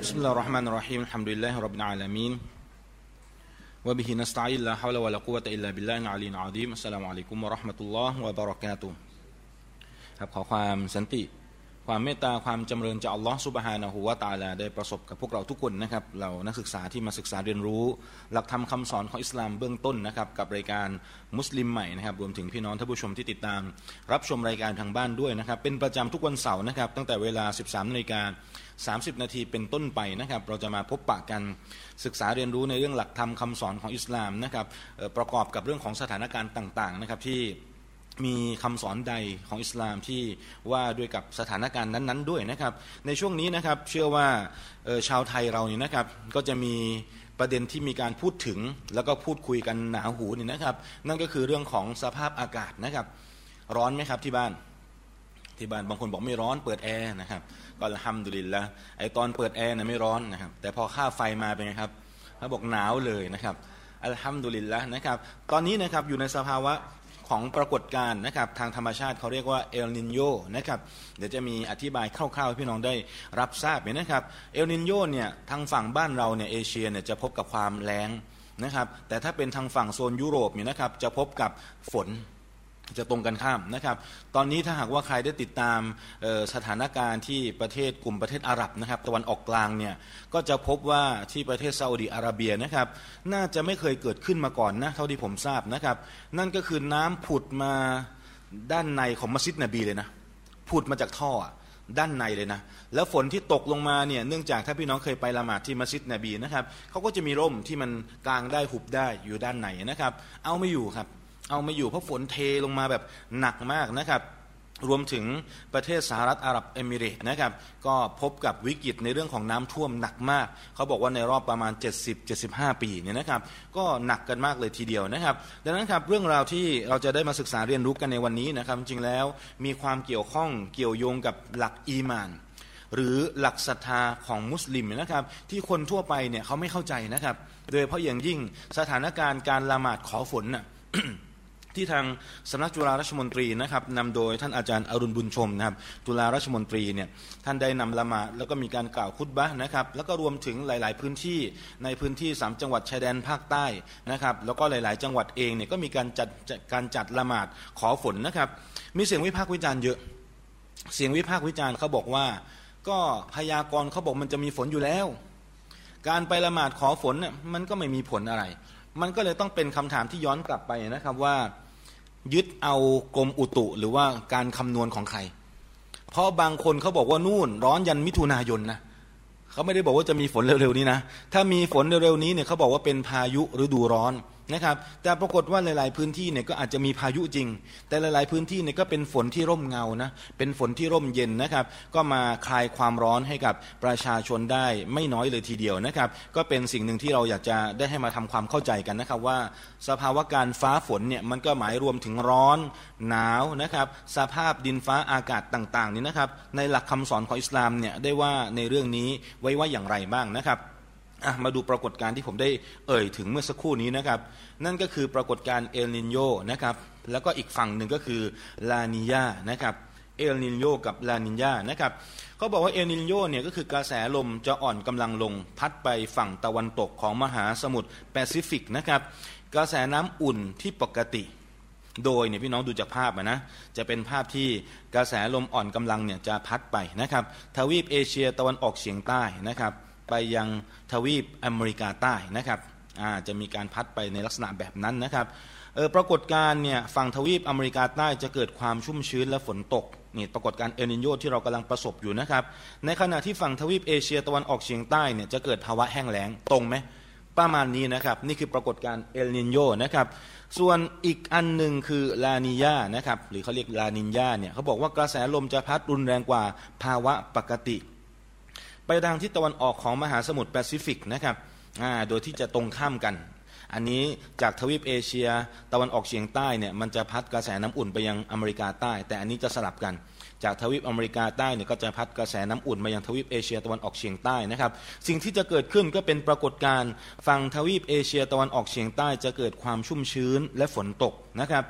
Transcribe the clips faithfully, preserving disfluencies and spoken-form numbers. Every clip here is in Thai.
بسم الله الرحمن الرحيم الحمد لله رب العالمين وبه نستعين لا حول ولا قوة إلا بالله العلي العظيم السلام عليكم ورحمة الله وبركاته ครับขอความสันติความเมตตาความจำเริญจากอัลลอฮฺซุบฮานะฮูวะตะอาลาได้ประสบกับพวกเราทุกคนนะครับเรานักศึกษาที่มาศึกษาเรียนรู้หลักธรรมคำสอนของอิสลามเบื้องต้นนะครับกับรายการมุสลิมใหม่นะครับรวมถึงพี่น้องท่านผู้ชมที่ติดตามรับชมรายการทางบ้านด้วยนะครับเป็นประจำทุกวันเสาร์นะครับตั้งแต่เวลา สิบสามนาฬิกาสามสิบนาทีเป็นต้นไปนะครับเราจะมาพบปะกันศึกษาเรียนรู้ในเรื่องหลักธรรมคำสอนของอิสลามนะครับประกอบกับเรื่องของสถานการณ์ต่างๆนะครับที่มีคำสอนใดของอิสลามที่ว่าด้วยกับสถานการณ์นั้นๆด้วยนะครับในช่วงนี้นะครับเชื่อว่าชาวไทยเราเนี่ยนะครับก็จะมีประเด็นที่มีการพูดถึงแล้วก็พูดคุยกันหนาหูนี่นะครับนั่นก็คือเรื่องของสภาพอากาศนะครับร้อนไหมครับที่บ้านที่บ้านบางคนบอกไม่ร้อนเปิดแอร์นะครับก็อัลฮัมดุลิลละห์ไอตอนเปิดแอร์น่ะไม่ร้อนนะครับแต่พอค่าไฟมาเป็นไงครับเขาบอกหนาวเลยนะครับอัลฮัมดุลิลละห์นะครับตอนนี้นะครับอยู่ในสภาวะของปรากฏการณ์นะครับทางธรรมชาติเขาเรียกว่าเอลนินโญนะครับเดี๋ยวจะมีอธิบายคร่าวๆให้พี่น้องได้รับทราบนะครับเอลนินโญเนี่ยทางฝั่งบ้านเราเนี่ยเอเชียเนี่ยจะพบกับความแล้งนะครับแต่ถ้าเป็นทางฝั่งโซนยุโรปเนี่ยนะครับจะพบกับฝนจะตรงกันข้ามนะครับตอนนี้ถ้าหากว่าใครได้ติดตามสถานการณ์ที่ประเทศกลุ่มประเทศอาหรับนะครับตะวันออกกลางเนี่ยก็จะพบว่าที่ประเทศซาอุดิอาระเบียนะครับน่าจะไม่เคยเกิดขึ้นมาก่อนนะเท่าที่ผมทราบนะครับนั่นก็คือน้ำผุดมาด้านในของมัสยิดนบีเลยนะผุดมาจากท่อด้านในเลยนะแล้วฝนที่ตกลงมาเนี่ยเนื่องจากถ้าพี่น้องเคยไปละหมาดที่มัสยิดนบีนะครับเขาก็จะมีร่มที่มันกางได้หุบได้อยู่ด้านในนะครับเอาไม่อยู่ครับเอามาอยู่เพราะฝนเทลงมาแบบหนักมากนะครับรวมถึงประเทศสหรัฐอาหรับเอมิเรตส์นะครับก็พบกับวิกฤตในเรื่องของน้ำท่วมหนักมากเขาบอกว่าในรอบประมาณ เจ็ดสิบถึงเจ็ดสิบห้า ปีเนี่ยนะครับก็หนักกันมากเลยทีเดียวนะครับดังนั้นครับเรื่องราวที่เราจะได้มาศึกษาเรียนรู้กันในวันนี้นะครับจริงแล้วมีความเกี่ยวข้องเกี่ยวโยงกับหลักอีหม่านหรือหลักศรัทธาของมุสลิมนะครับที่คนทั่วไปเนี่ยเขาไม่เข้าใจนะครับโดยเฉพาะอย่างยิ่งสถานการณ์การละหมาดขอฝนน่ะ ที่ทางสำนักจุฬาราชมนตรีนะครับนำโดยท่านอาจารย์อรุณบุญชมนะครับจุฬาราชมนตรีเนี่ยท่านได้นำละหมาดแล้วก็มีการกล่าวคุตบะห์นะครับแล้วก็รวมถึงหลายๆพื้นที่ในพื้นที่สามจังหวัดชายแดนภาคใต้นะครับแล้วก็หลายๆจังหวัดเองเนี่ยก็มีการจัดการจัดละหมาดขอฝนนะครับมีเสียงวิพากษ์วิจารณ์เยอะเสียงวิพากษ์วิจารณ์เขาบอกว่าก็พยากรณ์เขาบอกมันจะมีฝนอยู่แล้วการไปละหมาดขอฝนเนี่ยมันก็ไม่มีผลอะไรมันก็เลยต้องเป็นคำถามที่ย้อนกลับไปนะครับว่ายึดเอากรมอุตุหรือว่าการคำนวณของใครเพราะบางคนเขาบอกว่านู่นร้อนยันมิถุนายนนะเขาไม่ได้บอกว่าจะมีฝนเร็วๆนี้นะถ้ามีฝนเร็วๆนี้เนี่ยเขาบอกว่าเป็นพายุฤดูร้อนนะครับแต่ปรากฏว่าหลายๆพื้นที่เนี่ยก็อาจจะมีพายุจริงแต่หลายๆพื้นที่เนี่ยก็เป็นฝนที่ร่มเงานะเป็นฝนที่ร่มเย็นนะครับก็มาคลายความร้อนให้กับประชาชนได้ไม่น้อยเลยทีเดียวนะครับก็เป็นสิ่งหนึ่งที่เราอยากจะได้ให้มาทำความเข้าใจกันนะครับว่าสภาวะการฟ้าฝนเนี่ยมันก็หมายรวมถึงร้อนหนาวนะครับสภาพดินฟ้าอากาศต่างๆนี่นะครับในหลักคำสอนของอิสลามเนี่ยได้ว่าในเรื่องนี้ไว้ว่าอย่างไรบ้างนะครับมาดูปรากฏการณ์ที่ผมได้เอ่ยถึงเมื่อสักครู่นี้นะครับนั่นก็คือปรากฏการณ์เอลนินโญนะครับแล้วก็อีกฝั่งหนึ่งก็คือลานีญานะครับเอลนินโญกับลานีญานะครับเขาบอกว่าเอลนินโญเนี่ยก็คือกระแสลมจะอ่อนกำลังลงพัดไปฝั่งตะวันตกของมหาสมุทรแปซิฟิกนะครับกระแสน้ำอุ่นที่ปกติโดยเนี่ยพี่น้องดูจากภาพนะจะเป็นภาพที่กระแสลมอ่อนกำลังเนี่ยจะพัดไปนะครับทวีปเอเชียตะวันออกเฉียงใต้นะครับไปยังทวีปอเมริกาใต้นะครับจะมีการพัดไปในลักษณะแบบนั้นนะครับเออปรากฏการณ์เนี่ยฝั่งทวีปอเมริกาใต้จะเกิดความชุ่มชื้นและฝนตกนี่ปรากฏการณ์เอลนินโญที่เรากำลังประสบอยู่นะครับในขณะที่ฝั่งทวีปเอเชียตะวันออกเฉียงใต้เนี่ยจะเกิดภาวะแห้งแล้งตรงไหมประมาณนี้นะครับนี่คือปรากฏการณ์เอลนินโญนะครับส่วนอีกอันหนึ่งคือลานีญานะครับหรือเขาเรียกลานิญาเนี่ยเขาบอกว่ากระแสลมจะพัดรุนแรงกว่าภาวะปกติไปทางทิศตะวันออกของมหาสมุทรแปซิฟิกนะครับโดยที่จะตรงข้ามกันอันนี้จากทวีปเอเชียตะวันออกเฉียงใต้เนี่ยมันจะพัดกระแสน้ำอุ่นไปยังอเมริกาใต้แต่อันนี้จะสลับกันจากทวีปอเมริกาใต้เนี่ยก็จะพัดกระแสน้ำอุ่นมายังทวีปเอเชียตะวันออกเฉียงใต้นะครับสิ่งที่จะเกิดขึ้นก็เป็นปรากฏการณ์ฝั่งทวีปเอเชียตะวันออกเฉียงใต้จะเกิดความชุ่มชื้นและฝนตกนะครับ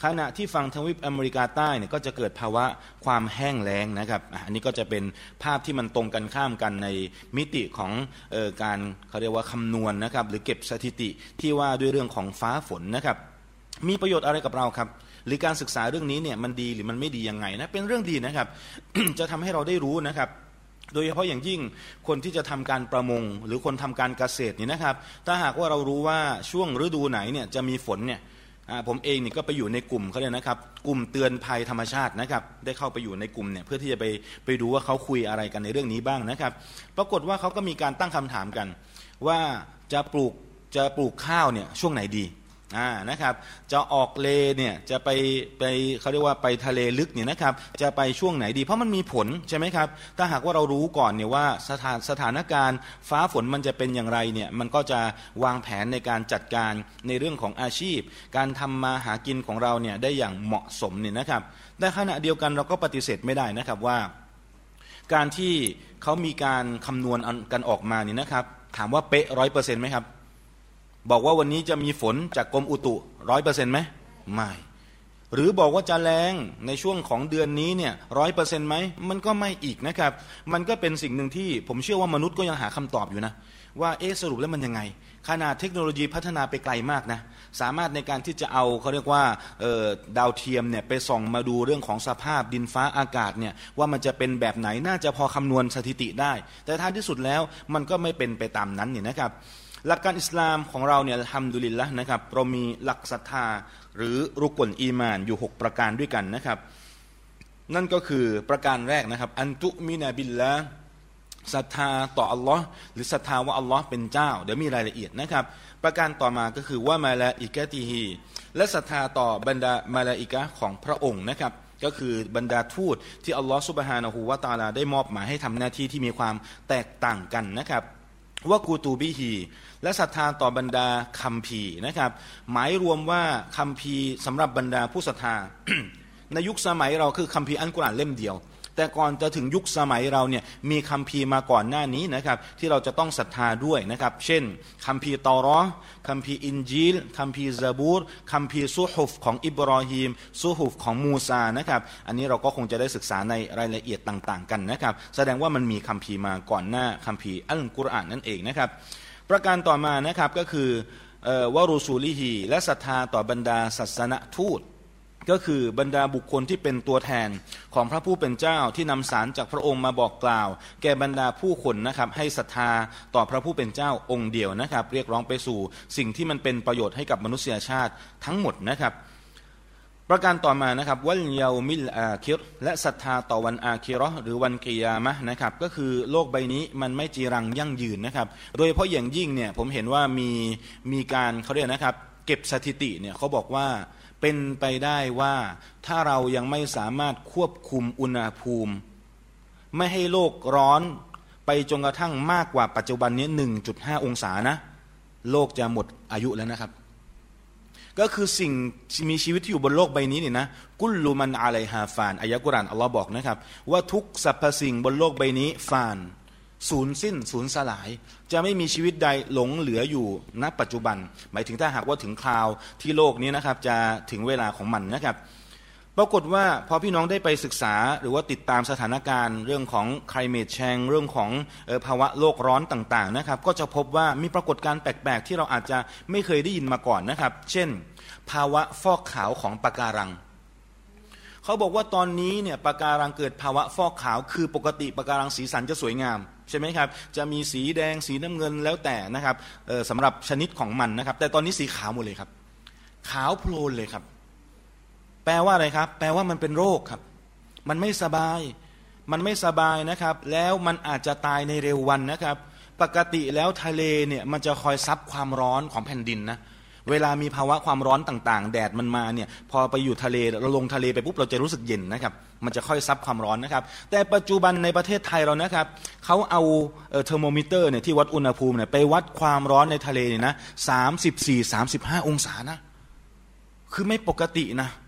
ขณะที่ฝั่งทวีปอเมริกาใต้เนี่ยก็จะเกิดภาวะความแห้งแล้งนะครับอันนี้ก็จะเป็นภาพที่มันตรงกันข้ามกันในมิติของเอ่อการเขาเรียกว่าคำนวณ นะครับหรือเก็บสถิติที่ว่าด้วยเรื่องของฟ้าฝนนะครับมีประโยชน์อะไรกับเราครับหรือการศึกษาเรื่องนี้เนี่ยมันดีหรือมันไม่ดียังไงนะเป็นเรื่องดีนะครับ จะทำให้เราได้รู้นะครับโดยเฉพาะอย่างยิ่งคนที่จะทำการประมงหรือคนทำการเกษตรนี่นะครับถ้าหากว่าเรารู้ว่าช่วงฤดูไหนเนี่ยจะมีฝนเนี่ยผมเองนี่ก็ไปอยู่ในกลุ่มเขาเลยนะครับกลุ่มเตือนภัยธรรมชาตินะครับได้เข้าไปอยู่ในกลุ่มเนี่ยเพื่อที่จะไปไปดูว่าเขาคุยอะไรกันในเรื่องนี้บ้างนะครับปรากฏว่าเขาก็มีการตั้งคำถามกันว่าจะปลูกจะปลูกข้าวเนี่ยช่วงไหนดีอ่านะครับจะออกเลเนี่ยจะไปไปเขาเรียกว่าไปทะเลลึกเนี่ยนะครับจะไปช่วงไหนดีเพราะมันมีผลใช่ไหมครับถ้าหากว่าเรารู้ก่อนเนี่ยว่าสถานสถานการณ์ฟ้าฝนมันจะเป็นอย่างไรเนี่ยมันก็จะวางแผนในการจัดการในเรื่องของอาชีพการทำมาหากินของเราเนี่ยได้อย่างเหมาะสมเนี่ยนะครับแต่ขณะเดียวกันเราก็ปฏิเสธไม่ได้นะครับว่าการที่เขามีการคำนวณกันออกมานี่นะครับถามว่าเป๊ะร้อยเปอร์เซ็นต์ไหมครับบอกว่าวันนี้จะมีฝนจากกรมอุตุร้อยเปอร์เซ็นต์ไหมไม่หรือบอกว่าจะแรงในช่วงของเดือนนี้เนี่ยร้อยเปอร์เซ็นต์ไหมมันก็ไม่อีกนะครับมันก็เป็นสิ่งหนึ่งที่ผมเชื่อว่ามนุษย์ก็ยังหาคำตอบอยู่นะว่าเอ๊ะสรุปแล้วมันยังไงขนาดเทคโนโลยีพัฒนาไปไกลมากนะสามารถในการที่จะเอาเขาเรียกว่าดาวเทียมเนี่ยไปส่องมาดูเรื่องของสภาพดินฟ้าอากาศเนี่ยว่ามันจะเป็นแบบไหนน่าจะพอคำนวณสถิติได้แต่ท้ายที่สุดแล้วมันก็ไม่เป็นไปตามนั้นเนี่ยนะครับหลักการอิสลามของเราเนี่ยอัลฮัมดุลิลละห์นะครับเรามีหลักศรัทธาหรือรุกลอีมานอยู่หกประการด้วยกันนะครับนั่นก็คือประการแรกนะครับอันตุมินาบิลละศรัทธาต่ออัลลอฮ์หรือศรัทธาว่าอัลลอฮ์เป็นเจ้าเดี๋ยวมีรายละเอียดนะครับประการต่อมาก็คือว่ามาลาอิกะติฮีและศรัทธาต่อบรรดามาลาอิกะของพระองค์นะครับก็คือบรรดาทูตที่อัลลอฮ์ซุบฮานะฮูวะตะอาลาได้มอบหมายให้ทำหน้าที่ที่มีความแตกต่างกันนะครับว่ากูตูบิฮีและศรัทธาต่อบรรดาคัมภีร์นะครับหมายรวมว่าคัมภีร์สำหรับบรรดาผู้ศรัทธา ในยุคสมัยเราคือคัมภีร์อัลกุรอานเล่มเดียวแต่ก่อนจะถึงยุคสมัยเราเนี่ยมีคัมภีร์มาก่อนหน้านี้นะครับที่เราจะต้องศรัทธาด้วยนะครับเช่นคัมภีร์เตารอห์คัมภีร์อินจีลคัมภีร์ซะบูรคัมภีร์ซุฮุฟของอิบรอฮีมซุฮุฟของมูซานะครับอันนี้เราก็คงจะได้ศึกษาในรายละเอียดต่างๆกันนะครับแสดงว่ามันมีคัมภีร์มาก่อนหน้าคัมภีร์อัลกุรอานนั่นเองนะครับประการต่อมานะครับก็คือวะรูซูลิฮีและศรัทธาต่อบรรดาศาสนทูตก็คือบรรดาบุคคลที่เป็นตัวแทนของพระผู้เป็นเจ้าที่นำสารจากพระองค์มาบอกกล่าวแก่บรรดาผู้คนนะครับให้ศรัทธาต่อพระผู้เป็นเจ้าองค์เดียวนะครับเรียกร้องไปสู่สิ่งที่มันเป็นประโยชน์ให้กับมนุษยชาติทั้งหมดนะครับประการต่อมานะครับวัลยามิลอาคิรและศรัทธาต่อวันอาคิเราะห์หรือวันกิยามะห์นะครับก็คือโลกใบนี้มันไม่จีรังยั่งยืนนะครับโดยเฉพาะอย่างยิ่งเนี่ยผมเห็นว่ามีมีการเขาเรียกนะครับเก็บสถิติเนี่ยเขาบอกว่าเป็นไปได้ว่าถ้าเรายังไม่สามารถควบคุมอุณหภูมิไม่ให้โลกร้อนไปจนกระทั่งมากกว่าปัจจุบันนี้ หนึ่งจุดห้า องศานะโลกจะหมดอายุแล้วนะครับก็คือสิ่งมีชีวิตที่อยู่บนโลกใบนี้นี่นะกุลลุมันอะลัยฮาฟานอายะกุรอานอัลลอฮ์บอกนะครับว่าทุกสรรพสิ่งบนโลกใบนี้ฟานสูญสิ้นสูญสลายจะไม่มีชีวิตใดหลงเหลืออยู่ณปัจจุบันหมายถึงถ้าหากว่าถึงคราวที่โลกนี้นะครับจะถึงเวลาของมันนะครับปรากฏว่าพอพี่น้องได้ไปศึกษาหรือว่าติดตามสถานการณ์เรื่องของ climate change เรื่องของภาวะโลกร้อนต่างๆนะครับก็จะพบว่ามีปรากฏการณ์แปลกๆที่เราอาจจะไม่เคยได้ยินมาก่อนนะครับเช่นภาวะฟอกขาวของปะการังเขาบอกว่าตอนนี้เนี่ยปะการังเกิดภาวะฟอกขาวคือปกติปะการังสีสันจะสวยงามใช่ไหมครับจะมีสีแดงสีน้ำเงินแล้วแต่นะครับสำหรับชนิดของมันนะครับแต่ตอนนี้สีขาวหมดเลยครับขาวโพลนเลยครับแปลว่าอะไรครับแปลว่ามันเป็นโรคครับมันไม่สบายมันไม่สบายนะครับแล้วมันอาจจะตายในเร็ววันนะครับปกติแล้วทะเลเนี่ยมันจะคอยซับความร้อนของแผ่นดินนะเวลามีภาวะความร้อนต่างๆแดดมันมาเนี่ยพอไปอยู่ทะเลเราลงทะเลไปปุ๊บเราจะรู้สึกเย็นนะครับมันจะค่อยซับความร้อนนะครับแต่ปัจจุบันในประเทศไทยเรานะครับเขาเอาเทอร์โมมิเตอร์เนี่ยที่วัดอุณหภูมิเนี่ยไปวัดความร้อนในทะเลเนี่ยนะสามสิบสี่ สามสิบห้าองศานะคือไม่ปกตินะ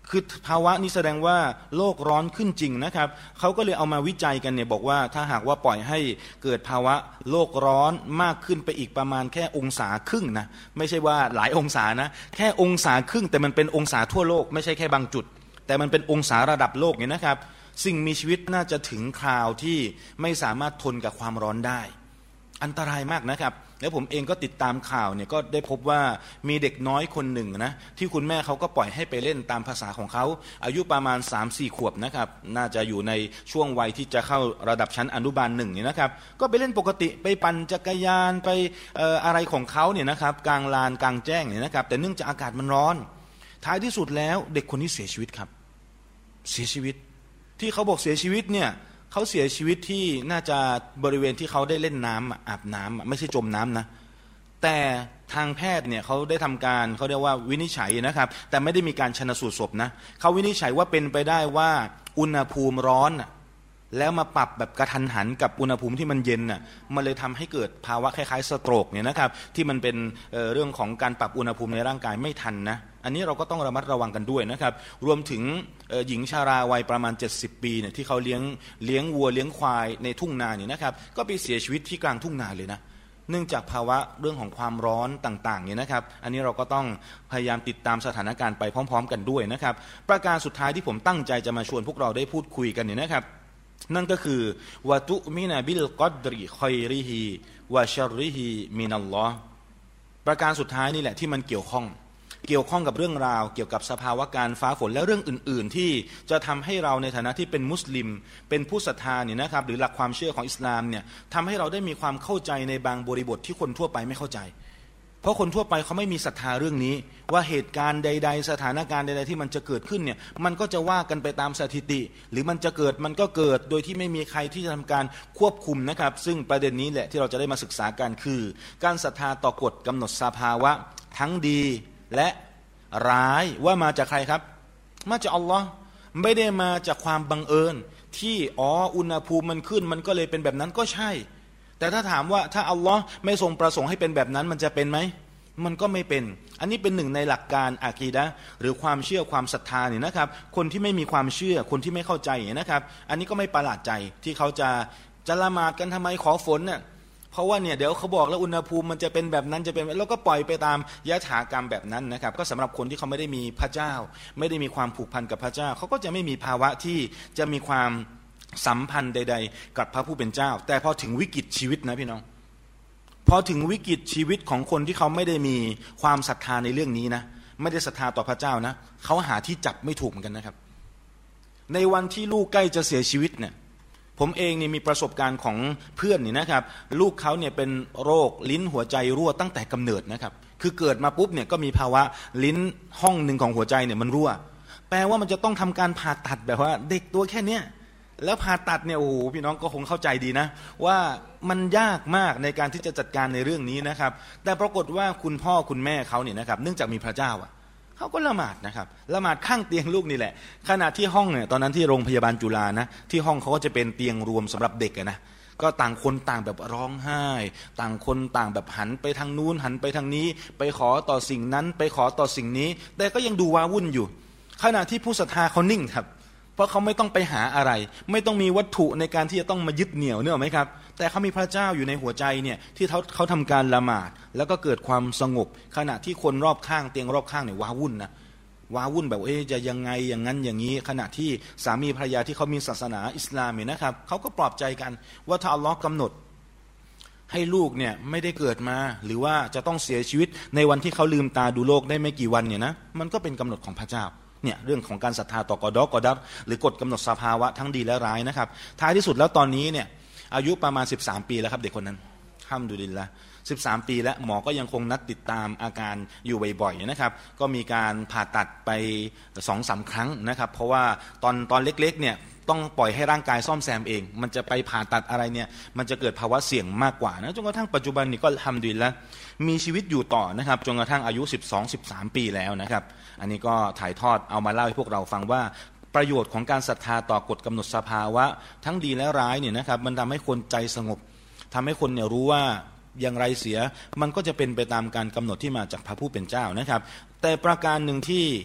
คือภาวะนี้แสดงว่าโลกร้อนขึ้นจริงนะครับเขาก็เลยเอามาวิจัยกันเนี่ยบอกว่าถ้าหากว่าปล่อยให้เกิดภาวะโลกร้อนมากขึ้นไปอีกประมาณแค่องศาครึ่งนะไม่ใช่ว่าหลายองศานะแค่องศาครึ่งแต่มันเป็นองศาทั่วโลกไม่ใช่แค่บางจุดแต่มันเป็นองศาระดับโลกเนี่ยนะครับสิ่งมีชีวิตน่าจะถึงคราวที่ไม่สามารถทนกับความร้อนได้อันตรายมากนะครับแล้วผมเองก็ติดตามข่าวเนี่ยก็ได้พบว่ามีเด็กน้อยคนหนึ่งนะที่คุณแม่เขาก็ปล่อยให้ไปเล่นตามภาษาของเขาอายุประมาณ สามสี่ ขวบนะครับน่าจะอยู่ในช่วงวัยที่จะเข้าระดับชั้นอนุบาลหนึ่งเนี่ยนะครับก็ไปเล่นปกติไปปั่นจักรยานไปเอ่ออะไรของเขาเนี่ยนะครับกลางลานกลางแจ้งเนี่ยนะครับแต่เนื่องจากอากาศมันร้อนท้ายที่สุดแล้วเด็กคนนี้เสียชีวิตครับเสียชีวิตที่เขาบอกเสียชีวิตเนี่ยเขาเสียชีวิตที่น่าจะบริเวณที่เขาได้เล่นน้ำอาบน้ำไม่ใช่จมน้ำนะแต่ทางแพทย์เนี่ยเขาได้ทำการเขาเรียกว่าวินิจฉัยนะครับแต่ไม่ได้มีการชันสูตรศพนะเขาวินิจฉัยว่าเป็นไปได้ว่าอุณหภูมิร้อนแล้วมาปรับแบบกระทันหันกับอุณหภูมิที่มันเย็นน่ะมันเลยทำให้เกิดภาวะคล้ายๆสโตรกเนี่ยนะครับที่มันเป็นเอ่อเรื่องของการปรับอุณหภูมิในร่างกายไม่ทันนะอันนี้เราก็ต้องระมัดระวังกันด้วยนะครับรวมถึงหญิงชาราวัยประมาณเจ็ดสิบปีเนี่ยที่เขาเลี้ยงเลี้ยงวัวเลี้ยงควายในทุ่งนาเนี่ยนะครับก็ไปเสียชีวิตที่กลางทุ่งนาเลยนะเนื่องจากภาวะเรื่องของความร้อนต่างๆเนี่ยนะครับอันนี้เราก็ต้องพยายามติดตามสถานการณ์ไปพร้อมๆกันด้วยนะครับประการสุดท้ายที่ผมตั้งใจจะมาชวนพวกเราได้พูดคุยกันเนี่ยนะครับนั่นก็คือวะตุมินะบิลกอดริคอยริฮิวะชัรริฮิมินัลลอฮ์ประการสุดท้ายนี่แหละที่มันเกี่ยวข้องเกี่ยวข้องกับเรื่องราวเกี่ยวกับสภาวะการฟ้าฝนและเรื่องอื่นๆที่จะทำให้เราในฐานะที่เป็นมุสลิมเป็นผู้ศรัทธาเนี่ยนะครับหรือหลักความเชื่อของอิสลามเนี่ยทำให้เราได้มีความเข้าใจในบางบริบทที่คนทั่วไปไม่เข้าใจเพราะคนทั่วไปเขาไม่มีศรัทธาเรื่องนี้ว่าเหตุการณ์ใดๆสถานการณ์ใดๆที่มันจะเกิดขึ้นเนี่ยมันก็จะว่ากันไปตามสถิติหรือมันจะเกิดมันก็เกิดโดยที่ไม่มีใครที่จะทำการควบคุมนะครับซึ่งประเด็นนี้แหละที่เราจะได้มาศึกษากันคือการศรัทธาต่อกฎกำหนดสภาวะทั้งดีและร้ายว่ามาจากใครครับมาจากอัลลอฮ์ไม่ได้มาจากความบังเอิญที่อ๋ออุณหภูมิมันขึ้นมันก็เลยเป็นแบบนั้นก็ใช่แต่ถ้าถามว่าถ้าอัลลอฮ์ไม่ทรงประสงค์ให้เป็นแบบนั้นมันจะเป็นไหมมันก็ไม่เป็นอันนี้เป็นหนึ่งในหลักการอะกีดะห์หรือความเชื่อความศรัทธาเนี่ยนะครับคนที่ไม่มีความเชื่อคนที่ไม่เข้าใจนะครับอันนี้ก็ไม่ประหลาดใจที่เขาจะจะละหมาดกันทำไมขอฝนเนี่ยเพราะว่าเนี่ยเดี๋ยวเขาบอกแล้วอุณหภูมิมันจะเป็นแบบนั้นจะเป็นแล้วก็ปล่อยไปตามยถากรรมแบบนั้นนะครับก็สำหรับคนที่เขาไม่ได้มีพระเจ้าไม่ได้มีความผูกพันกับพระเจ้าเขาก็จะไม่มีภาวะที่จะมีความสัมพันธ์ใดๆกับพระผู้เป็นเจ้าแต่พอถึงวิกฤตชีวิตนะพี่น้องพอถึงวิกฤตชีวิตของคนที่เขาไม่ได้มีความศรัทธาในเรื่องนี้นะไม่ได้ศรัทธาต่อพระเจ้านะเขาหาที่จับไม่ถูกเหมือนกันนะครับในวันที่ลูกใกล้จะเสียชีวิตเนี่ยผมเองเนี่ยมีประสบการณ์ของเพื่อนนี่นะครับลูกเขาเนี่ยเป็นโรคลิ้นหัวใจรั่วตั้งแต่กำเนิดนะครับคือเกิดมาปุ๊บเนี่ยก็มีภาวะลิ้นห้องหนึ่งของหัวใจเนี่ยมันรั่วแปลว่ามันจะต้องทำการผ่าตัดแบบว่าเด็กตัวแค่เนี้ยแล้วผ่าตัดเนี่ยโอ้โหพี่น้องก็คงเข้าใจดีนะว่ามันยากมากในการที่จะจัดการในเรื่องนี้นะครับแต่ปรากฏว่าคุณพ่อคุณแม่เขาเนี่ยนะครับเนื่องจากมีพระเจ้าอ่ะเขาก็ละหมาดนะครับละหมาดข้างเตียงลูกนี่แหละขณะที่ห้องเนี่ยตอนนั้นที่โรงพยาบาลจุฬานะที่ห้องเขาก็จะเป็นเตียงรวมสำหรับเด็กนะก็ต่างคนต่างแบบร้องไห้ต่างคนต่างแบบหันไปทางนู้นหันไปทางนี้ไปขอต่อสิ่งนั้นไปขอต่อสิ่งนี้แต่ก็ยังดูว้าวุ่นอยู่ขณะที่ผู้ศรัทธาเขานิ่งครับเพราะเขาไม่ต้องไปหาอะไรไม่ต้องมีวัตถุในการที่จะต้องมายึดเหนี่ยวเนี่ยไหมครับแต่เขามีพระเจ้าอยู่ในหัวใจเนี่ยที่เขาเขาทำการละหมาดแล้วก็เกิดความสงบขณะที่คนรอบข้างเตียงรอบข้างเนี่ยว้าวุ่นนะว้าวุ่นแบบเอ๊ะจะยังไงอย่างนั้นอย่างนี้ขณะที่สามีภรรยาที่เขามีศาสนาอิสลามเนี่ยนะครับเขาก็ปลอบใจกันว่าถ้าอัลลอฮ์กำหนดให้ลูกเนี่ยไม่ได้เกิดมาหรือว่าจะต้องเสียชีวิตในวันที่เขาลืมตาดูโลกได้ไม่กี่วันเนี่ยนะมันก็เป็นกำหนดของพระเจ้าเนี่ยเรื่องของการศรัทธาต่อกอดอกอดับหรือกฎกำหนดสภาวะทั้งดีและร้ายนะครับท้ายที่สุดแล้วตอนนี้เนี่ยอายุประมาณสิบสามปีแล้วครับเด็กคนนั้นฮัมดุลิลละสิบสามปีแล้วหมอก็ยังคงนัดติดตามอาการอยู่บ่อยๆนะครับก็มีการผ่าตัดไป สองถึงสาม ครั้งนะครับเพราะว่าตอนตอนเล็กๆเนี่ยต้องปล่อยให้ร่างกายซ่อมแซมเองมันจะไปผ่าตัดอะไรเนี่ยมันจะเกิดภาวะเสี่ยงมากกว่านะจนกระทั่งปัจจุบันนี้ก็ฮัมดุลิลละมีชีวิตอยู่ต่อนะครับจนกระทั่งอายุ สิบสอง สิบสาม ปีแล้วนะครับอันนี้ก็ถ่ายทอดเอามาเล่าให้พวกเราฟังว่าประโยชน์ของการศรัทธาต่อกฎกำหนดสภาวะทั้งดีและร้ายเนี่ยนะครับมันทำให้คนใจสงบทำให้คนเนี่ยรู้ว่าอย่างไรเสียมันก็จะเป็นไปตามการกำหนดที่มาจากพระผู้เป็นเจ้านะครับแต่ประการหนึ่งที่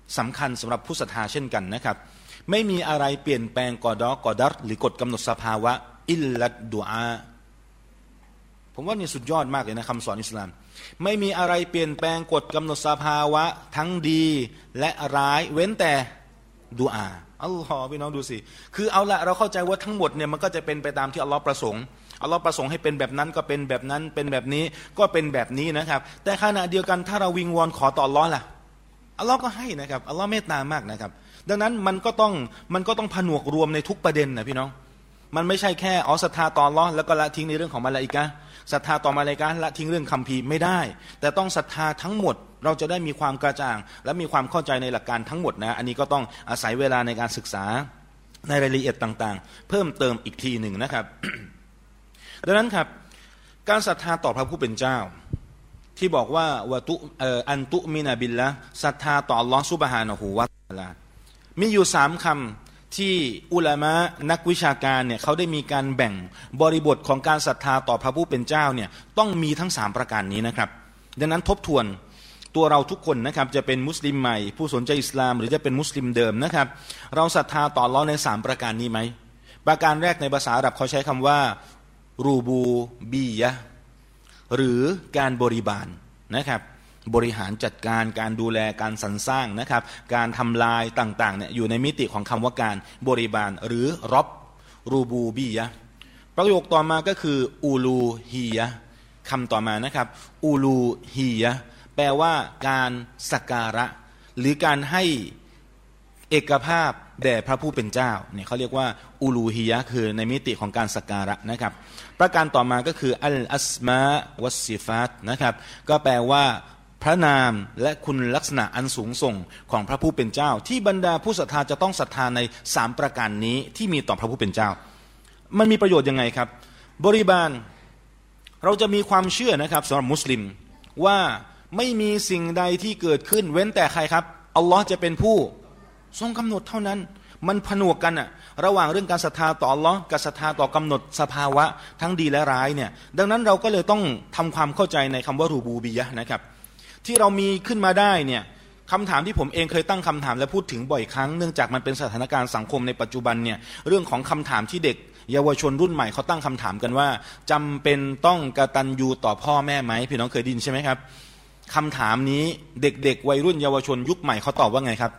สำคัญสำหรับผู้ศรัทธาเช่นกันนะครับไม่มีอะไรเปลี่ยนแปลงกอดอกอดัรหรือกฎกำหนดสภาวะอิลลัดดุอาผมว่านี่สุดยอดมากเลยนะคำสอนอิสลามไม่มีอะไรเปลี่ยนแปลงกฎกำหนดสภาวะทั้งดีและร้ายเว้นแต่ดุอาอัลลอฮ์พี่น้องดูสิคือเอาละเราเข้าใจว่าทั้งหมดเนี่ยมันก็จะเป็นไปตามที่อัลลอฮ์ประสงค์อัลลอฮ์ประสงค์ให้เป็นแบบนั้นก็เป็นแบบนั้นเป็นแบบนี้ก็เป็นแบบนี้นะครับแต่ขณะเดียวกันถ้าเราวิงวอนขอต่ออัลลอฮ์ล่ะอัลลอฮ์ก็ให้นะครับอัลลอฮ์เมตตามากนะครับดังนั้นมันก็ต้องมันก็ต้องผนวกรวมในทุกประเด็นนะพี่น้องมันไม่ใช่แค่อ๋อศรัทธาต่ออัลลอฮ์แล้วก็ละทิ้งในเรื่องของมลาอิกะห์ศรัทธาต่อมลาอิกะห์ละทิ้งเรื่องคัมภีร์ไม่ได้แต่ต้องศรัทธาทั้งหมดเราจะได้มีความกระจ่างและมีความเข้าใจในหลักการทั้งหมดนะอันนี้ก็ต้องอาศัยเวลาในการศึกษาในรายละเอียดต่างๆเพิ่มเติมอีกทีหนึ่งนะครับ ดังนั้นครับการศรัทธาต่อพระผู้เป็นเจ้าที่บอกว่าวะตุอันตุมินะบิลละศรัทธาต่ออัลลอฮ์ซุบฮานะฮูวะตะอาลามีอยู่สามคำที่อุลามะนักวิชาการเนี่ยเขาได้มีการแบ่งบริบทของการศรัทธาต่อพระผู้เป็นเจ้าเนี่ยต้องมีทั้งสามประการนี้นะครับดังนั้นทบทวนตัวเราทุกคนนะครับจะเป็นมุสลิมใหม่ผู้สนใจอิสลามหรือจะเป็นมุสลิมเดิมนะครับเราศรัทธาต่ออัลเลาะห์ในสามประการนี้ไหมประการแรกในภาษาอาหรับเขาใช้คำว่ารูบูบียะหรือการบริบาลนะครับบริหารจัดการการดูแลการสรรสร้างนะครับการทำลายต่างๆเนี่ยอยู่ในมิติของคำว่าการบริบาลหรือรอบรูบูบียะประโยคต่อมาก็คืออูลูฮียะคำต่อมานะครับอูลูฮียะแปลว่าการสักการะหรือการให้เอกภาพแด่พระผู้เป็นเจ้าเนี่ยเขาเรียกว่าอูลูฮียะคือในมิติของการสักการะนะครับประการต่อมาก็คืออัลอัสมาวัสซิฟาตนะครับก็แปลว่าพระนามและคุณลักษณะอันสูงส่งของพระผู้เป็นเจ้าที่บรรดาผู้ศรัทธาจะต้องศรัทธาในสามประการนี้ที่มีต่อพระผู้เป็นเจ้ามันมีประโยชน์ยังไงครับบริบาลเราจะมีความเชื่อนะครับสำหรับมุสลิมว่าไม่มีสิ่งใดที่เกิดขึ้นเว้นแต่ใครครับอัลลอฮ์จะเป็นผู้ทรงกำหนดเท่านั้นมันผนวกกันอะระหว่างเรื่องการศรัทธาต่ออัลลอฮ์กับศรัทธาต่อกำหนดสภาวะทั้งดีและร้ายเนี่ยดังนั้นเราก็เลยต้องทำความเข้าใจในคำว่ารูบูบียะห์นะครับที่เรามีขึ้นมาได้เนี่ยคำถามที่ผมเองเคยตั้งคำถามและพูดถึงบ่อยครั้งเนื่องจากมันเป็นสถานการณ์สังคมในปัจจุบันเนี่ยเรื่องของคำถามที่เด็กเยาวชนรุ่นใหม่เขาตั้งคำถามกันว่าจำเป็นต้องกตัญญูต่อพ่อแม่ไหมพี่น้องเคยได้ยินใช่ไหมครับคำถามนี้เด็กๆวัยรุ่นเยาวชนยุคใหม่เขาตอบว่าไงครับ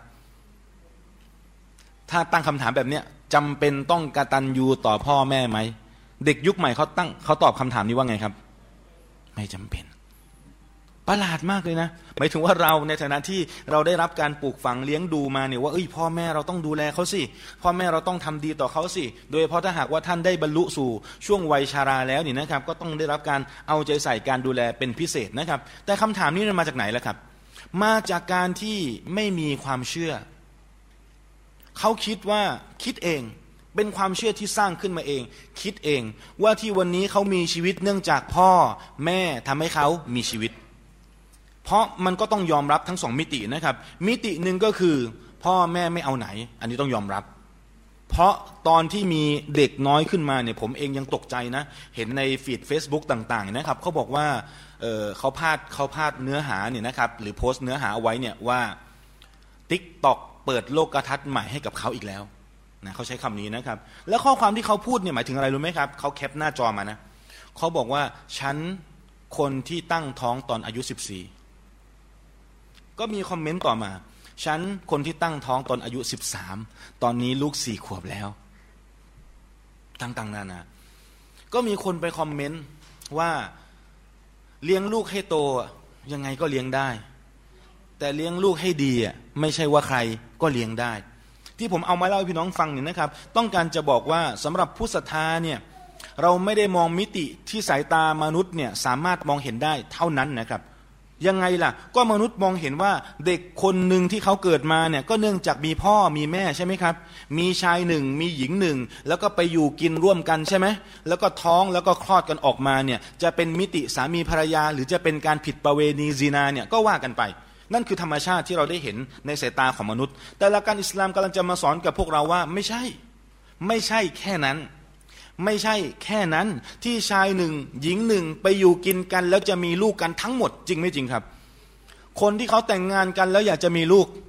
ถ้าตั้งคำถามแบบเนี้ยจำเป็นต้องกตัญญูต่อพ่อแม่ไหมเด็กยุคใหม่เขาตั้งเขาตอบคำถามนี้ว่าไงครับไม่จำเป็นประหลาดมากเลยนะหมายถึงว่าเราในฐานะที่เราได้รับการปลูกฝังเลี้ยงดูมาเนี่ยว่าเอ้ยพ่อแม่เราต้องดูแลเขาสิพ่อแม่เราต้องทำดีต่อเขาสิโดยเฉพาะถ้าหากว่าท่านได้บรรลุสู่ช่วงวัยชาราแล้วนี่นะครับก็ต้องได้รับการเอาใจใส่การดูแลเป็นพิเศษนะครับแต่คำถามนี้มันมาจากไหนล่ะครับมาจากการที่ไม่มีความเชื่อเขาคิดว่าคิดเองเป็นความเชื่อที่สร้างขึ้นมาเองคิดเองว่าที่วันนี้เขามีชีวิตเนื่องจากพ่อแม่ทำให้เขามีชีวิตเพราะมันก็ต้องยอมรับทั้งสองมิตินะครับมิติหนึ่งก็คือพ่อแม่ไม่เอาไหนอันนี้ต้องยอมรับเพราะตอนที่มีเด็กน้อยขึ้นมาเนี่ยผมเองยังตกใจนะเห็นในฟีด Facebook ต่างๆนะครับเขาบอกว่า เ, เขาพาดเขาพาดเนื้อหาเนี่ยนะครับหรือโพสต์เนื้อหาเอาไว้เนี่ยว่า TikTok เปิดโลกทัศน์ใหม่ให้กับเขาอีกแล้วนะเขาใช้คำนี้นะครับแล้วข้อความที่เขาพูดเนี่ยหมายถึงอะไรรู้ไหมครับเขาแคปหน้าจอมานะเขาบอกว่าฉันคนที่ตั้งท้องตอนอายุสิบสี่ก็มีคอมเมนต์ต่อมาฉันคนที่ตั้งท้องตอนอายุสิบสามตอนนี้ลูกสี่ขวบแล้วต่างๆนานาก็มีคนไปคอมเมนต์ว่าเลี้ยงลูกให้โตยังไงก็เลี้ยงได้แต่เลี้ยงลูกให้ดีอ่ะไม่ใช่ว่าใครก็เลี้ยงได้ที่ผมเอามาเล่าให้พี่น้องฟังเนี่ยนะครับต้องการจะบอกว่าสำหรับผู้ศรัทธาเนี่ยเราไม่ได้มองมิติที่สายตามนุษย์เนี่ยสามารถมองเห็นได้เท่านั้นนะครับยังไงล่ะก็มนุษย์มองเห็นว่าเด็กคนหนึ่งที่เขาเกิดมาเนี่ยก็เนื่องจากมีพ่อมีแม่ใช่ไหมครับมีชายหนึ่งมีหญิงหนึ่งแล้วก็ไปอยู่กินร่วมกันใช่ไหมแล้วก็ท้องแล้วก็คลอดกันออกมาเนี่ยจะเป็นมิติสามีภรรยาหรือจะเป็นการผิดประเวณีซินาเนี่ยก็ว่ากันไปนั่นคือธรรมชาติที่เราได้เห็นในสายตาของมนุษย์แต่หลักการอิสลามกำลังจะมาสอนกับพวกเราว่าไม่ใช่ไม่ใช่แค่นั้นไม่ใช่แค่นั้นที่ชายหนึ่งหญิงหนึ่งไปอยู่กินกันแล้วจะมีลูกกันทั้งหมดจริงไม่จริงครับคนที่เขาแต่งงานกันแล้วอยากจะมีลูก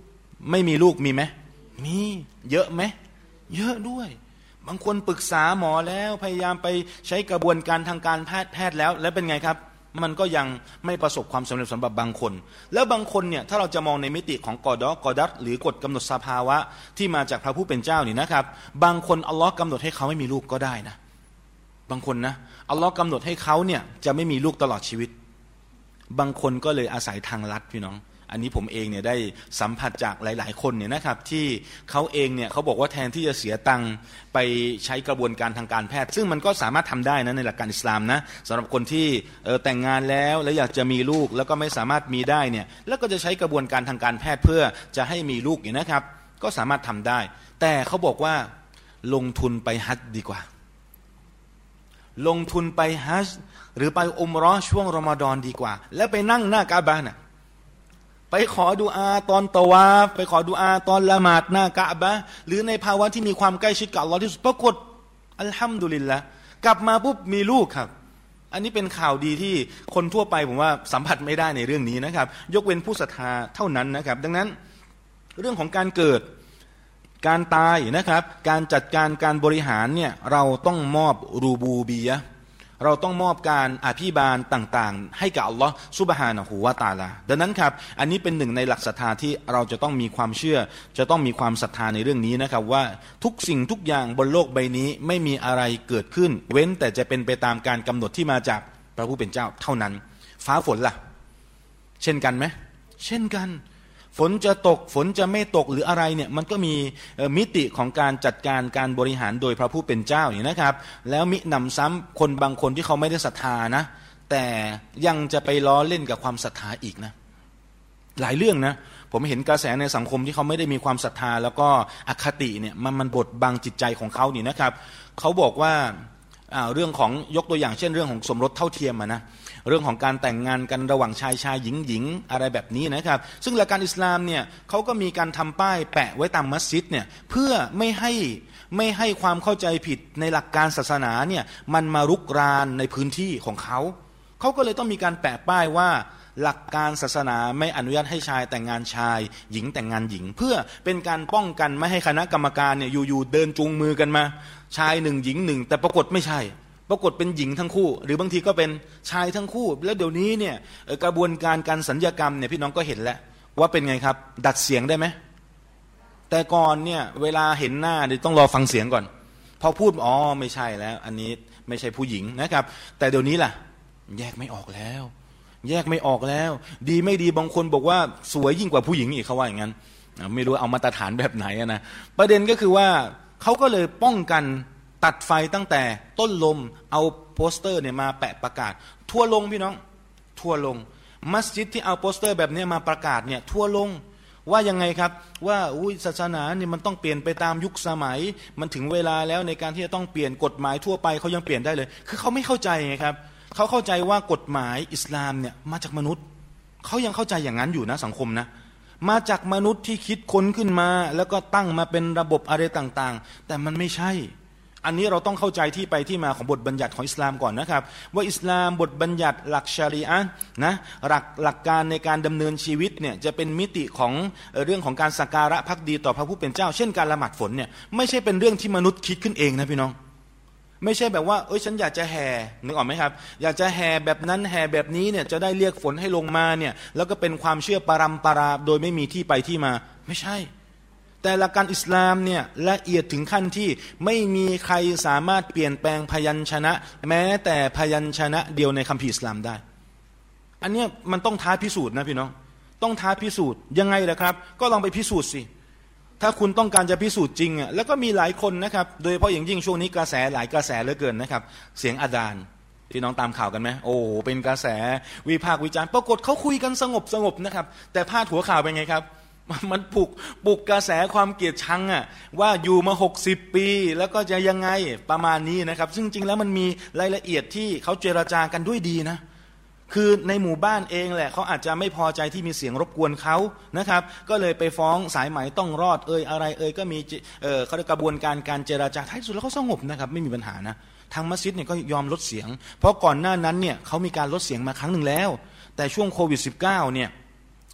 ไม่มีลูกมีไหมมีเยอะไหมเยอะด้วยบางคนปรึกษาหมอแล้วพยายามไปใช้กระบวนการทางการแพทย์แพทย์แล้วแล้วเป็นไงครับมันก็ยังไม่ประสบความสำเร็จสำหรับบางคนแล้วบางคนเนี่ยถ้าเราจะมองในมิติของกอดอกอดัตหรือกฎกำหนดสภาวะที่มาจากพระผู้เป็นเจ้านี่นะครับบางคนอัลลอฮ์กำหนดให้เขาไม่มีลูกก็ได้นะบางคนนะอัลลอฮ์กำหนดให้เขาเนี่ยจะไม่มีลูกตลอดชีวิตบางคนก็เลยอาศัยทางลัดพี่น้องอันนี้ผมเองเนี่ยได้สัมผัสจากหลายๆคนเนี่ยนะครับที่เขาเองเนี่ยเขาบอกว่าแทนที่จะเสียตังค์ไปใช้กระบวนการทางการแพทย์ซึ่งมันก็สามารถทำได้นะในหลักการอิสลามนะสำหรับคนที่แต่งงานแล้วแล้วอยากจะมีลูกแล้วก็ไม่สามารถมีได้เนี่ยแล้วก็จะใช้กระบวนการทางการแพทย์เพื่อจะให้มีลูกเนี่ยนะครับก็สามารถทำได้แต่เขาบอกว่าลงทุนไปฮัจญ์ดีกว่าลงทุนไปฮัจญ์หรือไปอุมเราะห์ช่วงรอมฎอนดีกว่าแล้วไปนั่งหน้ากะอ์บะห์น่ะไปขอดุอาตอนตะวาฟไปขอดุอาตอนละหมาดหน้ากะอ์บะห์หรือในภาวะที่มีความใกล้ชิดกับอัลเลาะห์ที่สุดปรากฏอัลฮัมดุลิลละห์กลับมาปุ๊บมีลูกครับอันนี้เป็นข่าวดีที่คนทั่วไปผมว่าสัมผัสไม่ได้ในเรื่องนี้นะครับยกเว้นผู้ศรัทธาเท่านั้นนะครับดังนั้นเรื่องของการเกิดการตายนะครับการจัดการการบริหารเนี่ยเราต้องมอบรูบูบียะห์เราต้องมอบการอภิบาลต่างๆให้กับอัลลอฮ์ซุบฮานะฮูวะตะอาลาดังนั้นครับอันนี้เป็นหนึ่งในหลักศรัทธาที่เราจะต้องมีความเชื่อจะต้องมีความศรัทธาในเรื่องนี้นะครับว่าทุกสิ่งทุกอย่างบนโลกใบนี้ไม่มีอะไรเกิดขึ้นเว้นแต่จะเป็นไปตามการกำหนดที่มาจากพระผู้เป็นเจ้าเท่านั้นฟ้าฝนล่ะเช่นกันไหมเช่นกันฝนจะตกฝนจะไม่ตกหรืออะไรเนี่ยมันก็มีมิติของการจัดการการบริหารโดยพระผู้เป็นเจ้าอย่างนะครับแล้วมิหนำซ้ำคนบางคนที่เขาไม่ได้ศรัทธานะแต่ยังจะไปล้อเล่นกับความศรัทธาอีกนะหลายเรื่องนะผมเห็นกระแสในสังคมที่เขาไม่ได้มีความศรัทธาแล้วก็อคติเนี่ยมันมันบดบังจิตใจของเขานี่นะครับเขาบอกว่าเรื่องของยกตัวอย่างเช่นเรื่องของสมรสเท่าเทียมนะเรื่องของการแต่งงานกันระหว่างชายชายหญิงหญิงอะไรแบบนี้นะครับซึ่งหลักการอิสลามเนี่ยเขาก็มีการทำป้ายแปะไว้ตามมัสยิดเนี่ยเพื่อไม่ให้ไม่ให้ความเข้าใจผิดในหลักการศาสนาเนี่ยมันมารุกรานในพื้นที่ของเขาเขาก็เลยต้องมีการแปะป้ายว่าหลักการศาสนาไม่อนุญาตให้ชายแต่งงานชายหญิงแต่งงานหญิงเพื่อเป็นการป้องกันไม่ให้คณะกรรมการเนี่ยอยู่ๆเดินจูงมือกันมาชายหนึ่งหญิงหนึ่งแต่ปรากฏไม่ใช่ปรากฏเป็นหญิงทั้งคู่หรือบางทีก็เป็นชายทั้งคู่แล้วเดี๋ยวนี้เนี่ยกระบวนการการสัญญกรรมเนี่ยพี่น้องก็เห็นแล้วว่าเป็นไงครับดัดเสียงได้ไหมแต่ก่อนเนี่ยเวลาเห็นหน้าเนี่ยต้องรอฟังเสียงก่อนพอพูดอ๋อไม่ใช่แล้วอันนี้ไม่ใช่ผู้หญิงนะครับแต่เดี๋ยวนี้ล่ะแยกไม่ออกแล้วแยกไม่ออกแล้วดีไม่ดีบางคนบอกว่าสวยยิ่งกว่าผู้หญิงอีกเขาว่าอย่างนั้นไม่รู้เอามาตรฐานแบบไหนนะประเด็นก็คือว่าเขาก็เลยป้องกันตัดไฟตั้งแต่ต้นลมเอาโปสเตอร์เนี่ยมาแปะประกาศทั่วลงพี่น้องทั่วลงมัสยิดที่เอาโปสเตอร์แบบนี้มาประกาศเนี่ยทั่วลงว่ายังไงครับว่าอุ้ยศาสนาเนี่ยมันต้องเปลี่ยนไปตามยุคสมัยมันถึงเวลาแล้วในการที่จะต้องเปลี่ยนกฎหมายทั่วไปเขายังเปลี่ยนได้เลยคือเขาไม่เข้าใจไงครับเขาเข้าใจว่ากฎหมายอิสลามเนี่ยมาจากมนุษย์เขายังเข้าใจอย่างนั้นอยู่นะสังคมนะมาจากมนุษย์ที่คิดค้นขึ้นมาแล้วก็ตั้งมาเป็นระบบอะไรต่างๆแต่มันไม่ใช่อันนี้เราต้องเข้าใจที่ไปที่มาของบทบัญญัติของอิสลามก่อนนะครับว่าอิสลามบทบัญญัติหลักชารีอะห์นะหลักหลักการในการดำเนินชีวิตเนี่ยจะเป็นมิติของเรื่องของการสักการะภักดีต่อพระผู้เป็นเจ้าเช่นการละหมาดฝนเนี่ยไม่ใช่เป็นเรื่องที่มนุษย์คิดขึ้นเองนะพี่น้องไม่ใช่แบบว่าเอ้ยฉันอยากจะแห่นึกออกไหมครับอยากจะแห่แบบนั้นแห่แบบนี้เนี่ยจะได้เรียกฝนให้ลงมาเนี่ยแล้วก็เป็นความเชื่อปรัมปราโดยไม่มีที่ไปที่มาไม่ใช่แต่หลักการอิสลามเนี่ยละเอียดถึงขั้นที่ไม่มีใครสามารถเปลี่ยนแปลงพยัญชนะแม้แต่พยัญชนะเดียวในคัมภีร์อิสลามได้อันนี้มันต้องท้าพิสูจน์นะพี่น้องต้องท้าพิสูจน์ยังไงล่ะครับก็ลองไปพิสูจน์สิถ้าคุณต้องการจะพิสูจน์จริงอ่ะแล้วก็มีหลายคนนะครับโดยเฉพาะอย่างยิ่งช่วงนี้กระแสหลายกระแสเหลือเกินนะครับเสียงอาดานพี่น้องตามข่าวกันไหมโอ้เป็นกระแสวิพากษ์วิจารณ์ปรากฏเขาคุยกันสงบสงบนะครับแต่พาดหัวข่าวเป็นไงครับมันปลุกปลุกกระแสความเกลียดชังอ่ะว่าอยู่มาหกสิบปีแล้วก็จะยังไงประมาณนี้นะครับซึ่งจริงแล้วมันมีรายละเอียดที่เขาเจรจากันด้วยดีนะคือในหมู่บ้านเองแหละเขาอาจจะไม่พอใจที่มีเสียงรบกวนเขานะครับก็เลยไปฟ้องสายไหมต้องรอดเอ่ยอะไรเอ่ยก็มีเอ่อเขาเรียกกระบวนการการเจรจาท้ายสุดแล้วเขาสงบนะครับไม่มีปัญหานะทางมัสยิดเนี่ยก็ยอมลดเสียงเพราะก่อนหน้านั้นเนี่ยเขามีการลดเสียงมาครั้งหนึ่งแล้วแต่ช่วงโควิด สิบเก้า เนี่ย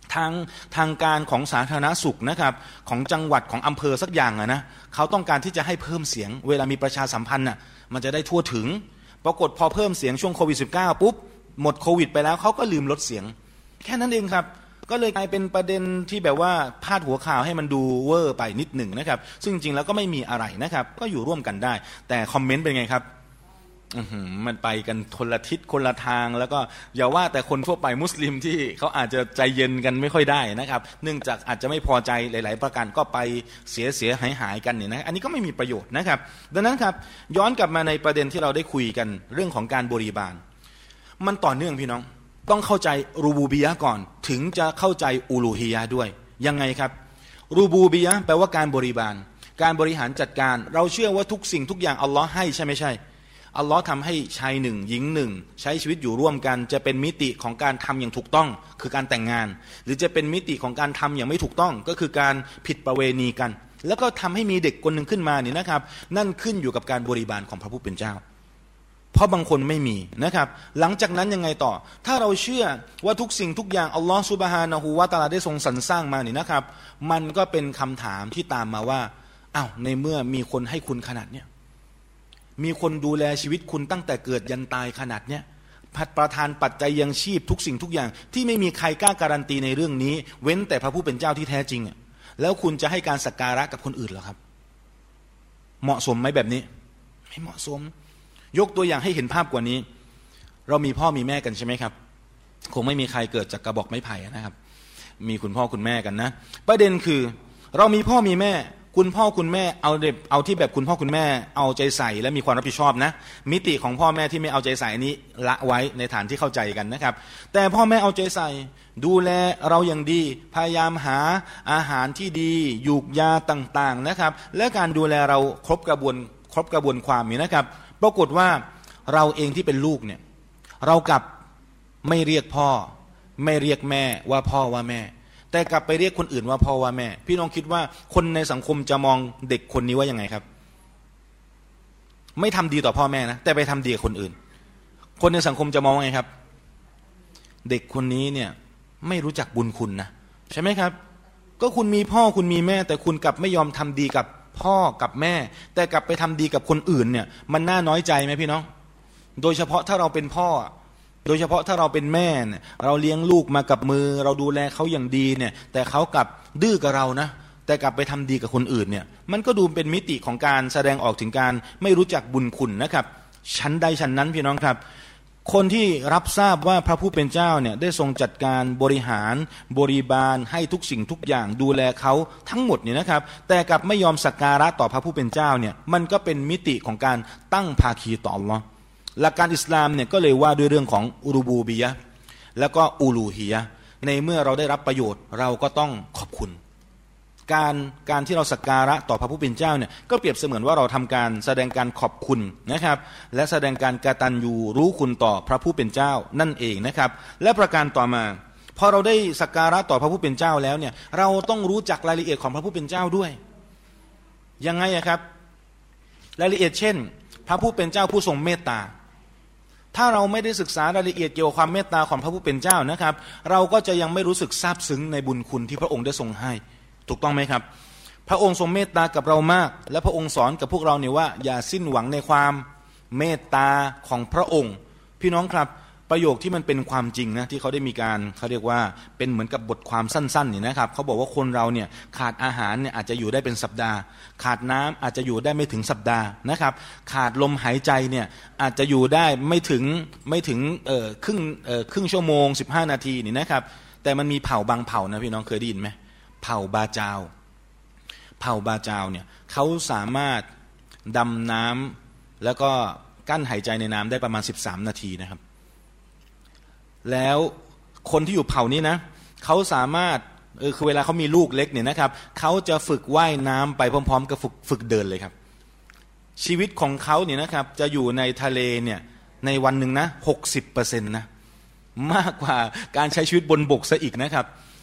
ทางทางการของสาธารณสุขนะครับของจังหวัดของอำเภอสักอย่างอะนะเขาต้องการที่จะให้เพิ่มเสียงเวลามีประชาสัมพันธ์น่ะมันจะได้ทั่วถึงปรากฏพอเพิ่มเสียงช่วงโควิด สิบเก้า ปุ๊บหมดโควิดไปแล้วเขาก็ลืมลดเสียงแค่นั้นเองครับก็เลยกลายเป็นประเด็นที่แบบว่าพาดหัวข่าวให้มันดูเวอร์ไปนิดหนึ่งนะครับซึ่งจริงๆแล้วก็ไม่มีอะไรนะครับก็อยู่ร่วมกันได้แต่คอมเมนต์เป็นไงครับมันไปกันคนละทิศคนละทางแล้วก็อย่าว่าแต่คนทั่วไปมุสลิมที่เขาอาจจะใจเย็นกันไม่ค่อยได้นะครับเนื่องจากอาจจะไม่พอใจหลายๆประการก็ไปเสียเสียหายหายกันเนี่ยนะอันนี้ก็ไม่มีประโยชน์นะครับดังนั้นครับย้อนกลับมาในประเด็นที่เราได้คุยกันเรื่องของการบริบาลมันต่อเนื่องพี่น้องต้องเข้าใจรูบูบียะก่อนถึงจะเข้าใจอูลูฮียะด้วยยังไงครับรูบูบียะแปลว่าการบริบาลการบริหารจัดการเราเชื่อว่าทุกสิ่งทุกอย่างอัลลอฮ์ให้ใช่ไม่ใช่อัลลอฮ์ทำให้ชายหนึ่งหญิงหนึ่งใช้ชีวิตอยู่ร่วมกันจะเป็นมิติของการทำอย่างถูกต้องคือการแต่งงานหรือจะเป็นมิติของการทำอย่างไม่ถูกต้องก็คือการผิดประเวณีกันแล้วก็ทำให้มีเด็กคนหนึ่งขึ้นมาเนี่ยนะครับนั่นขึ้นอยู่กับการบริบาลของพระผู้เป็นเจ้าเพราะบางคนไม่มีนะครับหลังจากนั้นยังไงต่อถ้าเราเชื่อว่าทุกสิ่งทุกอย่างอัลลอฮฺซุบฮานะฮูวะตะอาลาได้ทรงสรรสร้างมานี่นะครับมันก็เป็นคำถามที่ตามมาว่าอ้าวในเมื่อมีคนให้คุณขนาดเนี้ยมีคนดูแลชีวิตคุณตั้งแต่เกิดยันตายขนาดเนี้ยประทานปัจจัยยังชีพทุกสิ่งทุกอย่างที่ไม่มีใครกล้าการันตีในเรื่องนี้เว้นแต่พระผู้เป็นเจ้าที่แท้จริงอ่ะแล้วคุณจะให้การสักการะกับคนอื่นเหรอครับเหมาะสมไหมแบบนี้ไม่เหมาะสมยกตัวอย่างให้เห็นภาพกว่านี้เรามีพ่อมีแม่กันใช่ไหมครับคงไม่มีใครเกิดจากกระบอกไม้ไผ่นะครับมีคุณพ่อคุณแม่กันนะประเด็นคือเรามีพ่อมีแม่คุณพ่อคุณแม่เอาเด็บเอาที่แบบคุณพ่อคุณแม่เอาใจใส่และมีความรับผิดชอบนะมิติของพ่อแม่ที่ไม่เอาใจใส่นี้ละไว้ในฐานที่เข้าใจกันนะครับแต่พ่อแม่เอาใจใส่ดูแลเราอย่างดีพยายามหาอาหารที่ดียูกยาต่างๆนะครับและการดูแลเราครบกระบวนครบกระบวนความนี้นะครับปรากฏว่าเราเองที่เป็นลูกเนี่ยเรากลับไม่เรียกพ่อไม่เรียกแม่ว่าพ่อว่าแม่แต่กลับไปเรียกคนอื่นว่าพ่อว่าแม่พี่น้องคิดว่าคนในสังคมจะมองเด็กคนนี้ว่ายังไงครับไม่ทำดีต่อพ่อแม่นะแต่ไปทำดีกับคนอื่นคนในสังคมจะมองว่าไงครับเด็กคนนี้เนี่ยไม่รู้จักบุญคุณนะใช่ไหมครับก็คุณมีพ่อคุณมีแม่แต่คุณกลับไม่ยอมทำดีกับพ่อกับแม่แต่กลับไปทำดีกับคนอื่นเนี่ยมันน่าน้อยใจไหมพี่น้องโดยเฉพาะถ้าเราเป็นพ่อโดยเฉพาะถ้าเราเป็นแม่เนี่ยเราเลี้ยงลูกมากับมือเราดูแลเขาอย่างดีเนี่ยแต่เขากลับดื้อกับเรานะแต่กลับไปทำดีกับคนอื่นเนี่ยมันก็ดูเป็นมิติของการแสดงออกถึงการไม่รู้จักบุญคุณนะครับชั้นใดชั้นนั้นพี่น้องครับคนที่รับทราบว่าพระผู้เป็นเจ้าเนี่ยได้ทรงจัดการบริหารบริบาลให้ทุกสิ่งทุกอย่างดูแลเขาทั้งหมดเนี่ยนะครับแต่กลับไม่ยอมสักการะต่อพระผู้เป็นเจ้าเนี่ยมันก็เป็นมิติของการตั้งภาคีต่ออัลเลาะห์หลักการอิสลามเนี่ยก็เลยว่าด้วยเรื่องของอูรูบูบียะห์แล้วก็อูลูฮียะห์ในเมื่อเราได้รับประโยชน์เราก็ต้องขอบคุณการการที่เราสักการะต่อพระผู้เป็นเจ้าเนี่ยก็เปรียบเสมือนว่าเราทำการแสดงการขอบคุณนะครับและแสดงการกตัญญูรู้คุณต่อพระผู้เป็นเจ้านั่นเองนะครับและประการต่อมาพอเราได้สักการะต่อพระผู้เป็นเจ้าแล้วเนี่ยเราต้องรู้จักรายละเอียดของพระผู้เป็นเจ้าด้วยยังไงครับรายละเอียดเช่นพระผู้เป็นเจ้าผู้ทรงเมตตาถ้าเราไม่ได้ศึกษารายละเอียดเกี่ยวกับความเมตตาของพระผู้เป็นเจ้านะครับเราก็จะยังไม่รู้สึกซาบซึ้งในบุญคุณที่พระองค์ได้ทรงให้ถูกต้องไหมครับพระองค์ทรงเมตตากับเรามากและพระองค์สอนกับพวกเราเนี่ยว่าอย่าสิ้นหวังในความเมตตาของพระองค์พี่น้องครับประโยคที่มันเป็นความจริงนะที่เขาได้มีการเขาเรียกว่าเป็นเหมือนกับบทความสั้นๆนี่นะครับเขาบอกว่าคนเราเนี่ยขาดอาหารเนี่ยอาจจะอยู่ได้เป็นสัปดาห์ขาดน้ำอาจจะอยู่ได้ไม่ถึงสัปดาห์นะครับขาดลมหายใจเนี่ยอาจจะอยู่ได้ไม่ถึงไม่ถึงเอ่อครึ่งเอ่อครึ่งชั่วโมงสิบห้านาทีนี่นะครับแต่มันมีเผ่าบางเผ่านะพี่น้องเคยได้ยินไหมเผ่าบาจาวเผ่าบาจาวเนี่ยเขาสามารถดำน้ำแล้วก็กั้นหายใจในน้ำได้ประมาณสิบสามนาทีนะครับแล้วคนที่อยู่เผ่านี้นะเขาสามารถเออคือเวลาเขามีลูกเล็กเนี่ยนะครับเขาจะฝึกว่ายน้ำไปพร้อมๆกับฝึกฝึกเดินเลยครับชีวิตของเขาเนี่ยนะครับจะอยู่ในทะเลเนี่ยในวันหนึ่งนะหกสิบเปอร์เซ็นต์นะมากกว่าการใช้ชีวิตบนบกซะอีกนะครับ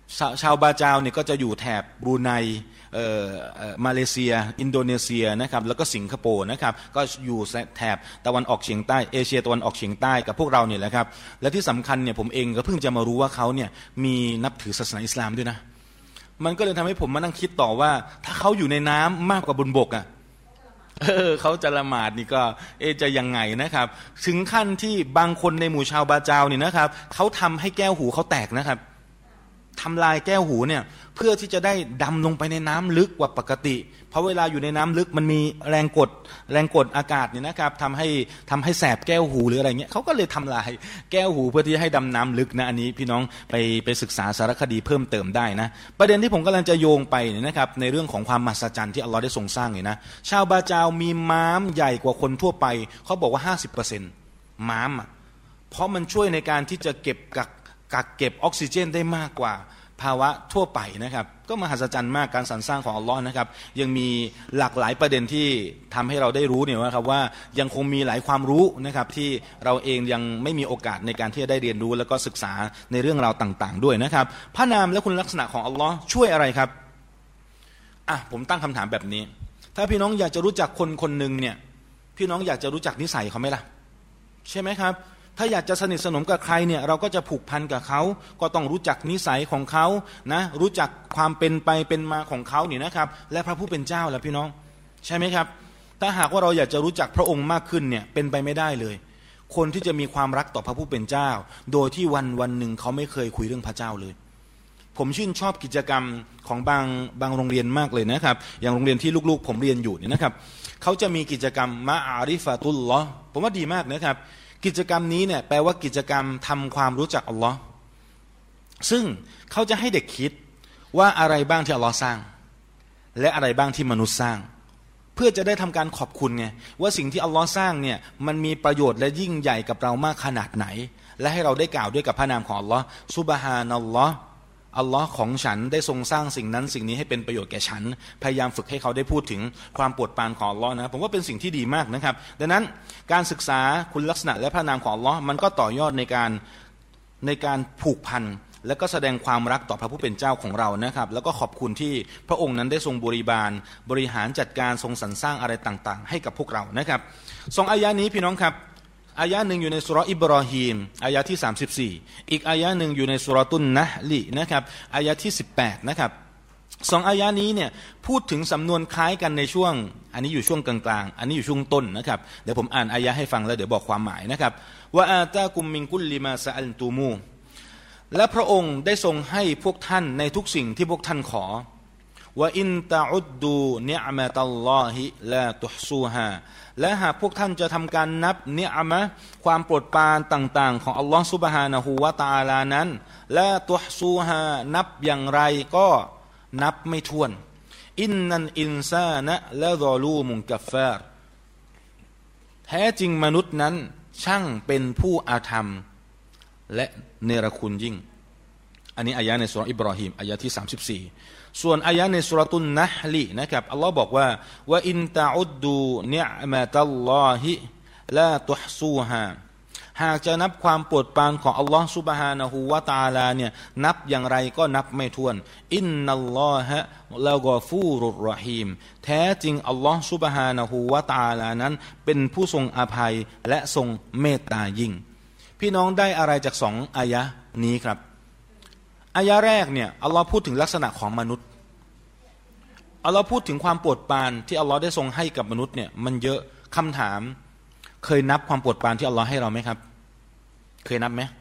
ชาวชาวบาจาวเนี่ยก็จะอยู่แถบบรูไนมาเลเซียอินโดนีเซียนะครับแล้วก็สิงคโปร์นะครับก็อยู่แถบตะวันออกเฉียงใต้เอเชียตะวันออกเฉียงใต้กับพวกเราเนี่ยแหละครับและที่สำคัญเนี่ยผมเองก็เพิ่งจะมารู้ว่าเขาเนี่ยมีนับถือศาสนาอิสลามด้วยนะมันก็เลยทำให้ผมมานั่งคิดต่อว่าถ้าเขาอยู่ในน้ำมากกว่าบนบกอ่ะเออเขาจะละหมาดนี่ก็เอจะยังไงนะครับถึงขั้นที่บางคนในหมู่ชาวบาจาวเนี่ยนะครับเขาทำให้แก้วหูเขาแตกนะครับทำลายแก้วหูเนี่ยเพื่อที่จะได้ดำลงไปในน้ำลึกกว่าปกติเพราะเวลาอยู่ในน้ำลึกมันมีแรงกดแรงกดอากาศเนี่ยนะครับทำให้ทำให้แสบแก้วหูหรืออะไรเงี้ยเขาก็เลยทำลายแก้วหูเพื่อที่ให้ดำน้ำลึกนะอันนี้พี่น้องไปไปศึกษาสารคดีเพิ่มเติมได้นะประเด็นที่ผมกำลังจะโยงไปเนี่ยนะครับในเรื่องของความมหัศจรรย์ที่อัลลอฮ์ได้ทรงสร้างเนี่ยนะชาวบาจาวมีม้ามใหญ่กว่าคนทั่วไปเขาบอกว่า ห้าสิบเปอร์เซ็นต์ ม้ามอ่ะเพราะมันช่วยในการที่จะเก็บกักกักเก็บออกซิเจนได้มากกว่าภาวะทั่วไปนะครับก็มหัศจรรย์มากการสรรสร้างของอัลลอฮ์นะครับยังมีหลากหลายประเด็นที่ทำให้เราได้รู้เนี่ยว่าครับว่ายังคงมีหลายความรู้นะครับที่เราเองยังไม่มีโอกาสในการที่จะได้เรียนรู้แล้วก็ศึกษาในเรื่องราวต่างๆด้วยนะครับพระนามและคุณลักษณะของอัลลอฮ์ช่วยอะไรครับอ่ะผมตั้งคำถามแบบนี้ถ้าพี่น้องอยากจะรู้จักคนคนหนึ่งเนี่ยพี่น้องอยากจะรู้จักนิสัยเขาไหมล่ะใช่ไหมครับถ้าอยากจะสนิทสนมกับใครเนี่ยเราก็จะผูกพันกับเขาก็ต้องรู้จักนิสัยของเขานะรู้จักความเป็นไปเป็นมาของเขาเนี่ยนะครับและพระผู้เป็นเจ้าล่ะพี่น้องใช่ไหมครับถ้าหากว่าเราอยากจะรู้จักพระองค์มากขึ้นเนี่ยเป็นไปไม่ได้เลยคนที่จะมีความรักต่อพระผู้เป็นเจ้าโดยที่วันวันหนึ่งเขาไม่เคยคุยเรื่องพระเจ้าเลยผมชื่นชอบกิจกรรมของบางบางโรงเรียนมากเลยนะครับอย่างโรงเรียนที่ลูกๆผมเรียนอยู่เนี่ยนะครับเขาจะมีกิจกรรมมะอาริฟะตุลลอฮ์ผมว่าดีมากนะครับกิจกรรมนี้เนี่ยแปลว่ากิจกรรมทำความรู้จักอัลลอฮ์ซึ่งเขาจะให้เด็กคิดว่าอะไรบ้างที่อัลลอฮ์สร้างและอะไรบ้างที่มนุษย์สร้างเพื่อจะได้ทำการขอบคุณไงว่าสิ่งที่อัลลอฮ์สร้างเนี่ยมันมีประโยชน์และยิ่งใหญ่กับเรามากขนาดไหนและให้เราได้กล่าวด้วยกับพระนามของอัลลอฮ์ซุบฮานัลลอฮ์อัลลอฮ์ของฉันได้ทรงสร้างสิ่งนั้นสิ่งนี้ให้เป็นประโยชน์แก่ฉันพยายามฝึกให้เขาได้พูดถึงความโปรดปรานของอัลลอฮ์นะผมว่าเป็นสิ่งที่ดีมากนะครับดังนั้นการศึกษาคุณลักษณะและพระนามของอัลลอฮ์มันก็ต่อยอดในการในการผูกพันและก็แสดงความรักต่อพระผู้เป็นเจ้าของเรานะครับแล้วก็ขอบคุณที่พระองค์นั้นได้ทรงบริบาลบริหารจัดการทรงสรรสร้างอะไรต่างๆให้กับพวกเรานะครับสองอายะนี้พี่น้องครับอายะหนึ่งอยู่ในสุเราะห์อิบรอฮีมอายะที่สามสิบสี่อีกอายะหนึ่งอยู่ในสุเราะตุนนะห์ลินะครับอายะที่สิบแปดนะครับสองอายะนี้เนี่ยพูดถึงสำนวนคล้ายกันในช่วงอันนี้อยู่ช่วงกลางๆอันนี้อยู่ช่วงต้นนะครับเดี๋ยวผมอ่านอายะให้ฟังแล้วเดี๋ยวบอกความหมายนะครับวะอาตากุมมินกุลลิมาซะอัลตูมูและพระองค์ได้ทรงให้พวกท่านในทุกสิ่งที่พวกท่านขอว่าอินตะอุดดูเนียมะตัลลอฮิลาตุฮซูฮาและหากพวกท่านจะทำการนับเนียมะความโปรดปรานต่างๆของอัลลอฮฺซุบฮานะฮูวะตะอาลานั้นละตุฮซูฮานับอย่างไรก็นับไม่ถ้วนอินนันอินซานะละซอลูมุนกัฟฟาร์แท้จริงมนุษย์นั้นช่างเป็นผู้อาธรรมและเนรคุณยิ่งอันนี้อายะในสุเราะห์อิบรอฮีมอายะที่สามสิบสี่ส่วนอายะในสุเราะตุนนะห์ลินะครับอัลลอฮ์บอกว่าว่าอินตะอุดดูเนียมะตัลลอฮิลาตุฮซูฮาหากจะนับความโปรดปรานของอัลลอฮ์ซุบฮานะฮูวะตะอาลาเนี่ยนับอย่างไรก็นับไม่ถ้วนอินนัลลอฮะละกอฟูรุรเราะฮีมแท้จริงอัลลอฮ์ซุบฮานะฮูวะตะอาลานั้นเป็นผู้ทรงอภัยและทรงเมตตายิ่งพี่น้องได้อะไรจากสองอายะนี้ครับอายะแรกเนี่ยอัลลอฮ์พูดถึงลักษณะของมนุษย์อัลลอฮ์พูดถึงความโปรดปรานที่อัลลอฮ์ได้ทรงให้กับมนุษย์เนี่ยมันเยอะคำถามเคยนับความโปรดปรานที่อัลลอฮ์ให้เราไหมครับเคยนับไหม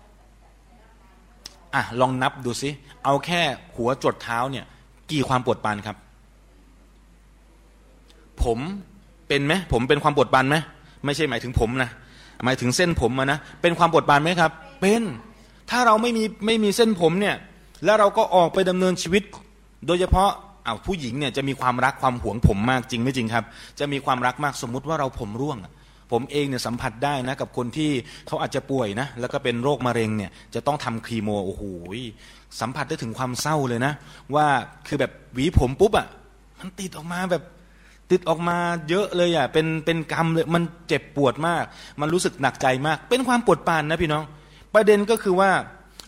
อ่ะลองนับดูสิเอาแค่หัวจดเท้าเนี่ยกี่ความโปรดปรานครับผมเป็นไหมผมเป็นความโปรดปรานไหมไม่ใช่หมายถึงผมนะหมายถึงเส้นผมนะเป็นความโปรดปรานไหมครับเป็นถ้าเราไม่มีไม่มีเส้นผมเนี่ยแล้วเราก็ออกไปดำเนินชีวิตโดยเฉพาะอ้าวผู้หญิงเนี่ยจะมีความรักความหวงผมมากจริงไม่จริงครับจะมีความรักมากสมมุติว่าเราผมร่วงผมเองเนี่ยสัมผัสได้นะกับคนที่เขาอาจจะป่วยนะแล้วก็เป็นโรคมะเร็งเนี่ยจะต้องทำคีโมโอ้โหสัมผัสได้ถึงความเศร้าเลยนะว่าคือแบบหวีผมปุ๊บอ่ะมันติดออกมาแบบติดออกมาเยอะเลยอ่ะเป็นเป็นกรรมเลยมันเจ็บปวดมากมันรู้สึกหนักใจมากเป็นความปวดปานนะพี่น้องประเด็นก็คือว่า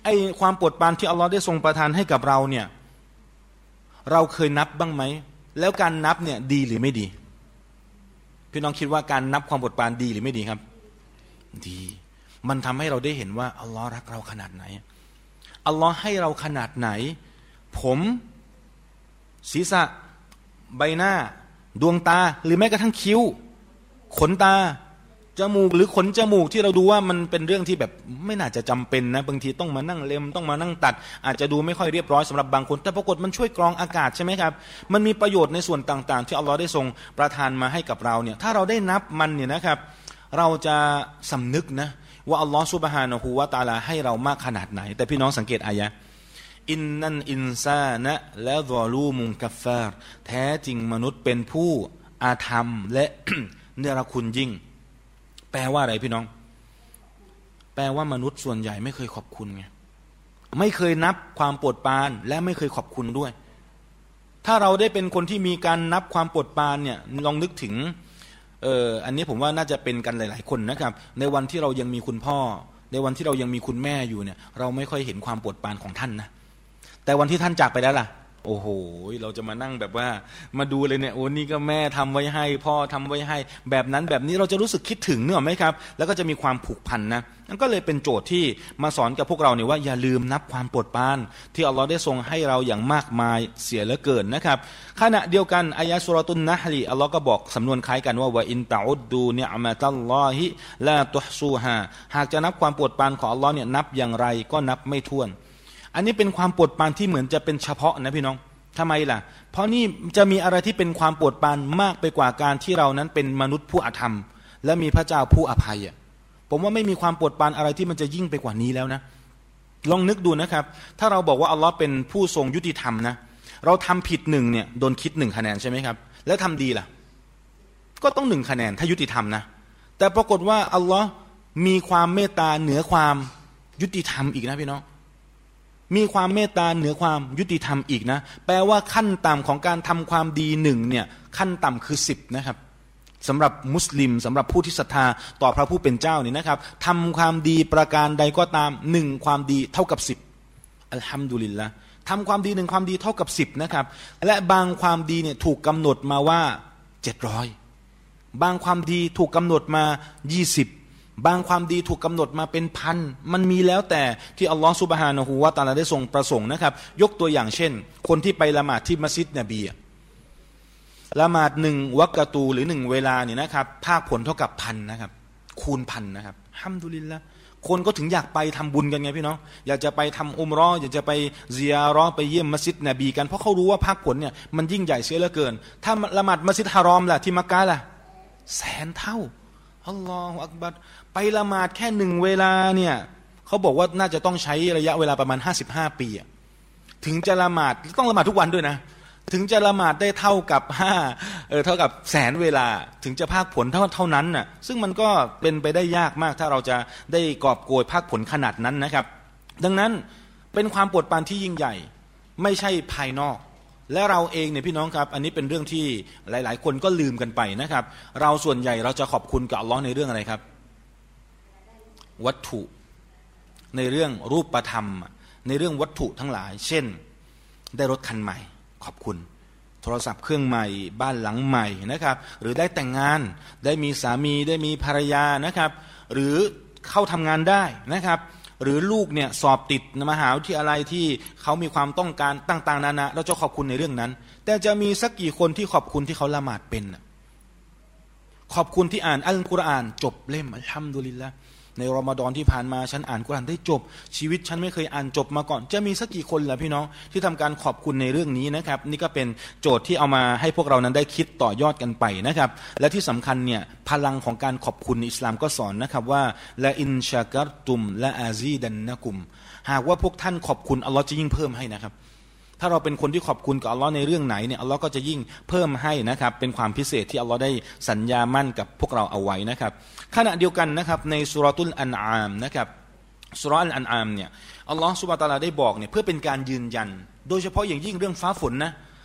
ไอ้ความโปรดปรานที่อัลลอฮ์ได้ทรงประทานให้กับเราเนี่ยเราเคยนับบ้างไหมแล้วการนับเนี่ยดีหรือไม่ดีพี่น้องคิดว่าการนับความโปรดปรานดีหรือไม่ดีครับดีมันทำให้เราได้เห็นว่าอัลลอฮ์รักเราขนาดไหนอัลลอฮ์ให้เราขนาดไหนผมศีรษะใบหน้าดวงตาหรือแม้กระทั่งคิ้วขนตาจมูกหรือขนจมูกที่เราดูว่ามันเป็นเรื่องที่แบบไม่น่าจะจำเป็นนะบางทีต้องมานั่งเล็มต้องมานั่งตัดอาจจะดูไม่ค่อยเรียบร้อยสำหรับบางคนแต่ปรากฏมันช่วยกรองอากาศใช่ไหมครับมันมีประโยชน์ในส่วนต่างๆที่อัลลอฮ์ได้ทรงประทานมาให้กับเราเนี่ยถ้าเราได้นับมันเนี่ยนะครับเราจะสำนึกนะว่าอัลลอฮ์ซุบฮานะฮูวะตะอาลาให้เรามากขนาดไหนแต่พี่น้องสังเกตอายะอินนันอินซานะและซอลูมุงกัฟฟาร์แท้จริงมนุษย์เป็นผู้อาธรรมและ เนรคุณยิ่งแปลว่าอะไรพี่น้องแปลว่ามนุษย์ส่วนใหญ่ไม่เคยขอบคุณไงไม่เคยนับความโปรดปรานและไม่เคยขอบคุณด้วยถ้าเราได้เป็นคนที่มีการนับความโปรดปรานเนี่ยลองนึกถึงเอ่ออันนี้ผมว่าน่าจะเป็นกันหลายๆคนนะครับในวันที่เรายังมีคุณพ่อในวันที่เรายังมีคุณแม่อยู่เนี่ยเราไม่ค่อยเห็นความโปรดปรานของท่านนะแต่วันที่ท่านจากไปแล้วล่ะโอ้โหเราจะมานั่งแบบว่ามาดูเลยเนี่ยโอ้นี่ก็แม่ทำไว้ให้พ่อทำไว้ให้แบบนั้นแบบนี้เราจะรู้สึกคิดถึงเนอะไหมครับแล้วก็จะมีความผูกพันนะนั่นก็เลยเป็นโจทย์ที่มาสอนกับพวกเราเนี่ยว่าอย่าลืมนับความโปรดปรานที่อัลลอฮ์ได้ทรงให้เราอย่างมากมายเสียเหลือเกินนะครับขณะเดียวกันอายะซูเราะตุนนะห์ลีอัลลอฮ์ก็บอกสำนวนคล้ายกันว่าวะอินตะอุดดูนิอ์มะตัลลอฮิลาตุฮซูฮาหากจะนับความโปรดปรานของอัลลอฮ์เนี่ยนับอย่างไรก็นับไม่ถ้วนอันนี้เป็นความโปรดปรานที่เหมือนจะเป็นเฉพาะนะพี่น้องทำไมล่ะเพราะนี่จะมีอะไรที่เป็นความโปรดปรานมากไปกว่าการที่เรานั้นเป็นมนุษย์ผู้อธรรมและมีพระเจ้าผู้อภัยอ่ะผมว่าไม่มีความโปรดปรานอะไรที่มันจะยิ่งไปกว่านี้แล้วนะลองนึกดูนะครับถ้าเราบอกว่าอัลลอฮ์เป็นผู้ทรงยุติธรรมนะเราทำผิดหนึ่งเนี่ยโดนคิดหนึ่งคะแนนใช่ไหมครับแล้วทำดีล่ะก็ต้องหนึ่งคะแนนถ้ายุติธรรมนะแต่ปรากฏว่าอัลลอฮ์มีความเมตตาเหนือความยุติธรรมอีกนะพี่น้องมีความเมตตาเหนือความยุติธรรมอีกนะแปลว่าขั้นต่ำของการทำความดีหนึ่งเนี่ยขั้นต่ำคือสิบนะครับสำหรับมุสลิมสำหรับผู้ที่ศรัทธาต่อพระผู้เป็นเจ้านี่นะครับทำความดีประการใดก็ตามหนึ่งความดีเท่ากับสิบอัลฮัมดุลิลละทำความดีหนึ่งความดีเท่ากับสิบนะครับและบางความดีเนี่ยถูกกำหนดมาว่าเจ็ดร้อยบางความดีถูกกำหนดมายี่สิบบางความดีถูกกำหนดมาเป็นพันมันมีแล้วแต่ที่อัลลอฮฺซุบฮานะฮูวะตะอาลาได้ทรงประสงค์นะครับยกตัวอย่างเช่นคนที่ไปละหมาดที่มัสยิดนบีละหมาดหนึ่งวักตูหรือหนึ่งเวลาเนี่ยนะครับภาคผลเท่ากับพันนะครับคูณพันนะครับฮัมดุลิลละคนก็ถึงอยากไปทำบุญกันไงพี่น้องอยากจะไปทำอุมเราะห์อยากจะไปเซียาเราะห์ไปเยี่ยมมัสยิดนบีกันเพราะเขารู้ว่าภาคผลเนี่ยมันยิ่งใหญ่เสียเหลือเกินถ้าละหมาดมัสยิดฮารอมล่ะที่มักกะฮ์ล่ะแสนเท่าอัลลอฮฺอักบัรไปละหมาดแค่หนึ่งเวลาเนี่ยเขาบอกว่าน่าจะต้องใช้ระยะเวลาประมาณห้าสิบห้าปีถึงจะละหมาดต้องละหมาดทุกวันด้วยนะถึงจะละหมาดได้เท่ากับห้าเออเท่ากับแสนเวลาถึงจะภาคผลเท่าเท่านั้นน่ะซึ่งมันก็เป็นไปได้ยากมากถ้าเราจะได้กอบโกยภาคผลขนาดนั้นนะครับดังนั้นเป็นความโปรดปรานที่ยิ่งใหญ่ไม่ใช่ภายนอกและเราเองเนี่ยพี่น้องครับอันนี้เป็นเรื่องที่หลายๆคนก็ลืมกันไปนะครับเราส่วนใหญ่เราจะขอบคุณกับอัลลอฮ์ในเรื่องอะไรครับวัตถุในเรื่องรูปธรรมในเรื่องวัตถุทั้งหลายเช่นได้รถคันใหม่ขอบคุณโทรศัพท์เครื่องใหม่บ้านหลังใหม่นะครับหรือได้แต่งงานได้มีสามีได้มีภรรยานะครับหรือเข้าทำงานได้นะครับหรือลูกเนี่ยสอบติดมหาวิทยาลัยที่เขามีความต้องการต่างๆนานาเราจะขอบคุณในเรื่องนั้นแต่จะมีสักกี่คนที่ขอบคุณที่เขาละหมาดเป็นขอบคุณที่อ่านอัลกุรอานจบเล่มอัลฮัมดุลิลละในรอมฎอนที่ผ่านมาฉันอ่านกุรอานได้จบชีวิตฉันไม่เคยอ่านจบมาก่อนจะมีสักกี่คนล่ะพี่น้องที่ทำการขอบคุณในเรื่องนี้นะครับนี่ก็เป็นโจทย์ที่เอามาให้พวกเรานั้นได้คิดต่อยอดกันไปนะครับและที่สำคัญเนี่ยพลังของการขอบคุณอิสลามก็สอนนะครับว่าละอินชะกัรตุมละอาซีดันนะกุมหากว่าพวกท่านขอบคุณอัลลอฮ์จะยิ่งเพิ่มให้นะครับถ้าเราเป็นคนที่ขอบคุณกับอัลลอฮ์ในเรื่องไหนเนี่ยอัลลอฮ์ก็จะยิ่งเพิ่มให้นะครับเป็นความพิเศษที่อัลลอฮ์ได้สัญญามั่นกับพวกเราเอาไว้นะครับขณะเดียวกันนะครับในซูเราะตุลอันอามนะครับซูเราะห์อันอามเนี่ยอัลลอฮ์ซุบฮานะฮูวะตะอาลาได้บอกเนี่ยเพื่อเป็นการยืนยันโดยเฉพาะอย่างยิ่งเรื่องฟ้าฝนนะ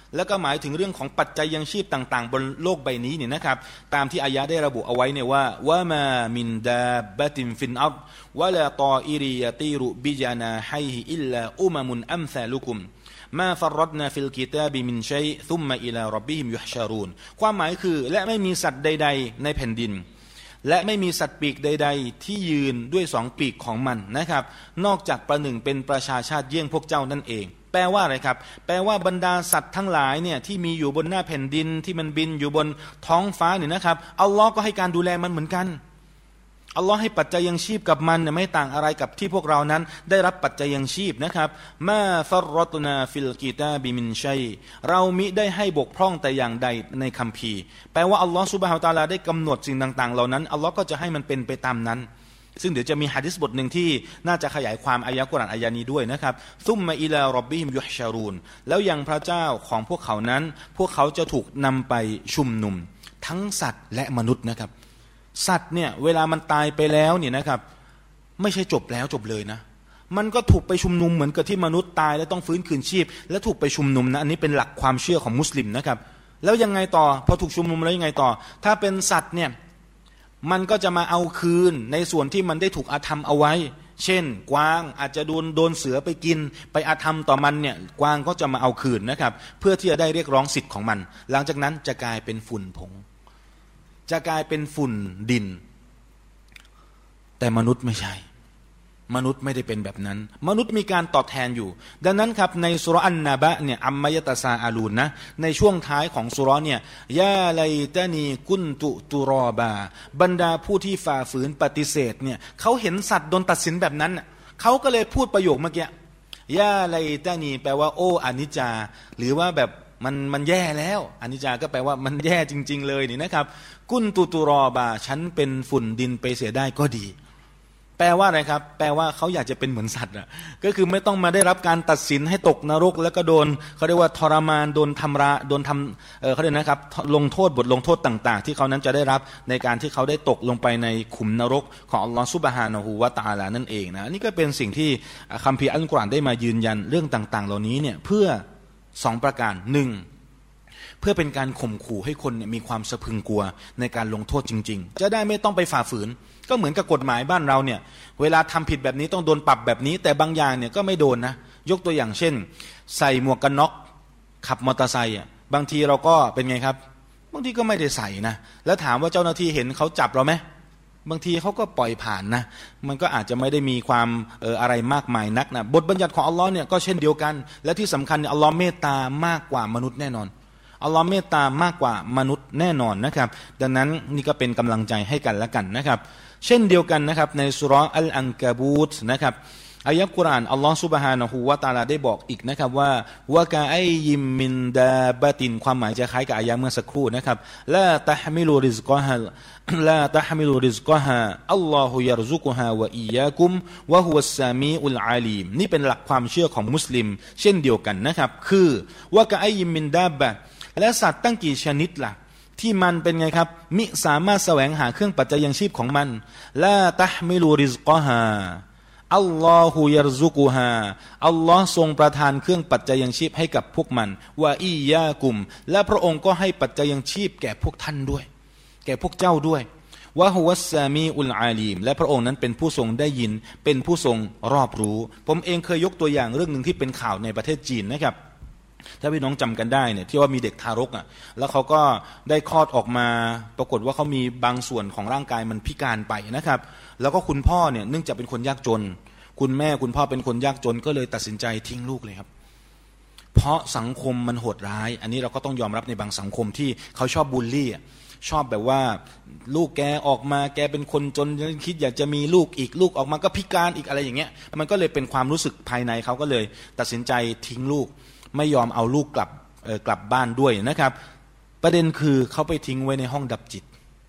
แล้วก็หมายถึงเรื่องของปัจจัยยังชีพต่างๆบนโลกใบนี้เนี่ยนะครับตามที่อายะได้ระบุเอาไว้เนี่ยว่าวะมามินดาบะตินฟินอัรฎวะลาตออิริยะตีรุบิจานาไฮฮิอิลลาอุมะมุนอัมซาลุกุมมาฟัรรดนาฟิลกิตาบิมินชัยซุมมะอิลาร็อบบิฮิมยุฮชารูนความหมายคือและไม่มีสัตว์ใดๆในแผ่นดินและไม่มีสัตว์ปีกใดๆที่ยืนด้วยสองปีกของมันนะครับนอกจากประหนึ่งเป็นประชาชาติเยี่ยงพวกเจ้านั่นเองแปลว่าอะไรครับแปลว่าบรรดาสัตว์ทั้งหลายเนี่ยที่มีอยู่บนหน้าแผ่นดินที่มันบินอยู่บนท้องฟ้าเนี่ยนะครับอัลลอฮ์ก็ให้การดูแลมันเหมือนกันอัลลอฮ์ให้ปัจจัยยังชีพกับมันเนี่ยไม่ต่างอะไรกับที่พวกเรานั้นได้รับปัจจัยยังชีพนะครับมาฟัรรตนาฟิลกิตาบิมินชัยเรามิได้ให้บกพร่องแต่อย่างใดในคัมภีร์แปลว่าอัลลอฮ์ซุบฮานะฮูวะตะอาลาได้กำหนดสิ่งต่างๆเหล่านั้นอัลลอฮ์ก็จะให้มันเป็นไปตามนั้นซึ่งเดี๋ยวจะมีหะดีษบทหนึ่งที่น่าจะขยายความอายะกุรอานอายะนี้ด้วยนะครับซุมมะอิลาร็อบบิฮิมยุฮชารูนแล้วยังพระเจ้าของพวกเขานั้นพวกเขาจะถูกนำไปชุมนุมทั้งสัตว์และมนุษย์นะครับสัตว์เนี่ยเวลามันตายไปแล้วเนี่ยนะครับไม่ใช่จบแล้วจบเลยนะมันก็ถูกไปชุมนุมเหมือนกับที่มนุษย์ตายแล้วต้องฟื้นคืนชีพและถูกไปชุมนุมนะอันนี้เป็นหลักความเชื่อของมุสลิมนะครับแล้วยังไงต่อพอถูกชุมนุมแล้วยังไงต่อถ้าเป็นสัตว์เนี่ยมันก็จะมาเอาคืนในส่วนที่มันได้ถูกอาธรรมเอาไว้เช่นกวางอาจจะโดนโดนเสือไปกินไปอาธรรมต่อมันเนี่ยกวางก็จะมาเอาคืนนะครับเพื่อที่จะได้เรียกร้องสิทธิ์ของมันหลังจากนั้นจะกลายเป็นฝุ่นผงจะกลายเป็นฝุ่นดินแต่มนุษย์ไม่ใช่มนุษย์ไม่ได้เป็นแบบนั้นมนุษย์มีการตอบแทนอยู่ดังนั้นครับในสุเราะห์อันนาบะเนี่ยอัมมะยะตะซาอาลูนนะในช่วงท้ายของสุเราะห์เนี่ยยาไลตานีกุนตุตุรอบาบรรดาผู้ที่ฝ่าฝืนปฏิเสธเนี่ยเขาเห็นสัตว์โดนตัดสินแบบนั้นเขาก็เลยพูดประโยคเมื่อกี้ยาไลตานีแปลว่าโอ้อนิจจาหรือว่าแบบมันมันแย่แล้วอนิจจาก็แปลว่ามันแย่จริงๆเลยนี่นะครับกุนตุตุรอบาฉันเป็นฝุ่นดินไปเสียได้ก็ดีแปลว่าอะไรครับแปลว่าเขาอยากจะเป็นเหมือนสัตว์อ่ะก็คือไม่ต้องมาได้รับการตัดสินให้ตกนรกแล้วก็โดนเขาเรียกว่าทรมานโดนทำราโดนทำเออเขาเรียกนะครับลงโทษบทลงโทษต่างๆที่เขานั้นจะได้รับในการที่เขาได้ตกลงไปในขุมนรกของอัลลอฮฺซุบฮานะฮูวะตะอาลานั่นเองนะนี่ก็เป็นสิ่งที่คัมภีร์อัลกุรอานได้มายืนยันเรื่องต่างๆเหล่านี้เนี่ยเพื่อสองประการหนึ่งเพื่อเป็นการข่มขู่ให้คนมีความสะพรึงกลัวในการลงโทษจริงๆจะได้ไม่ต้องไปฝ่าฝืนก็เหมือนกับกฎหมายบ้านเราเนี่ยเวลาทำผิดแบบนี้ต้องโดนปรับแบบนี้แต่บางอย่างเนี่ยก็ไม่โดนนะยกตัวอย่างเช่นใส่หมวกกันน็อกขับมอเตอร์ไซค์อ่ะบางทีเราก็เป็นไงครับบางทีก็ไม่ได้ใส่นะแล้วถามว่าเจ้าหน้าที่เห็นเขาจับเราไหมบางทีเขาก็ปล่อยผ่านนะมันก็อาจจะไม่ได้มีความเอ่ออะไรมากมายนักนะบทบัญญัติของอัลลอฮ์เนี่ยก็เช่นเดียวกันและที่สำคัญเนี่ยอัลลอฮ์เมตตามากกว่ามนุษย์แน่นอนอัลลอฮ์เมตตามากกว่ามนุษย์แน่นอนนะครับดังนั้นนี่ก็เป็นกำลังใจให้กันและกันนะครับเช่นเดียวกันนะครับในสุเราะห์อัลอันกะบูตนะครับอายะห์กุรอานอัลลอฮ์ซุบฮานะฮูวะตะอาลาได้บอกอีกนะครับว่าวะกะอัยยิมมินดาบะตินความหมายจะคล้ายกับอายะห์เมื่อสักครู่นะครับลาตะฮ์มิลูริซกะฮาลาตะฮ์มิลูริซกะฮาอัลลอฮุยัรซุกุฮาวะอียากุมวะฮุวัสซามีอุลอาลีมนี่เป็นหลักความเชื่อของมุสลิมเช่นเดียวกันนะครับคือวะกะอัยยิมมินดาบะและสัตว์ตั้งกี่ชนิดล่ะที่มันเป็นไงครับมิสามารถแสวงหาเครื่องปัจจัยยังชีพของมันลาตะฮ์มิลูริซกะฮาอัลลอฮุยัรซุกุฮาอัลลอฮ์ทรงประทานเครื่องปัจจัยยังชีพให้กับพวกมันวะอียากุมและพระองค์ก็ให้ปัจจัยยังชีพแก่พวกท่านด้วยแก่พวกเจ้าด้วยวะฮุวัสซามีอุลอาลีมและพระองค์นั้นเป็นผู้ทรงได้ยินเป็นผู้ทรงรอบรู้ผมเองเคยยกตัวอย่างเรื่องหนึ่งที่เป็นข่าวในประเทศจีนนะครับถ้าพี่น้องจำกันได้เนี่ยที่ว่ามีเด็กทารกอ่ะแล้วเขาก็ได้คลอดออกมาปรากฏว่าเขามีบางส่วนของร่างกายมันพิการไปนะครับแล้วก็คุณพ่อเนี่ยเนื่องจากเป็นคนยากจนคุณแม่คุณพ่อเป็นคนยากจนก็เลยตัดสินใจทิ้งลูกเลยครับเพราะสังคมมันโหดร้ายอันนี้เราก็ต้องยอมรับในบางสังคมที่เขาชอบบูลลี่ชอบแบบว่าลูกแกออกมาแกเป็นคนจนคิดอยากจะมีลูกอีกลูกออกมาก็พิการอีกอะไรอย่างเงี้ยมันก็เลยเป็นความรู้สึกภายในเขาก็เลยตัดสินใจทิ้งลูกไม่ยอมเอาลูกกลับเอ่อกลับบ้านด้วยนะครับประเด็นคือเขาไปทิ้งไว้ในห้องดับจิต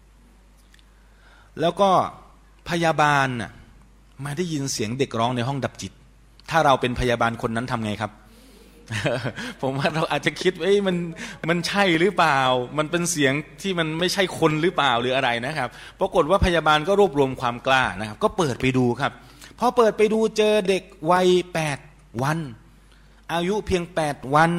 แล้วก็พยาบาลน่ะมาได้ยินเสียงเด็กร้องในห้องดับจิตถ้าเราเป็นพยาบาลคนนั้นทำไงครับ ผมว่าเราอาจจะคิดว่ามันมันใช่หรือเปล่ามันเป็นเสียงที่มันไม่ใช่คนหรือเปล่าหรืออะไรนะครับปรากฏว่าพยาบาลก็รวบรวมความกล้านะครับก็เปิดไปดูครับพอเปิดไปดูเจอเด็กวัยแปดวันอายุเพียงแปดวันน่ะ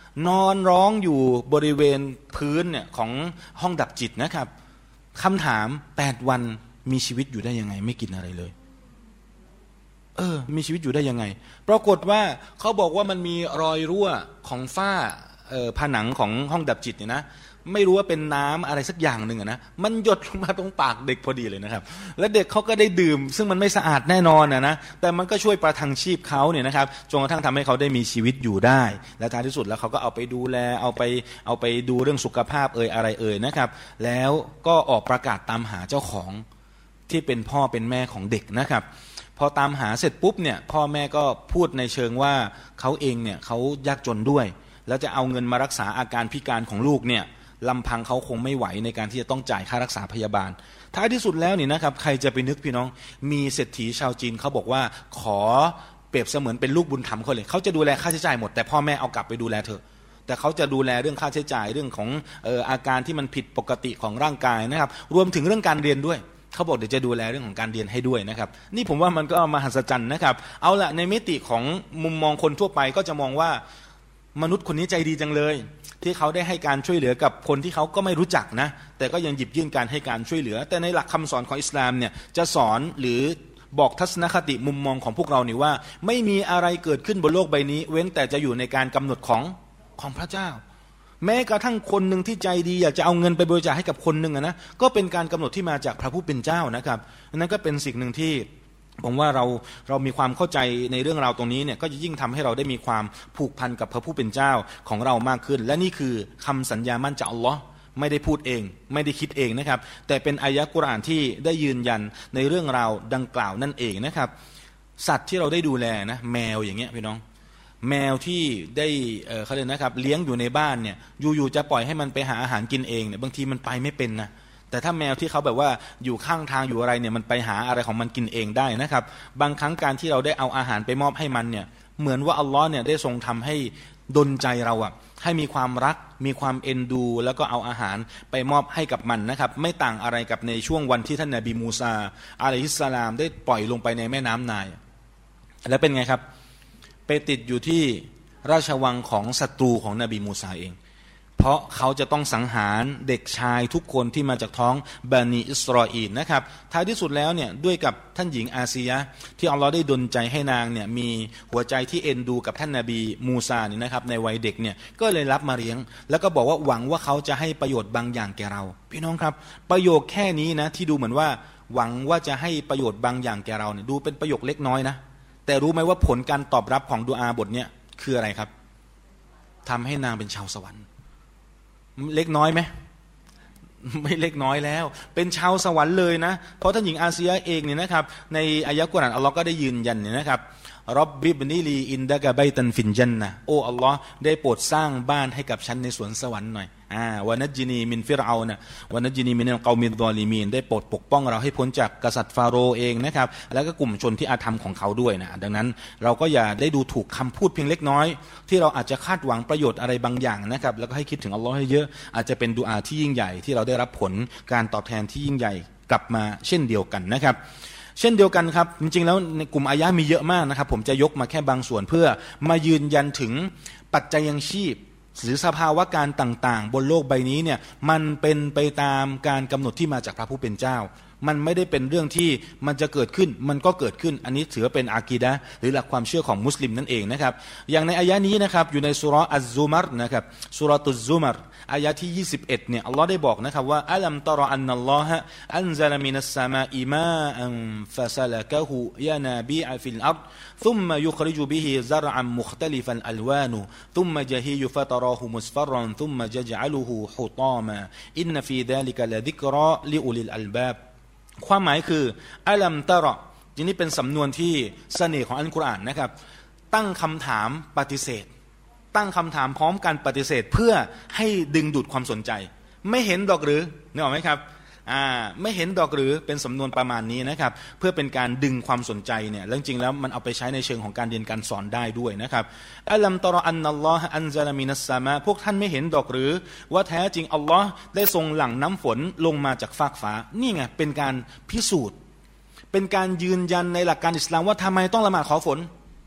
นอนร้องอยู่บริเวณพื้นเนี่ยของห้องดับจิตนะครับคำถามแปดวันมีชีวิตอยู่ได้ยังไงไม่กินอะไรเลยเออมีชีวิตอยู่ได้ยังไงปรากฏว่าเขาบอกว่ามันมีรอยรั่วของฝ้าเอ่อผนังของห้องดับจิตเนี่ยนะไม่รู้ว่าเป็นน้ำอะไรสักอย่างหนึ่งนะมันหยดลงมาตรงปากเด็กพอดีเลยนะครับและเด็กเขาก็ได้ดื่มซึ่งมันไม่สะอาดแน่นอนนะนะแต่มันก็ช่วยประทังชีพเขาเนี่ยนะครับจนกระทั่งทำให้เขาได้มีชีวิตอยู่ได้และท้ายที่สุดแล้วเขาก็เอาไปดูแลเอาไปเอาไปดูเรื่องสุขภาพเอ่ยอะไรเอ่ยนะครับแล้วก็ออกประกาศตามหาเจ้าของที่เป็นพ่อเป็นแม่ของเด็กนะครับพอตามหาเสร็จปุ๊บเนี่ยพ่อแม่ก็พูดในเชิงว่าเขาเองเนี่ยเขายากจนด้วยแล้วจะเอาเงินมารักษาอาการพิการของลูกเนี่ยลำพังเขาคงไม่ไหวในการที่จะต้องจ่ายค่ารักษาพยาบาลท้ายที่สุดแล้วนี่นะครับใครจะไปนึกพี่น้องมีเศรษฐีชาวจีนเขาบอกว่าขอเปรียบเสมือนเป็นลูกบุญธรรมเขาเลยเขาจะดูแลค่าใช้จ่ายหมดแต่พ่อแม่เอากลับไปดูแลเธอแต่เขาจะดูแลเรื่องค่าใช้จ่ายเรื่องของเอ่ออาการที่มันผิดปกติของร่างกายนะครับรวมถึงเรื่องการเรียนด้วยเขาบอกเดี๋ยวจะดูแลเรื่องของการเรียนให้ด้วยนะครับนี่ผมว่ามันก็มหัศจรรย์นะครับเอาละในมิติของมุมมองคนทั่วไปก็จะมองว่ามนุษย์คนนี้ใจดีจังเลยที่เขาได้ให้การช่วยเหลือกับคนที่เขาก็ไม่รู้จักนะแต่ก็ยังหยิบยื่นการให้การช่วยเหลือแต่ในหลักคำสอนของอิสลามเนี่ยจะสอนหรือบอกทัศนคติมุมมองของพวกเรานี่ว่าไม่มีอะไรเกิดขึ้นบนโลกใบนี้เว้นแต่จะอยู่ในการกำหนดของของพระเจ้าแม้กระทั่งคนหนึ่งที่ใจดีอยากจะเอาเงินไปบริจาคให้กับคนหนึ่งนะก็เป็นการกำหนดที่มาจากพระผู้เป็นเจ้านะครับนั่นก็เป็นสิ่งหนึ่งที่ผมว่าเราเรามีความเข้าใจในเรื่องราวตรงนี้เนี่ยก็จะยิ่งทำให้เราได้มีความผูกพันกับพระผู้เป็นเจ้าของเรามากขึ้นและนี่คือคำสัญญามั่นจากอัลลอฮ์ไม่ได้พูดเองไม่ได้คิดเองนะครับแต่เป็นอายะห์กุรอานที่ได้ยืนยันในเรื่องราวดังกล่าวนั่นเองนะครับสัตว์ที่เราได้ดูแลนะแมวอย่างเงี้ยพี่น้องแมวที่ได้เอ่อเขาเรียกนะครับเลี้ยงอยู่ในบ้านเนี่ยอยู่ๆจะปล่อยให้มันไปหาอาหารกินเองเนี่ยบางทีมันไปไม่เป็นนะแต่ถ้าแมวที่เขาแบบว่าอยู่ข้างทางอยู่อะไรเนี่ยมันไปหาอะไรของมันกินเองได้นะครับบางครั้งการที่เราได้เอาอาหารไปมอบให้มันเนี่ยเหมือนว่าอัลลอฮ์เนี่ยได้ทรงทำให้ดลใจเราอะให้มีความรักมีความเอ็นดูแล้วก็เอาอาหารไปมอบให้กับมันนะครับไม่ต่างอะไรกับในช่วงวันที่ท่านนบีมูซาอะลัยฮิสสลามได้ปล่อยลงไปในแม่น้ำไนล์แล้วเป็นไงครับไปติดอยู่ที่ราชวังของศัตรูของนบีมูซาเองเพราะเขาจะต้องสังหารเด็กชายทุกคนที่มาจากท้องบานีอิสราเอลนะครับท้ายที่สุดแล้วเนี่ยด้วยกับท่านหญิงอาซียะที่อัลลอฮ์ได้ดลใจให้นางเนี่ยมีหัวใจที่เอ็นดูกับท่านนบีมูซาเนี่ยนะครับในวัยเด็กเนี่ยก็เลยรับมาเลี้ยงแล้วก็บอกว่าหวังว่าเขาจะให้ประโยชน์บางอย่างแก่เราพี่น้องครับประโยคแค่นี้นะที่ดูเหมือนว่าหวังว่าจะให้ประโยชน์บางอย่างแก่เราเนี่ยดูเป็นประโยคเล็กน้อยนะแต่รู้ไหมว่าผลการตอบรับของดุอาบทเนี้ยคืออะไรครับทำให้นางเป็นชาวสวรรค์เล็กน้อยไหมไม่เล็กน้อยแล้วเป็นชาวสวรรค์เลยนะเพราะท่านหญิงอาซียะเองเนี่ยนะครับในอายะห์กุรอานอัลลอฮ์ก็ได้ยืนยันเนี่ยนะครับร็อบบิบนีลีอินดะกะบัยตันฟินญันนะโอ้อัลลอฮ์ได้โปรดสร้างบ้านให้กับฉันในสวนสวรรค์หน่อยอ่าวะนัจญินีมินฟิรเอานะวะนัจญินีมินัลกอมิฎอลิมีนได้โปรดปกป้องเราให้พ้นจากกษัตริย์ฟาโรห์เองนะครับแล้วก็กลุ่มชนที่อาธรรมของเขาด้วยนะดังนั้นเราก็อย่าได้ดูถูกคำพูดเพียงเล็กน้อยที่เราอาจจะคาดหวังประโยชน์อะไรบางอย่างนะครับแล้วก็ให้คิดถึงอัลลอฮ์ให้เยอะอาจจะเป็นดุอาที่ยิ่งใหญ่ที่เราได้รับผลการตอบแทนที่ยิ่งใหญ่กลับมาเช่นเดียวกันนะครับเช่นเดียวกันครับจริงๆแล้วในกลุ่มอายะห์มีเยอะมากนะครับผมจะยกมาแค่บางส่วนเพื่อมายืนยันถึงปัจจัยยังชีพหรือสภาวะการต่างๆบนโลกใบนี้เนี่ยมันเป็นไปตามการกำหนดที่มาจากพระผู้เป็นเจ้ามันไม่ได้เป็นเรื่องที่มันจะเกิดขึ้นมันก็เกิดขึ้นอันนี้ถือเป็นอากีดะห์หรือหลักความเชื่อของมุสลิมนั่นเองนะครับอย่างในอายะห์นี้นะครับอยู่ในซูเราะห์อัซซุมัรนะครับซูเราะตุซซุมัรอายะห์ที่ยี่สิบเอ็ดเนี่ยอัลลอฮ์ได้บอกนะครับว่าอัลัมตะรออันนัลลอฮะอันซะละมินัสสมาอิมาอันฟะซะละกะฮูยานาบิอะฟิลอัรฎซุมมะยุคริจุบิฮิซะรอันมุคตะลิฟันอัลวานุซุมมะญะฮีฟะตะราฮูมุสฟัรรันซุมมะญะญะลุฮูฮุฏามาอินนะฟีซาลิกะละซิกราลิอุลิลอัลบาบความหมายคืออัลัมตะรอทีนี้เป็นสำนวนที่เสน่ห์ของอัลกุรอานนะครับตั้งคำถามปฏิเสธตั้งคำถามพร้อมกันปฏิเสธเพื่อให้ดึงดูดความสนใจไม่เห็นดอกหรือนึกออกไหมครับอ่าไม่เห็นดอกหรือเป็นสำนวนประมาณนี้นะครับเพื่อเป็นการดึงความสนใจเนี่ยจริงๆแล้วมันเอาไปใช้ในเชิงของการเรียนการสอนได้ด้วยนะครับอัลลัมตะรออันนัลลอฮะอันซะละมินัสสมาพวกท่านไม่เห็นดอกหรือว่าแท้จริงอัลลอฮ์ได้ทรงหลั่งน้ำฝนลงมาจากฟากฟ้านี่ไงเป็นการพิสูจน์เป็นการยืนยันในหลักการอิสลามว่าทำไมต้องละหมาดขอฝน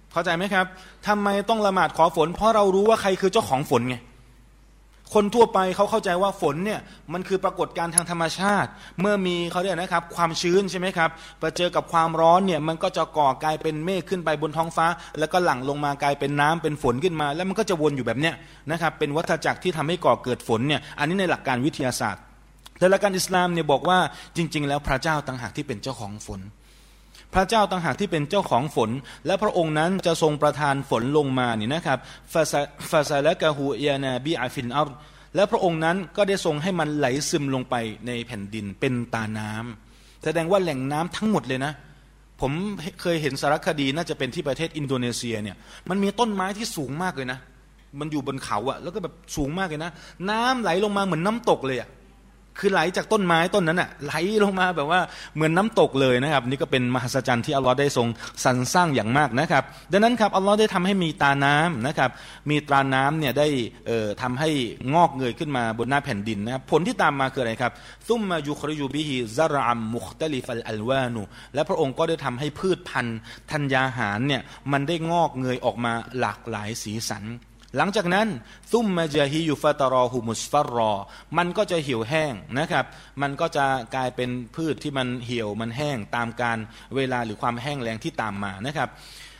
เข้าใจไหมครับทำไมต้องละหมาดขอฝนเพราะเรารู้ว่าใครคือเจ้าของฝนไงคนทั่วไปเขาเข้าใจว่าฝนเนี่ยมันคือปรากฏการณ์ทางธรรมชาติเมื่อมีเขาเรียกนะครับความชื้นใช่ไหมครับไปเจอกับความร้อนเนี่ยมันก็จะก่อกลายเป็นเมฆขึ้นไปบนท้องฟ้าแล้วก็หลั่งลงมากลายเป็นน้ำเป็นฝนขึ้นมาแล้วมันก็จะวนอยู่แบบเนี้ยนะครับเป็นวัฏจักรที่ทำให้ก่อเกิดฝนเนี่ยอันนี้ในหลักการวิทยาศาสตร์แต่หลักการอิสลามเนี่ยบอกว่าจริงๆแล้วพระเจ้าต่างหากที่เป็นเจ้าของฝนพระเจ้าต่างหากที่เป็นเจ้าของฝนและพระองค์นั้นจะทรงประทานฝนลงมานี่นะครับฟาซาฟาซาละกะฮูยานาบีอาฟินอัรและพระองค์นั้นก็ได้ทรงให้มันไหลซึมลงไปในแผ่นดินเป็นตาน้ำแสดงว่าแหล่งน้ำทั้งหมดเลยนะผมเคยเห็นสารคดีน่าจะเป็นที่ประเทศอินโดนีเซียเนี่ยมันมีต้นไม้ที่สูงมากเลยนะมันอยู่บนเขาอะแล้วก็แบบสูงมากเลยนะน้ำไหลลงมาเหมือนน้ำตกเลยอะคือไหลจากต้นไม้ต้นนั้นอ่ะไหลลงมาแบบว่าเหมือนน้ำตกเลยนะครับนี่ก็เป็นมหัศจรรย์ที่อัลลอฮ์ได้ทรงสรรสร้างอย่างมากนะครับดังนั้นครับอัลลอฮ์ได้ทำให้มีตาน้ำนะครับมีตาน้ำเนี่ยได้เอ่อทำให้งอกเงยขึ้นมาบนหน้าแผ่นดินนะครับผลที่ตามมาคืออะไรครับซุมมายุคริยูบิฮิซะรอัมมุคตะลิฟัลอัลวานุและพระองค์ก็ได้ทำให้พืชพันธุ์ธัญญาหารเนี่ยมันได้งอกเงยออกมาหลากหลายสีสันหลังจากนั้นซุมมาจาฮิยุฟะตารอฮุมุสฟัรรอมันก็จะเหี่ยวแห้งนะครับมันก็จะกลายเป็นพืชที่มันเหี่ยวมันแห้งตามการเวลาหรือความแห้งแล้งที่ตามมานะครับ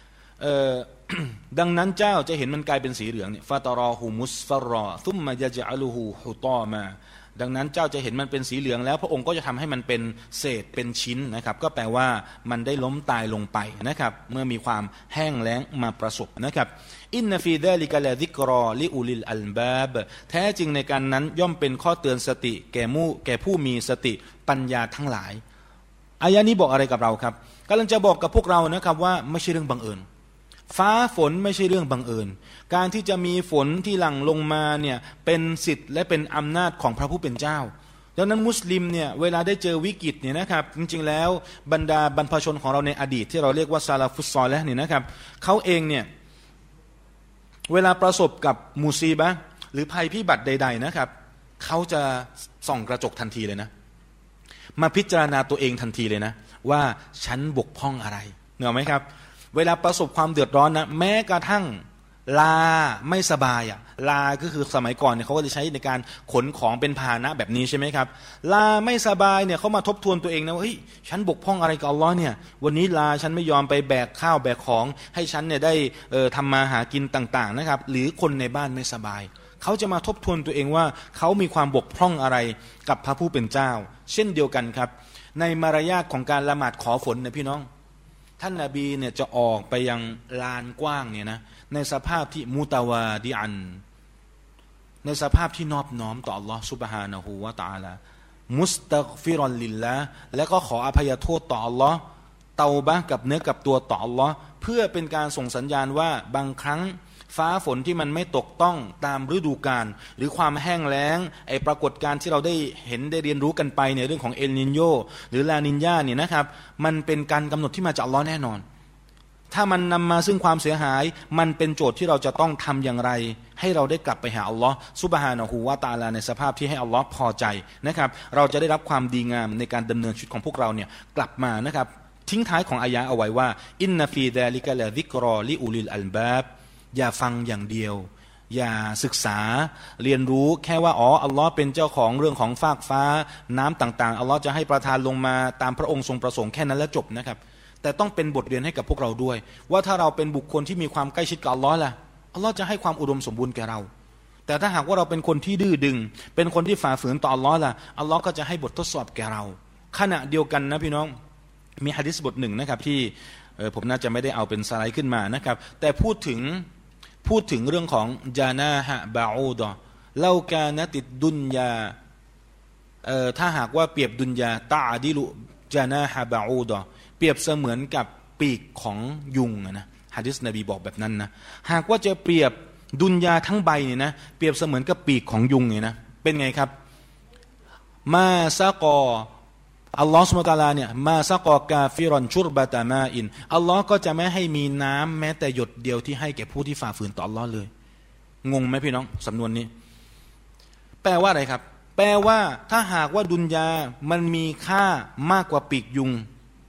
ดังนั้นเจ้าจะเห็นมันกลายเป็นสีเหลืองเนี่ยฟะตารอฮุมุสฟัรรอซุมมายะจะอลูฮูฮุตอมาดังนั้นเจ้าจะเห็นมันเป็นสีเหลืองแล้วพระองค์ก็จะทำให้มันเป็นเศษเป็นชิ้นนะครับก็แปลว่ามันได้ล้มตายลงไปนะครับเมื่อมีความแห้งแล้งมาประสบนะครับอินนฟีดาลิกะลาซิกรอลิอุลิลอัลบาบแท้จริงในการนั้นย่อมเป็นข้อเตือนสติแก่มู่แก่ผู้มีสติปัญญาทั้งหลายอายะนี้บอกอะไรกับเราครับกำลังจะบอกกับพวกเรานะครับว่าไม่ใช่เรื่องบังเอิญฟ้าฝนไม่ใช่เรื่องบังเอิญการที่จะมีฝนที่หลั่งลงมาเนี่ยเป็นสิทธิ์และเป็นอำนาจของพระผู้เป็นเจ้าดังนั้นมุสลิมเนี่ยเวลาได้เจอวิกฤตเนี่ยนะครับจริงๆแล้วบรรดาบรรพชนของเราในอดีตที่เราเรียกว่าซาลาฟุสซอลและเนี่ยนะครับเขาเองเนี่ยเวลาประสบกับมุซีบะห์หรือภัยพิบัติใดๆนะครับเขาจะส่องกระจกทันทีเลยนะมาพิจารณาตัวเองทันทีเลยนะว่าฉันบกพร่องอะไรเหนือไหมครับเวลาประสบความเดือดร้อนนะแม้กระทั่งลาไม่สบายอ่ะลาก็คือสมัยก่อนเนี่ยเขาก็จะใช้ในการขนของเป็นพาหนะแบบนี้ใช่ไหมครับลาไม่สบายเนี่ยเขามาทบทวนตัวเองนะว่าเฮ้ยฉันบกพร่องอะไรกับอัลลอฮ์เนี่ยวันนี้ลาฉันไม่ยอมไปแบกข้าวแบกของให้ฉันเนี่ยได้เอ่อทำมาหากินต่างๆนะครับหรือคนในบ้านไม่สบายเขาจะมาทบทวนตัวเองว่าเขามีความบกพร่องอะไรกับพระผู้เป็นเจ้าเช่นเดียวกันครับในมารยาทของการละหมาดขอฝนนะพี่น้องท่านนบีเนี่ยจะออกไปยังลานกว้างเนี่ยนะในสภาพที่มุตาวาดิอันในสภาพที่นอบน้อมต่อ Allah سبحانه และ تعالى มุสตัฆฟิรอนลิลละและก็ขออภัยโทษต่อ Allah เตาบะกับเนื้อกับตัวต่อ Allah เพื่อเป็นการส่งสัญญาณว่าบางครั้งฟ้าฝนที่มันไม่ตกต้องตามฤดูกาลหรือความแห้งแล้งไอปรากฏการณ์ที่เราได้เห็นได้เรียนรู้กันไปในเรื่องของเอลนินโญหรือลานินญาเนี่ยนะครับมันเป็นการกำหนดที่มาจากอัลเลาะห์แน่นอนถ้ามันนำมาซึ่งความเสียหายมันเป็นโจทย์ที่เราจะต้องทำอย่างไรให้เราได้กลับไปหาอัลลอฮ์ซุบฮานะฮูวะตะอาลาในสภาพที่ให้อัลลอฮ์พอใจนะครับเราจะได้รับความดีงามในการดำเนินชีวิตของพวกเราเนี่ยกลับมานะครับทิ้งท้ายของอายะเอาไว้ว่าอินนาฟีซาลิกะลาซิกรอลิอุลิลอัลบาบอย่าฟังอย่างเดียวอย่าศึกษาเรียนรู้แค่ว่าอ๋ออัลลอฮ์เป็นเจ้าของเรื่องของฟากฟ้าน้ำต่างๆอัลลอฮ์จะให้ประทานลงมาตามพระองค์ทรงประสงค์แค่นั้นแล้วจบนะครับแต่ต้องเป็นบทเรียนให้กับพวกเราด้วยว่าถ้าเราเป็นบุคคลที่มีความใกล้ชิดกับอัลลอฮ์ล่ะอัลลอฮ์จะให้ความอุดมสมบูรณ์แก่เราแต่ถ้าหากว่าเราเป็นคนที่ดื้อดึงเป็นคนที่ฝ่าฝืนต่ออัลลอฮ์ล่ะอัลลอฮ์ก็จะให้บททดสอบแก่เราขณะเดียวกันนะพี่น้องมีหะดีษบทหนึ่งนะครับที่ผมน่าจะไม่ได้เอาเป็นสไลด์ขึ้นมานะครับแต่พูดถึงพูดถึงเรื่องของจานาฮะบาอูดะเลากานะติดดุนยาเอ่อถ้าหากว่าเปรียบดุนยาตาดิลุจานาฮะบาอูดะเปรียบเสมือนกับปีกของยุงนะหะดีษนบีบอกแบบนั้นนะหากว่าจะเปรียบดุนยาทั้งใบเนี่ยนะเปรียบเสมือนกับปีกของยุงเนี่ยนะเป็นไงครับมาซากออัลลอฮฺซุบฮานะฮูวะตะอาลาเนี่ยมาซากอกาฟิรอนชุรบะตะมาอินอัลลอฮ์ก็จะไม่ให้มีน้ำแม้แต่หยดเดียวที่ให้แก่ผู้ที่ฝ่าฝืนต่ออัลลอฮ์เลยงงไหมพี่น้องสำนวนนี้แปลว่าอะไรครับแปลว่าถ้าหากว่าดุนยามันมีค่ามากกว่าปีกยุง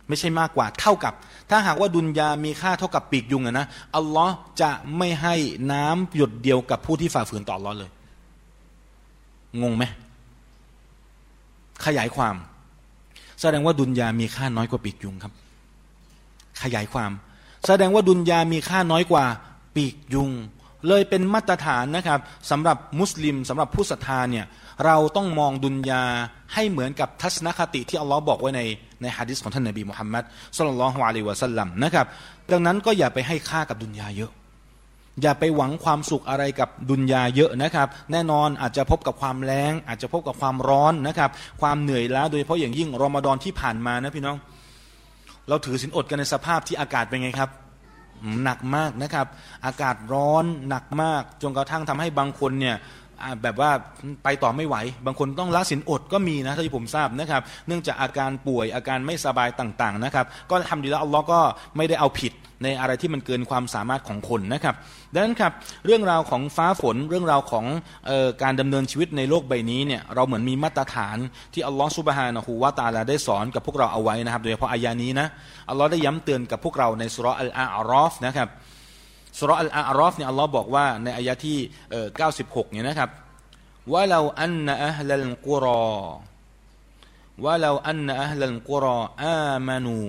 ไม่ใช่มากกว่าเท่ากับถ้าหากว่าดุนยามีค่าเท่ากับปีกยุงอะนะอัลลอฮ์จะไม่ให้น้ำหยดเดียวกับผู้ที่ฝ่าฝืนต่ออัลลอฮ์เลยงงไหมขยายความแสดงว่าดุนยามีค่าน้อยกว่าปีกยุงครับขยายความแสดงว่าดุนยามีค่าน้อยกว่าปีกยุงเลยเป็นมาตรฐานนะครับสำหรับมุสลิมสำหรับผู้ศรัทธาเนี่ยเราต้องมองดุนยาให้เหมือนกับทัศนคติที่อัลลอฮ์บอกไว้ในในหะดีษของท่านนบีมุฮัมมัดศ็อลลัลลอฮุอะลัยฮิวะซัลลัมนะครับดังนั้นก็อย่าไปให้ค่ากับดุนยาเยอะอย่าไปหวังความสุขอะไรกับดุนยาเยอะนะครับแน่นอนอาจจะพบกับความแล้งอาจจะพบกับความร้อนนะครับความเหนื่อยล้าโดยเฉพาะอย่างยิ่งรอมฎอนที่ผ่านมานะพี่น้องเราถือศีลอดกันในสภาพที่อากาศเป็นไงครับหนักมากนะครับอากาศร้อนหนักมากจนกระทั่งทำให้บางคนเนี่ยแบบว่าไปต่อไม่ไหวบางคนต้องละศีลอดก็มีนะที่ผมทราบนะครับเนื่องจากอาการป่วยอาการไม่สบายต่างๆนะครับก็ทำดีแล้วอัลลอฮ์ก็ไม่ได้เอาผิดในอะไรที่มันเกินความสามารถของคนนะครับดังนั้นครับเรื่องราวของฟ้าฝนเรื่องราวของเอ่อการดำเนินชีวิตในโลกใบนี้เนี่ยเราเหมือนมีมาตรฐานที่อัลลอฮ์ซุบฮานะฮูวะตะอาลาได้สอนกับพวกเราเอาไว้นะครับโดยเฉพาะอายะนี้นะอัลลอฮ์ได้ย้ำเตือนกับพวกเราในซูเราะห์อัลอาอรอฟนะครับซูเราะห์อัลอาอรอฟเนี่ยอัลลอฮ์บอกว่าในอายะที่เอ่อเก้าสิบหกเนี่ยนะครับวะลาอันนะอะฮลัลกุรอวะลาอันนะอะฮลัลกุรออามานู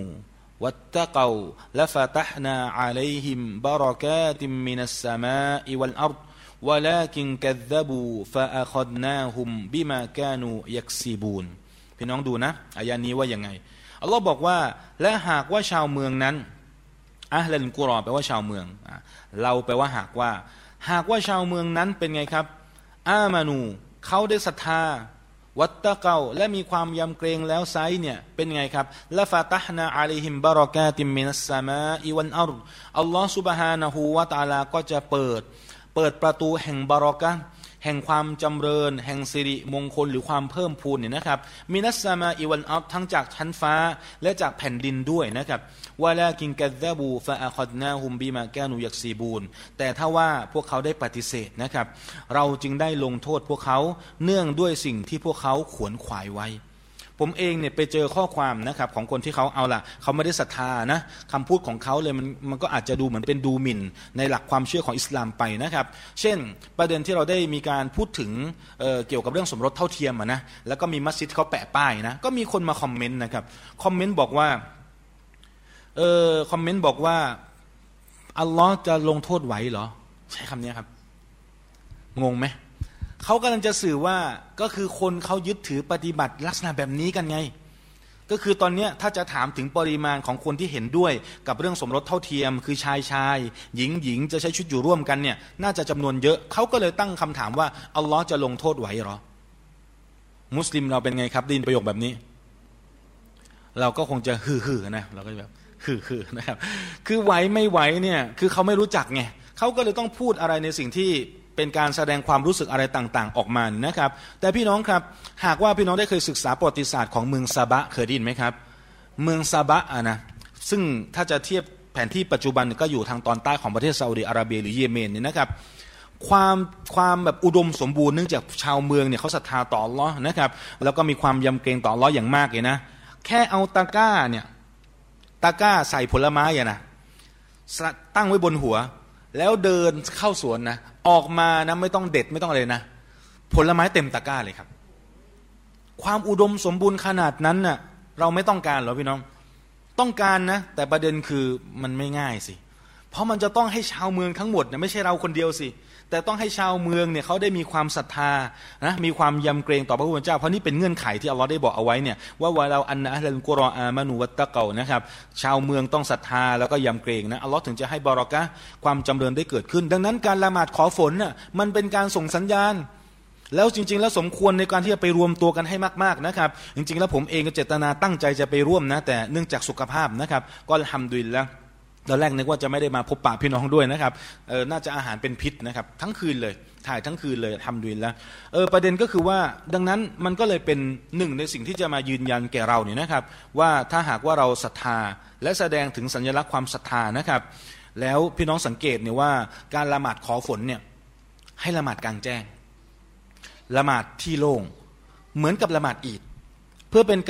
واتقوا لفتحنا عليهم بركات من السماء والأرض ولكن كذبوا فأخذناهم بما كانوا يكسبون พี่น้องดูนะอายะนี้ว่ายังไงอัลลอฮ์บอกว่าและหากว่าชาวเมืองนั้นอะห์ลัลกุรอแปลว่าชาวเมืองเราแปลว่าหากว่าหากว่าชาวเมืองนั้นเป็นไงครับอามานูเขาได้ศรัทธาวัตตะเกาและมีความยำเกรงแล้วไซเนี่ยเป็นไงครับละฟาตะฮ์นาอะลัยฮิมบารอกาติมมินัสสมาอิวัลอัรฎ์อัลลอฮ์ซุบฮานะฮูวะตะอาลาก็จะเปิดเปิดประตูแห่งบารอกะห์แห่งความจำเริญแห่งสิริมงคลหรือความเพิ่มพูนเนี่ยนะครับมินัสสมาอิวัลอัรฎ์ทั้งจากชั้นฟ้าและจากแผ่นดินด้วยนะครับวะลากินกัซซะบูฟะอะคอดนาฮุมบิมากานูยักซีบูนแต่ถ้าว่าพวกเขาได้ปฏิเสธนะครับเราจึงได้ลงโทษพวกเขาเนื่องด้วยสิ่งที่พวกเขาขวนขวายไว้ผมเองเนี่ยไปเจอข้อความนะครับของคนที่เขาเอาล่ะเขาไม่ได้ศรัทธานะคำพูดของเขาเลยมันมันก็อาจจะดูเหมือนเป็นดูหมิ่นในหลักความเชื่อของอิสลามไปนะครับเช่นประเด็นที่เราได้มีการพูดถึง เ, เกี่ยวกับเรื่องสมรสเท่าเทียมนะแล้วก็มีมัสยิดเขาแปะป้ายนะก็มีคนมาคอมเมนต์นะครับคอมเมนต์บอกว่าเออคอมเมนต์บอกว่าอัลลอฮ์จะลงโทษไหวเหรอใช้คำนี้ครับงงไหมเขากำลังจะสื่อว่าก็คือคนเขายึดถือปฏิบัติลักษณะแบบนี้กันไงก็คือตอนนี้ถ้าจะถามถึงปริมาณของคนที่เห็นด้วยกับเรื่องสมรสเท่าเทียมคือชายชายหญิงหญิงจะใช้ชีวิตอยู่ร่วมกันเนี่ยน่าจะจำนวนเยอะเขาก็เลยตั้งคำถามว่าอัลลอฮ์จะลงโทษไหวเหรอมุสลิมเราเป็นไงครับได้ยินประโยคแบบนี้เราก็คงจะฮือๆนะเราก็แบบฮือๆนะครับคือไหวไม่ไหวเนี่ยคือเขาไม่รู้จักไงเขาก็เลยต้องพูดอะไรในสิ่งที่เป็นการแสดงความรู้สึกอะไรต่างๆออกมานะครับแต่พี่น้องครับหากว่าพี่น้องได้เคยศึกษาประวัติศาสตร์ของเมืองซาบะเคยได้ยินไหมครับเมืองซาบะอ่ะนะซึ่งถ้าจะเทียบแผนที่ปัจจุบันก็อยู่ทางตอนใต้ของประเทศซาอุดิอาระเบียหรือเยเมนเนี่ยนะครับความความแบบอุดมสมบูรณ์เนื่องจากชาวเมืองเนี่ยเขาศรัทธาต่ออัลเลาะห์นะครับแล้วก็มีความยำเกรงต่ออัลเลาะห์อย่างมากเลยนะแค่เอาตะกร้าเนี่ยตะกร้าใส่ผลไม้อ่ะนะตั้งไว้บนหัวแล้วเดินเข้าสวนนะออกมานะไม่ต้องเด็ดไม่ต้องอะไรนะผลไม้เต็มตะกร้าเลยครับความอุดมสมบูรณ์ขนาดนั้นน่ะเราไม่ต้องการหรอพี่น้องต้องการนะแต่ประเด็นคือมันไม่ง่ายสิเพราะมันจะต้องให้ชาวเมืองทั้งหมดเนี่ยไม่ใช่เราคนเดียวสิแต่ต้องให้ชาวเมืองเนี่ยเขาได้มีความศรัทธานะมีความยำเกรงต่อพระผู้เป็นเจ้าเพราะนี่เป็นเงื่อนไขที่อัลลอฮ์ได้บอกเอาไว้เนี่ยว่าวะลาอันนะอะห์ลัลกุรออามานูวัตตะเกานะครับชาวเมืองต้องศรัทธาแล้วก็ยำเกรงนะอัลลอฮ์ถึงจะให้บารอกะห์ความจำเริญได้เกิดขึ้นดังนั้นการละหมาดขอฝนน่ะมันเป็นการส่งสัญญาณแล้วจริงๆแล้วสมควรในการที่จะไปรวมตัวกันให้มากๆนะครับจริงๆแล้วผมเองก็เจตนาตั้งใจจะไปร่วมนะแต่เนื่องจากสุขภาพนะครับก็อัลฮัมดุลิลละห์ตอนแรกนึกว่าจะไม่ได้มาพบปะพี่น้องด้วยนะครับเออน่าจะอาหารเป็นพิษนะครับทั้งคืนเลยถ่ายทั้งคืนเลยทำดุลิลละห์เออประเด็นก็คือว่าดังนั้นมันก็เลยเป็นหนึ่งในสิ่งที่จะมายืนยันแก่เราเนี่ยนะครับว่าถ้าหากว่าเราศรัทธาและแสดงถึงสัญลักษณ์ความศรัทธานะครับแล้วพี่น้องสังเกตเนี่ยว่าการละหมาดขอฝนเนี่ยให้ละหมาดกลางแจ้งละหมาดที่โล่งเหมือนกับละหมาดอีดเพื่อเป็นการ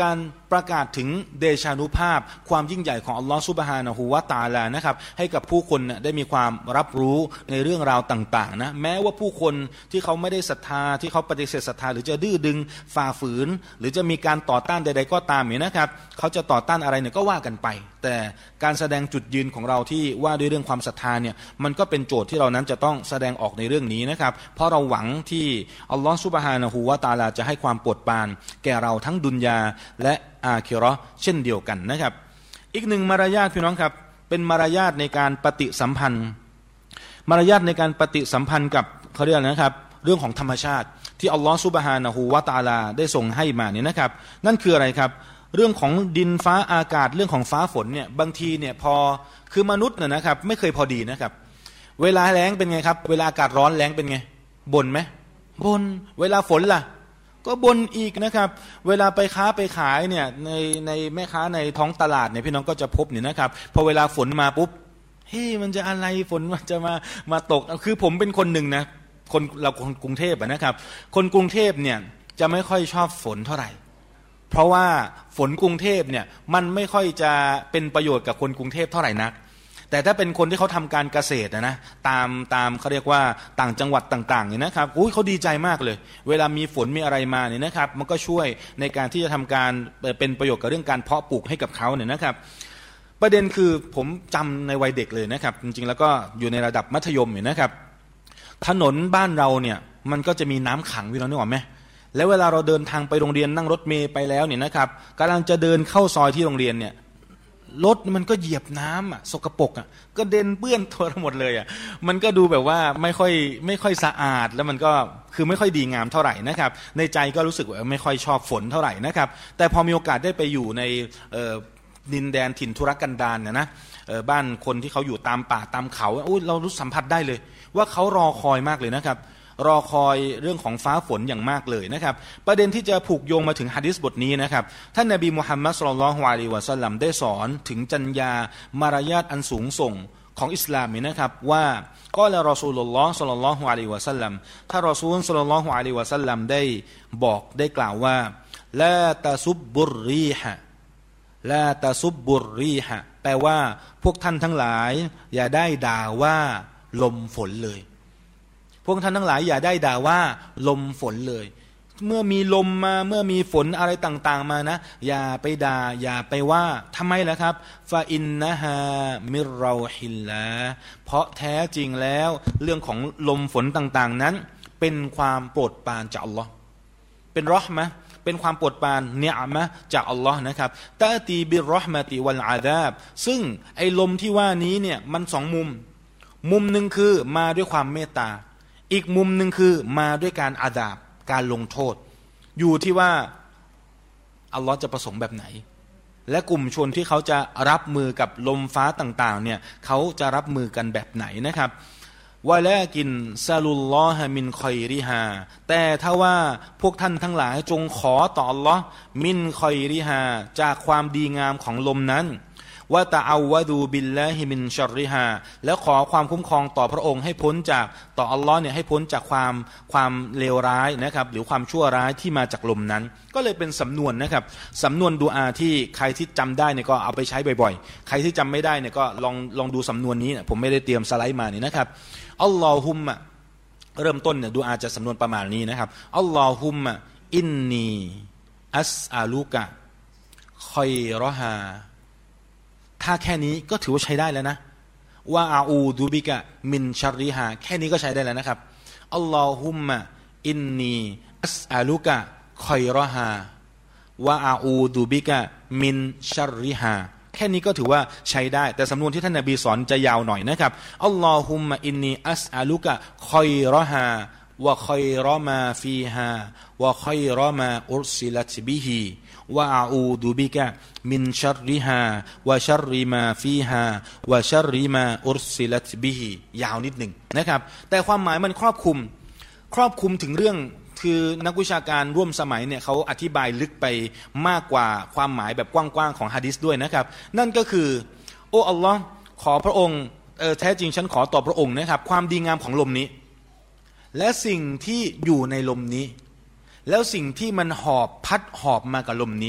ประกาศถึงเดชานุภาพความยิ่งใหญ่ของอัลลอฮฺซุบฮานะฮูวะตะอาลานะครับให้กับผู้คนได้มีความรับรู้ในเรื่องราวต่างๆนะแม้ว่าผู้คนที่เขาไม่ได้ศรัทธาที่เขาปฏิเสธศรัทธาหรือจะดื้อดึงฝ่าฝืนหรือจะมีการต่อต้านใดๆก็ตามเนี่ยนะครับเขาจะต่อต้านอะไรเนี่ยก็ว่ากันไปแต่การแสดงจุดยืนของเราที่ว่าด้วยเรื่องความศรัทธาเนี่ยมันก็เป็นโจทย์ที่เรานั้นจะต้องแสดงออกในเรื่องนี้นะครับเพราะเราหวังที่อัลลอฮฺซุบฮานะฮูวะตะอาลาจะให้ความโปรดปรานแก่เราทั้งดุนยาและอาคิเราะห์เช่นเดียวกันนะครับอีกหนึ่งมารยาทพี่น้องครับเป็นมารยาทในการปฏิสัมพันธ์มารยาทในการปฏิสัมพันธ์กับเขาเรียกนะครับเรื่องของธรรมชาติที่อัลลอฮฺซุบฮานะฮูวะตะอาลาได้ส่งให้มาเนี่ยนะครับนั่นคืออะไรครับเรื่องของดินฟ้าอากาศเรื่องของฟ้าฝนเนี่ยบางทีเนี่ยพอคือมนุษย์เนี่ยนะครับไม่เคยพอดีนะครับเวลาแล้งเป็นไงครับเวลาอากาศร้อนแล้งเป็นไงบ่นไหมบ่นเวลาฝนล่ะก็บ่นอีกนะครับเวลาไปค้าไปขายเนี่ยในในแม่ค้าในท้องตลาดเนี่ยพี่น้องก็จะพบเนี่ยนะครับพอเวลาฝนมาปุ๊บเฮ้ยมันจะอะไรฝนมันจะมามาตกคือผมเป็นคนหนึ่งนะคนเราคนกรุงเทพนะครับคนกรุงเทพเนี่ยจะไม่ค่อยชอบฝนเท่าไหร่เพราะว่าฝนกรุงเทพเนี่ยมันไม่ค่อยจะเป็นประโยชน์กับคนกรุงเทพเท่าไหร่นักแต่ถ้าเป็นคนที่เขาทำการเกษตรนะนะตามตามเขาเรียกว่าต่างจังหวัดต่างๆเนี่ยนะครับอุ้ยเขาดีใจมากเลยเวลามีฝนมีอะไรมาเนี่ยนะครับมันก็ช่วยในการที่จะทำการเป็นประโยชน์กับเรื่องการเพาะปลูกให้กับเขาเนี่ยนะครับประเด็นคือผมจำในวัยเด็กเลยนะครับจริงๆแล้วก็อยู่ในระดับมัธยมเนี่ยนะครับถนนบ้านเราเนี่ยมันก็จะมีน้ำขังพี่น้องนึกออกไหมแล้วเวลาเราเดินทางไปโรงเรียนนั่งรถเมล์ไปแล้วเนี่ยนะครับกำลังจะเดินเข้าซอยที่โรงเรียนเนี่ยรถมันก็เหยียบน้ำอ่ะสกปรกอ่ะก็เด่นเปื้อนตัวทั้งหมดเลยอ่ะมันก็ดูแบบว่าไม่ค่อยไม่ค่อยสะอาดแล้วมันก็คือไม่ค่อยดีงามเท่าไหร่นะครับในใจก็รู้สึกว่าไม่ค่อยชอบฝนเท่าไหร่นะครับแต่พอมีโอกาสได้ไปอยู่ในดินแดนถิ่นทุรกันดารเนี่ยนะบ้านคนที่เขาอยู่ตามป่าตามเขาอุ้ยเรารู้สัมผัสได้เลยว่าเขารอคอยมากเลยนะครับรอคอยเรื่องของฟ้าฝนอย่างมากเลยนะครับประเด็นที่จะผูกโยงมาถึงหะดีษบทนี้นะครับท่านนบีมุฮัมมัดศ็อลลัลลอฮุอะลัยฮิวะซัลลัมได้สอนถึงจรรยามารยาทอันสูงส่งของอิสลามนี่นะครับว่ากอละรอซูลุลลอฮ์ศ็อลลัลลอฮุอะลัยฮิวะซัลลัมถ้ารอซูลศ็อลลัลลอฮุอะลัยฮิวะซัลลัมได้บอกได้กล่าวว่าลาตะซุบบุรรีฮะลาตะซุบบุรรีฮะแปลว่าพวกท่านทั้งหลายอย่าได้ด่าว่าลมฝนเลยพวกท่านทั้งหลายอย่าได้ด่าว่าลมฝนเลยเมื่อมีลมมาเมื่อมีฝนอะไรต่างๆมานะอย่าไปด่าอย่าไปว่าทำไมล่ะครับฟาอินนะฮามิรเราฮิลละเพราะแท้จริงแล้วเรื่องของลมฝนต่างๆนั้นเป็นความโปรดปรานจากอัลลอฮ์เป็นเราะห์มะห์เป็นความโปรดปรานเนียมะห์จากอัลลอฮ์นะครับตะตีบิรเราะห์มะติวัลอาซาบซึ่งไอ้ลมที่ว่านี้เนี่ยมันสองมุมมุมหนึ่งคือมาด้วยความเมตตาอีกมุมหนึ่งคือมาด้วยการอาดาบการลงโทษอยู่ที่ว่าอัลลอฮ์จะประสงค์แบบไหนและกลุ่มชนที่เขาจะรับมือกับลมฟ้าต่างๆเนี่ยเขาจะรับมือกันแบบไหนนะครับวะลากินซาลุลลอฮะมินคอยริฮาแต่ถ้าว่าพวกท่านทั้งหลายจงขอต่ออัลลอฮ์มินคอยริฮาจากความดีงามของลมนั้นว่าตะเอาวะดูบิลลาฮิมินชัรริฮาแล้วขอความคุ้มครองต่อพระองค์ให้พ้นจากต่ออัลลอฮ์เนี่ยให้พ้นจากความความเลวร้ายนะครับหรือความชั่วร้ายที่มาจากลมนั้นก็เลยเป็นสำนวนนะครับสำนวนดุอาที่ใครที่จำได้เนี่ยก็เอาไปใช้บ่อยๆใครที่จำไม่ได้เนี่ยก็ลองลองดูสำนวนนี้ผมไม่ได้เตรียมสไลด์มานี่นะครับอัลลอฮุมมะเริ่มต้นเนี่ยดุอาจะสำนวนประมาณนี้นะครับอัลลอฮุมมะอินนีอัสอาลูกะคอยรอฮาถ้าแค่นี้ก็ถือว่าใช้ได้แล้วนะว่าอาอูดูบิกะมินชัรริฮาแค่นี้ก็ใช้ได้แล้วนะครับอัลลอฮุมมะอินนีอัสอาลูกะคอยรอฮาวะอาอูดูบิกะมินชัรริฮาแค่นี้ก็ถือว่าใช้ได้แต่สำนวนที่ท่านนบีสอนจะยาวหน่อยนะครับอัลลอฮุมมะอินนีอัสอาลูกะคอยรอฮาวะคอยรอมาฟีฮาวะคอยรอมาอุรซิลัตบิฮิวะอาอูดูบิกะมินชัรริฮาวะชัรริมาฟีฮาวะชัรริมาอุรซิลัตบิฮิยาวนิดหนึ่งนะครับแต่ความหมายมันครอบคลุมครอบคลุมถึงเรื่องคือนักวิชาการร่วมสมัยเนี่ยเขาอธิบายลึกไปมากกว่าความหมายแบบกว้างๆของหะดีษด้วยนะครับนั่นก็คือโอ้อัลลอฮ์ขอพระองค์เออแท้จริงฉันขอต่อพระองค์นะครับความดีงามของลมนี้และสิ่งที่อยู่ในลมนี้แล้วสิ่งที่มันหอบพัดหอบมากับลมนี้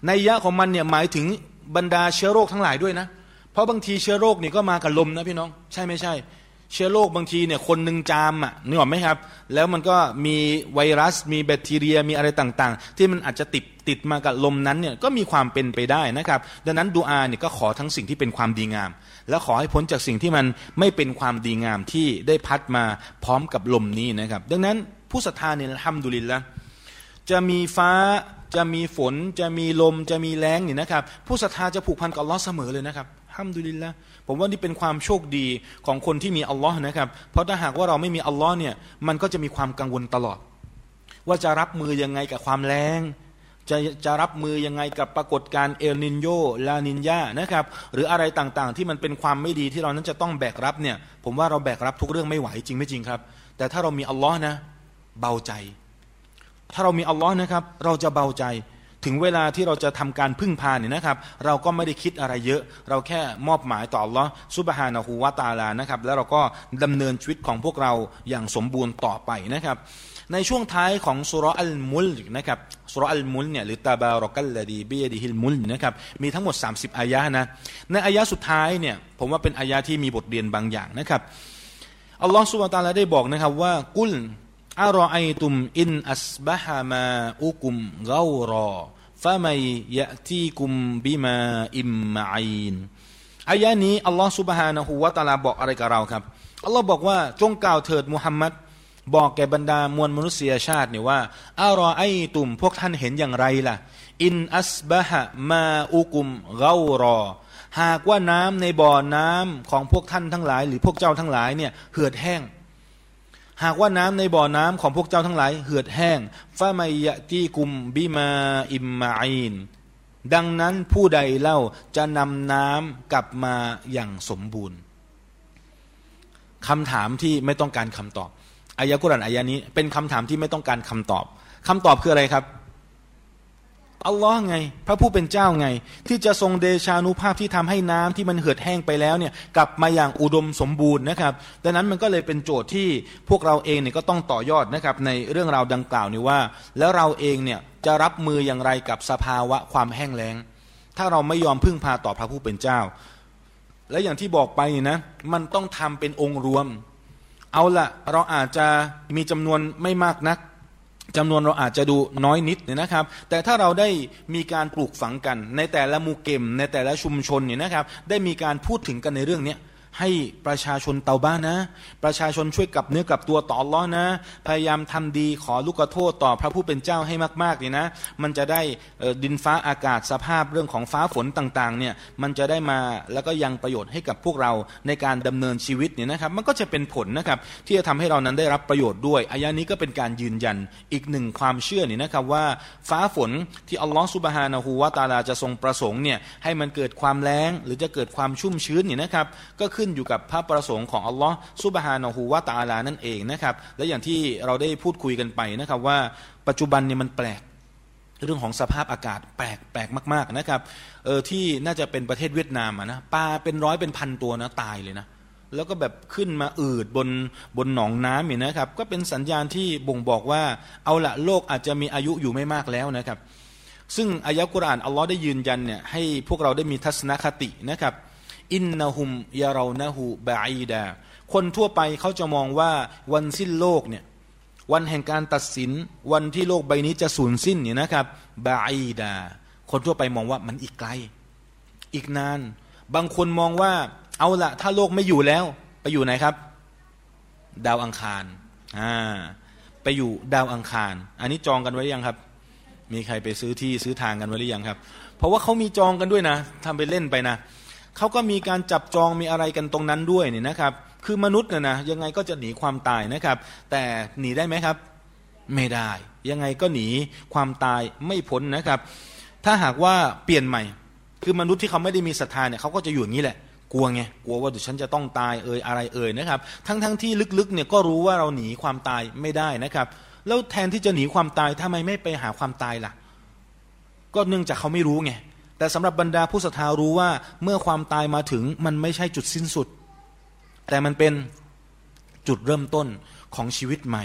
นัยยะของมันเนี่ยหมายถึงบรรดาเชื้อโรคทั้งหลายด้วยนะเพราะบางทีเชื้อโรคนี่ก็มากับลมนะพี่น้องใช่ไม่ใช่เชื้อโรคบางทีเนี่ยคนหนึ่งจามอ่ะนึกออกไหมครับแล้วมันก็มีไวรัสมีแบคทีเรียมีอะไรต่างๆที่มันอาจจะติดติดมากับลมนั้นเนี่ยก็มีความเป็นไปได้นะครับดังนั้นดุอาเนี่ยก็ขอทั้งสิ่งที่เป็นความดีงามและขอให้พ้นจากสิ่งที่มันไม่เป็นความดีงามที่ได้พัดมาพร้อมกับลมนี้นะครับดังนั้นผู้ศรัทธาเนี่ยอัลฮัมดุลิลละห์จะมีฟ้าจะมีฝนจะมีลมจะมีแล้งเนี่ยนะครับผู้ศรัทธาจะผูกพันกับอัลเลาะห์เสมอเลยนะครับอัลฮัมดุลิลละห์ผมว่านี่เป็นความโชคดีของคนที่มีอัลลอฮ์นะครับเพราะถ้าหากว่าเราไม่มีอัลลอฮ์เนี่ยมันก็จะมีความกังวลตลอดว่าจะรับมือยังไงกับความแล้งจะจะรับมือยังไงกับปรากฏการณ์เอลนินโยลานินยานะครับหรืออะไรต่างๆที่มันเป็นความไม่ดีที่เรานั้นจะต้องแบกรับเนี่ยผมว่าเราแบกรับทุกเรื่องไม่ไหวจริงไม่จริงครับแต่ถ้าเรามีอัลลอฮ์นะเบาใจถ้าเรามีอัลลอฮ์นะครับเราจะเบาใจถึงเวลาที่เราจะทำการพึ่งพาเนี่ยนะครับเราก็ไม่ได้คิดอะไรเยอะเราแค่มอบหมายต่ออัลลอฮ์ซุบฮานะฮูวะตะอาลานะครับแล้วเราก็ดำเนินชีวิตของพวกเราอย่างสมบูรณ์ต่อไปนะครับในช่วงท้ายของซูเราะห์อัลมุลกนะครับซูเราะห์อัลมุลเนี่ยหรือตะบารักัลลดีบิยะดิฮิลมุลนะครับมีทั้งหมดสามสิบอายะห์นะในอายะห์สุดท้ายเนี่ยผมว่าเป็นอายะห์ที่มีบทเรียนบางอย่างนะครับอัลลอฮ์ซุบฮานะฮูวะตะอาลาได้บอกนะครับว่ากุลอะรออัยตุมอินอัสบะฮะมาอุกุมกอรอฟะมัยยะตีกุมบิมาอิมมะอีนอายะนี้อัลลอฮฺซุบฮานะฮูวะตะอาลาบอกอะไรกับเราครับอัลลอฮฺบอกว่าจงกล่าวเถิดมุฮัมมัดบอกแก่บรรดามวลมนุษยชาติเนี่ยว่าอารอไอตุมพวกท่านเห็นอย่างไรล่ะอินอัสบะฮะมาอุกุมกอรอหากว่าน้ำในบ่อน้ำของพวกท่านทั้งหลายหรือพวกเจ้าทั้งหลายเนี่ยเหือดแห้งหากว่าน้ำในบ่อน้ำของพวกเจ้าทั้งหลายเหือดแห้งฟะมัยยะตีกุมบิมาอิมมาอีนดังนั้นผู้ใดเล่าจะนำน้ำกลับมาอย่างสมบูรณ์คำถามที่ไม่ต้องการคำตอบอายะกุรอานอายะนี้เป็นคำถามที่ไม่ต้องการคำตอบคำตอบคืออะไรครับอัลลอฮ์ไงพระผู้เป็นเจ้าไงที่จะทรงเดชานุภาพที่ทำให้น้ำที่มันเหือดแห้งไปแล้วเนี่ยกลับมาอย่างอุดมสมบูรณ์นะครับดังนั้นมันก็เลยเป็นโจทย์ที่พวกเราเองเนี่ยก็ต้องต่อยอดนะครับในเรื่องราวดังกล่าวนี้ว่าแล้วเราเองเนี่ยจะรับมืออย่างไรกับสภาวะความแห้งแล้งถ้าเราไม่ยอมพึ่งพาต่อพระผู้เป็นเจ้าและอย่างที่บอกไปนะมันต้องทำเป็นองค์รวมเอาละเราอาจจะมีจำนวนไม่มากนักจำนวนเราอาจจะดูน้อยนิดเนี่ยนะครับแต่ถ้าเราได้มีการปลูกฝังกันในแต่ละหมู่เก็มในแต่ละชุมชนเนี่ยนะครับได้มีการพูดถึงกันในเรื่องนี้ให้ประชาชนเตาบ้านนะประชาชนช่วยกลับเนื้อกลับตัวต่ออัลเลาะห์นะพยายามทำดีขอลูกโทษต่อพระผู้เป็นเจ้าให้มากๆเนี่ยนะมันจะได้ดินฟ้าอากาศสภาพเรื่องของฟ้าฝนต่างๆเนี่ยมันจะได้มาแล้วก็ยังประโยชน์ให้กับพวกเราในการดำเนินชีวิตเนี่ยนะครับมันก็จะเป็นผลนะครับที่จะทำให้เรานั้นได้รับประโยชน์ด้วยอายะนี้ก็เป็นการยืนยันอีกหนึ่งความเชื่อนี่นะครับว่าฟ้าฝนที่อัลลอฮฺซุบฮานะฮูวะตะอาลาจะทรงประสงค์เนี่ยให้มันเกิดความแล้งหรือจะเกิดความชุ่มชื้นเนี่ยนะครับก็ขึ้นอยู่กับพระประสงค์ของอัลลอฮ์ซุบฮานะฮูวะตะอาลานั่นเองนะครับและอย่างที่เราได้พูดคุยกันไปนะครับว่าปัจจุบันเนี่ยมันแปลกเรื่องของสภาพอากาศแปลกแปลกมากๆนะครับเออที่น่าจะเป็นประเทศเวียดนามนะปลาเป็นร้อยเป็นพันตัวนะตายเลยนะแล้วก็แบบขึ้นมาอืดบนบนหนองน้ำเนี่ยนะครับก็เป็นสัญญาณที่บ่งบอกว่าเอาละโลกอาจจะมีอายุอยู่ไม่มากแล้วนะครับซึ่งอายะกุรอานอัลลอฮ์ได้ยืนยันเนี่ยให้พวกเราได้มีทัศนคตินะครับอินนะฮุมยาเรานะฮูบะอีดาคนทั่วไปเขาจะมองว่าวันสิ้นโลกเนี่ยวันแห่งการตัดสินวันที่โลกใบนี้จะสูญสิ้นเนี่ยนะครับบะอีดาคนทั่วไปมองว่ามันอีกไกลอีกนานบางคนมองว่าเอาละถ้าโลกไม่อยู่แล้วไปอยู่ไหนครับดาวอังคารอ่าไปอยู่ดาวอังคารอันนี้จองกันไว้ยังครับมีใครไปซื้อที่ซื้อทางกันไว้หรือยังครับเพราะว่าเขามีจองกันด้วยนะทำไปเล่นไปนะเขาก็มีการจับจองมีอะไรกันตรงนั้นด้วยเนี่ยนะครับคือมนุษย์เนี่ยนะยังไงก็จะหนีความตายนะครับแต่หนีได้ไหมครับไม่ได้ยังไงก็หนีความตายไม่พ้นนะครับถ้าหากว่าเปลี่ยนใหม่คือมนุษย์ที่เขาไม่ได้มีศรัทธาเนี่ยเขาก็จะอยู่อย่างนี้แหละกลัวไงกลัวว่าเดี๋ยวฉันจะต้องตายเอ่ยอะไรเอ่ยนะครับทั้งทั้งที่ลึกๆเนี่ยก็รู้ว่าเราหนีความตายไม่ได้นะครับแล้วแทนที่จะหนีความตายทำไมไม่ไปหาความตายล่ะก็เนื่องจากเขาไม่รู้ไงแต่สำหรับบรรดาผู้ศรัทธารู้ว่าเมื่อความตายมาถึงมันไม่ใช่จุดสิ้นสุดแต่มันเป็นจุดเริ่มต้นของชีวิตใหม่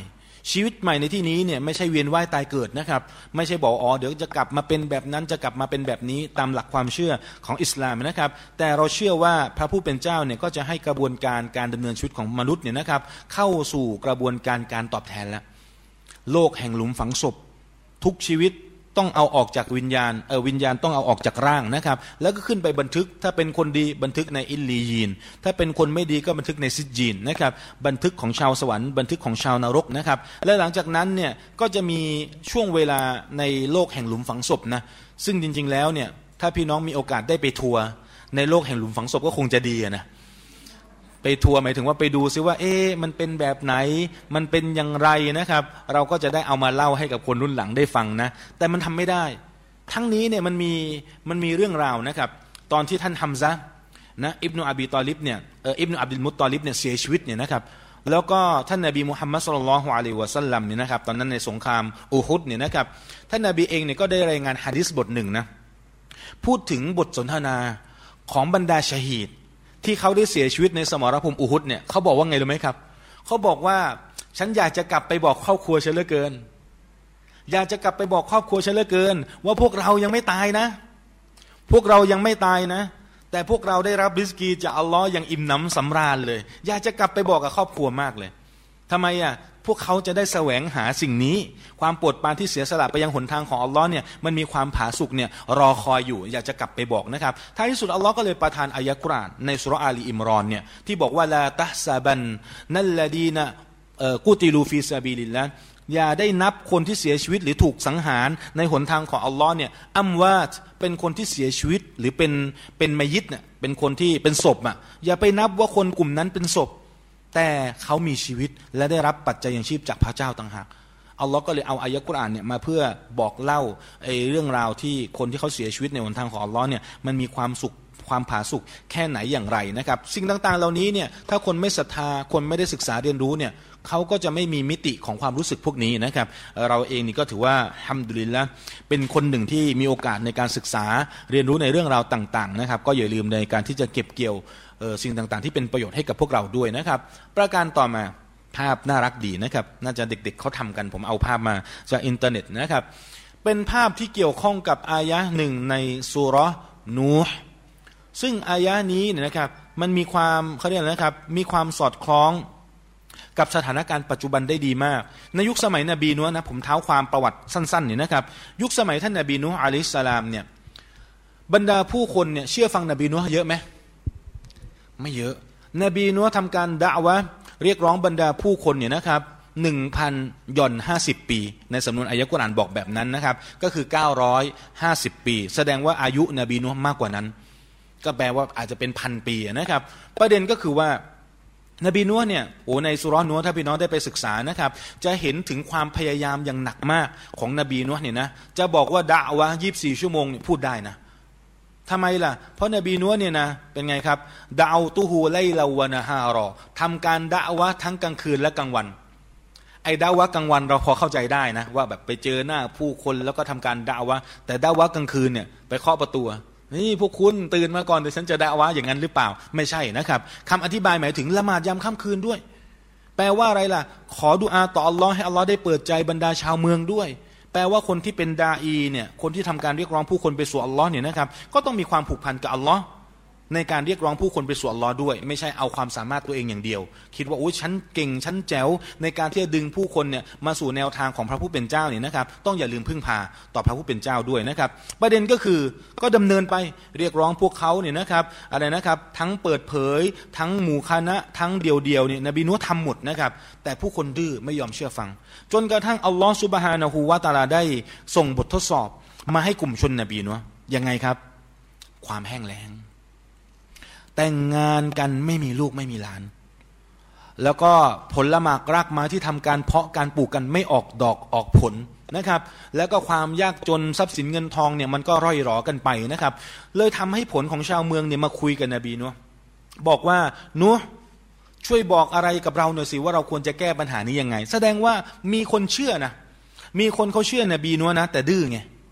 ชีวิตใหม่ในที่นี้เนี่ยไม่ใช่เวียนว่ายตายเกิดนะครับไม่ใช่บอกอ๋อเดี๋ยวจะกลับมาเป็นแบบนั้นจะกลับมาเป็นแบบนี้ตามหลักความเชื่อของอิสลามนะครับแต่เราเชื่อว่าพระผู้เป็นเจ้าเนี่ยก็จะให้กระบวนการการดำเนินชีวิตของมนุษย์เนี่ยนะครับเข้าสู่กระบวนการการตอบแทนแล้วโลกแห่งหลุมฝังศพทุกชีวิตต้องเอาออกจากวิญญาณเออวิญญาณต้องเอาออกจากร่างนะครับแล้วก็ขึ้นไปบันทึกถ้าเป็นคนดีบันทึกในอิลลียีนถ้าเป็นคนไม่ดีก็บันทึกในซิจญีนนะครับบันทึกของชาวสวรรค์บันทึกของชาวนรกนะครับและหลังจากนั้นเนี่ยก็จะมีช่วงเวลาในโลกแห่งหลุมฝังศพนะซึ่งจริงๆแล้วเนี่ยถ้าพี่น้องมีโอกาสได้ไปทัวร์ในโลกแห่งหลุมฝังศพก็คงจะดีนะไปทัวร์หมายถึงว่าไปดูซิว่าเอ๊ะมันเป็นแบบไหนมันเป็นอย่างไรนะครับเราก็จะได้เอามาเล่าให้กับคนรุ่นหลังได้ฟังนะแต่มันทำไม่ได้ทั้งนี้เนี่ยมันมีมันมีเรื่องราวนะครับตอนที่ท่านฮัมซะห์นะอิบนุอบีตอลิบเนี่ยเอออิบนุอับดุลมุตตอลิบเนี่ยเสียชีวิตเนี่ยนะครับแล้วก็ท่านนบีมุฮัมมัดศ็อลลัลลอฮุอะลัยฮิวะซัลลัมเนี่ยนะครับตอนนั้นในสงครามอูฮุดเนี่ยนะครับท่านนบีเองเนี่ยก็ได้รายงานหะดีษบทหนึ่งนะพูดถึงบทสนทนาของบรรดาชะฮีดที่เขาได้เสียชีวิตในสมรภูมิอูฮุดเนี่ยเขาบอกว่าไงรู้ไหมครับเขาบอกว่าฉันอยากจะกลับไปบอกครอบครัวฉันเหลือเกินอยากจะกลับไปบอกครอบครัวฉันเหลือเกินว่าพวกเรายังไม่ตายนะพวกเรายังไม่ตายนะแต่พวกเราได้รับริสกีจากอัลลอฮ์อย่างอิ่มหนำสำราญเลยอยากจะกลับไปบอกกับครอบครัวมากเลยทำไมอ่ะพวกเขาจะได้แสวงหาสิ่งนี้ความโปรดปรานที่เสียสละไปยังหนทางของอัลลอฮ์เนี่ยมันมีความผาสุกเนี่ยรอคอยอยู่อยากจะกลับไปบอกนะครับท้ายที่สุดอัลลอฮ์ก็เลยประทานอายะกุรอานในสุเราะห์อาลีอิมรอนเนี่ยที่บอกว่าลาตะซะบันนัลลดีนะกุติลูฟีซาบิลิลลาห์อย่าได้นับคนที่เสียชีวิตหรือถูกสังหารในหนทางของอัลลอฮ์เนี่ยอัมวาตเป็นคนที่เสียชีวิตหรือเป็นเป็นมัยิตเนี่ยเป็นคนที่เป็นศพอ่ะอย่าไปนับว่าคนกลุ่มนั้นเป็นศพแต่เขามีชีวิตและได้รับปัจจัยยังชีพจากพระเจ้าต่างหากอัลลอฮ์ก็เลยเอาอายะกุรอานเนี่ยมาเพื่อบอกเล่าไอ้เรื่องราวที่คนที่เขาเสียชีวิตในหนทางของอัลลอฮ์เนี่ยมันมีความสุขความผาสุกแค่ไหนอย่างไรนะครับสิ่งต่างๆเหล่านี้เนี่ยถ้าคนไม่ศรัทธาคนไม่ได้ศึกษาเรียนรู้เนี่ยเขาก็จะไม่มีมิติของความรู้สึกพวกนี้นะครับเราเองนี่ก็ถือว่าฮัมดุลิลละห์เป็นคนหนึ่งที่มีโอกาสในการศึกษาเรียนรู้ในเรื่องราวต่างๆนะครับก็อย่าลืมในการที่จะเก็บเกี่ยวสิ่งต่างๆที่เป็นประโยชน์ให้กับพวกเราด้วยนะครับประการต่อมาภาพน่ารักดีนะครับน่าจะเด็กๆเขาทำกันผมเอาภาพมาจากอินเทอร์เน็ตนะครับเป็นภาพที่เกี่ยวข้องกับอายะหนึ่งในซูเราะห์นูห์ซึ่งอายะนี้เนี่ยนะครับมันมีความเขาเรียกนะครับมีความสอดคล้องกับสถานการณ์ปัจจุบันได้ดีมากในยุคสมัยนบีนูห์นะผมเท้าความประวัติสั้นๆเนี่ยนะครับยุคสมัยท่านนบีนูห์อะลัยฮิสสลามเนี่ยบรรดาผู้คนเนี่ยเชื่อฟังนบีนูห์เยอะไหมไม่เยอะนบีนูห์ทำการดะอวะห์เรียกร้องบรรดาผู้คนเนี่ยนะครับหนึ่งพันย่อนห้าสิบปีในสำนวนอายะกุรอานบอกแบบนั้นนะครับก็คือเก้าร้อยห้าสิบปีแสดงว่าอายุนบีนูห์มากกว่านั้นก็แปลว่าอาจจะเป็นพันปีนะครับประเด็นก็คือว่านบีนูห์เนี่ยโอ้ในซูเราะห์นูห์ถ้าพี่น้องได้ไปศึกษานะครับจะเห็นถึงความพยายามอย่างหนักมากของนบีนูห์เนี่ยนะจะบอกว่าดะอวะห์ยี่สิบสี่ชั่วโมงพูดได้นะทำไมล่ะเพราะนบีนูห์เนี่ยนะเป็นไงครับดะเอาตุฮูไลลาวะนะฮารอทำการดะอวะห์ทั้งกลางคืนและกลางวันไอ้ดะอวะห์กลางวันเราพอเข้าใจได้นะว่าแบบไปเจอหน้าผู้คนแล้วก็ทำการดะอวะห์แต่ดะอวะห์กลางคืนเนี่ยไปเคาะประตูนี่พวกคุณตื่นมาก่อนเดี๋ยวฉันจะดะอวะห์อย่างนั้นหรือเปล่าไม่ใช่นะครับคำอธิบายหมายถึงละหมาดยามค่ำคืนด้วยแปลว่าอะไรล่ะขอดุอาต่ออัลลอฮ์ให้อัลลอฮ์ได้เปิดใจบรรดาชาวเมืองด้วยแปลว่าคนที่เป็นดาอีเนี่ยคนที่ทำการเรียกร้องผู้คนไปสู่อัลลอฮ์เนี่ยนะครับก็ต้องมีความผูกพันกับอัลลอฮ์ในการเรียกร้องผู้คนไปสู่อัลลอฮ์ด้วยไม่ใช่เอาความสามารถตัวเองอย่างเดียวคิดว่าโอ้ยฉันเก่งฉันแจ๋วในการที่จะดึงผู้คนเนี่ยมาสู่แนวทางของพระผู้เป็นเจ้าเนี่ยนะครับต้องอย่าลืมพึ่งพาต่อพระผู้เป็นเจ้าด้วยนะครับประเด็นก็คือก็ดำเนินไปเรียกร้องพวกเขาเนี่ยนะครับอะไรนะครับทั้งเปิดเผยทั้งหมู่คณะทั้งเดี่ยวๆเนี่ยนบีนูห์ทำหมดนะครับแต่ผู้คนดื้อไม่ยอมเชื่อฟังจนกระทั่งอัลลอฮฺซุบฮานะฮูวะตะอาลาได้ส่งบททดสอบมาให้กลุ่มชนนบีนูห์ยังไงครับความแห้งแล้งแต่งงานกันไม่มีลูกไม่มีหลานแล้วก็ผลละหมากรากไม้ที่ทำการเพาะการปลูกกันไม่ออกดอกออกผลนะครับแล้วก็ความยากจนทรัพย์สินเงินทองเนี่ยมันก็ร่อยหรอกันไปนะครับเลยทำให้ผลของชาวเมืองเนี่ยมาคุยกับนบีนูห์บอกว่านูห์ช่วยบอกอะไรกับเราหน่อยสิว่าเราควรจะแก้ปัญหานี้ยังไงแสดงว่ามีคนเชื่อนะมีคนเขาเชื่อนบีนูห์นะแต่ดื้อไง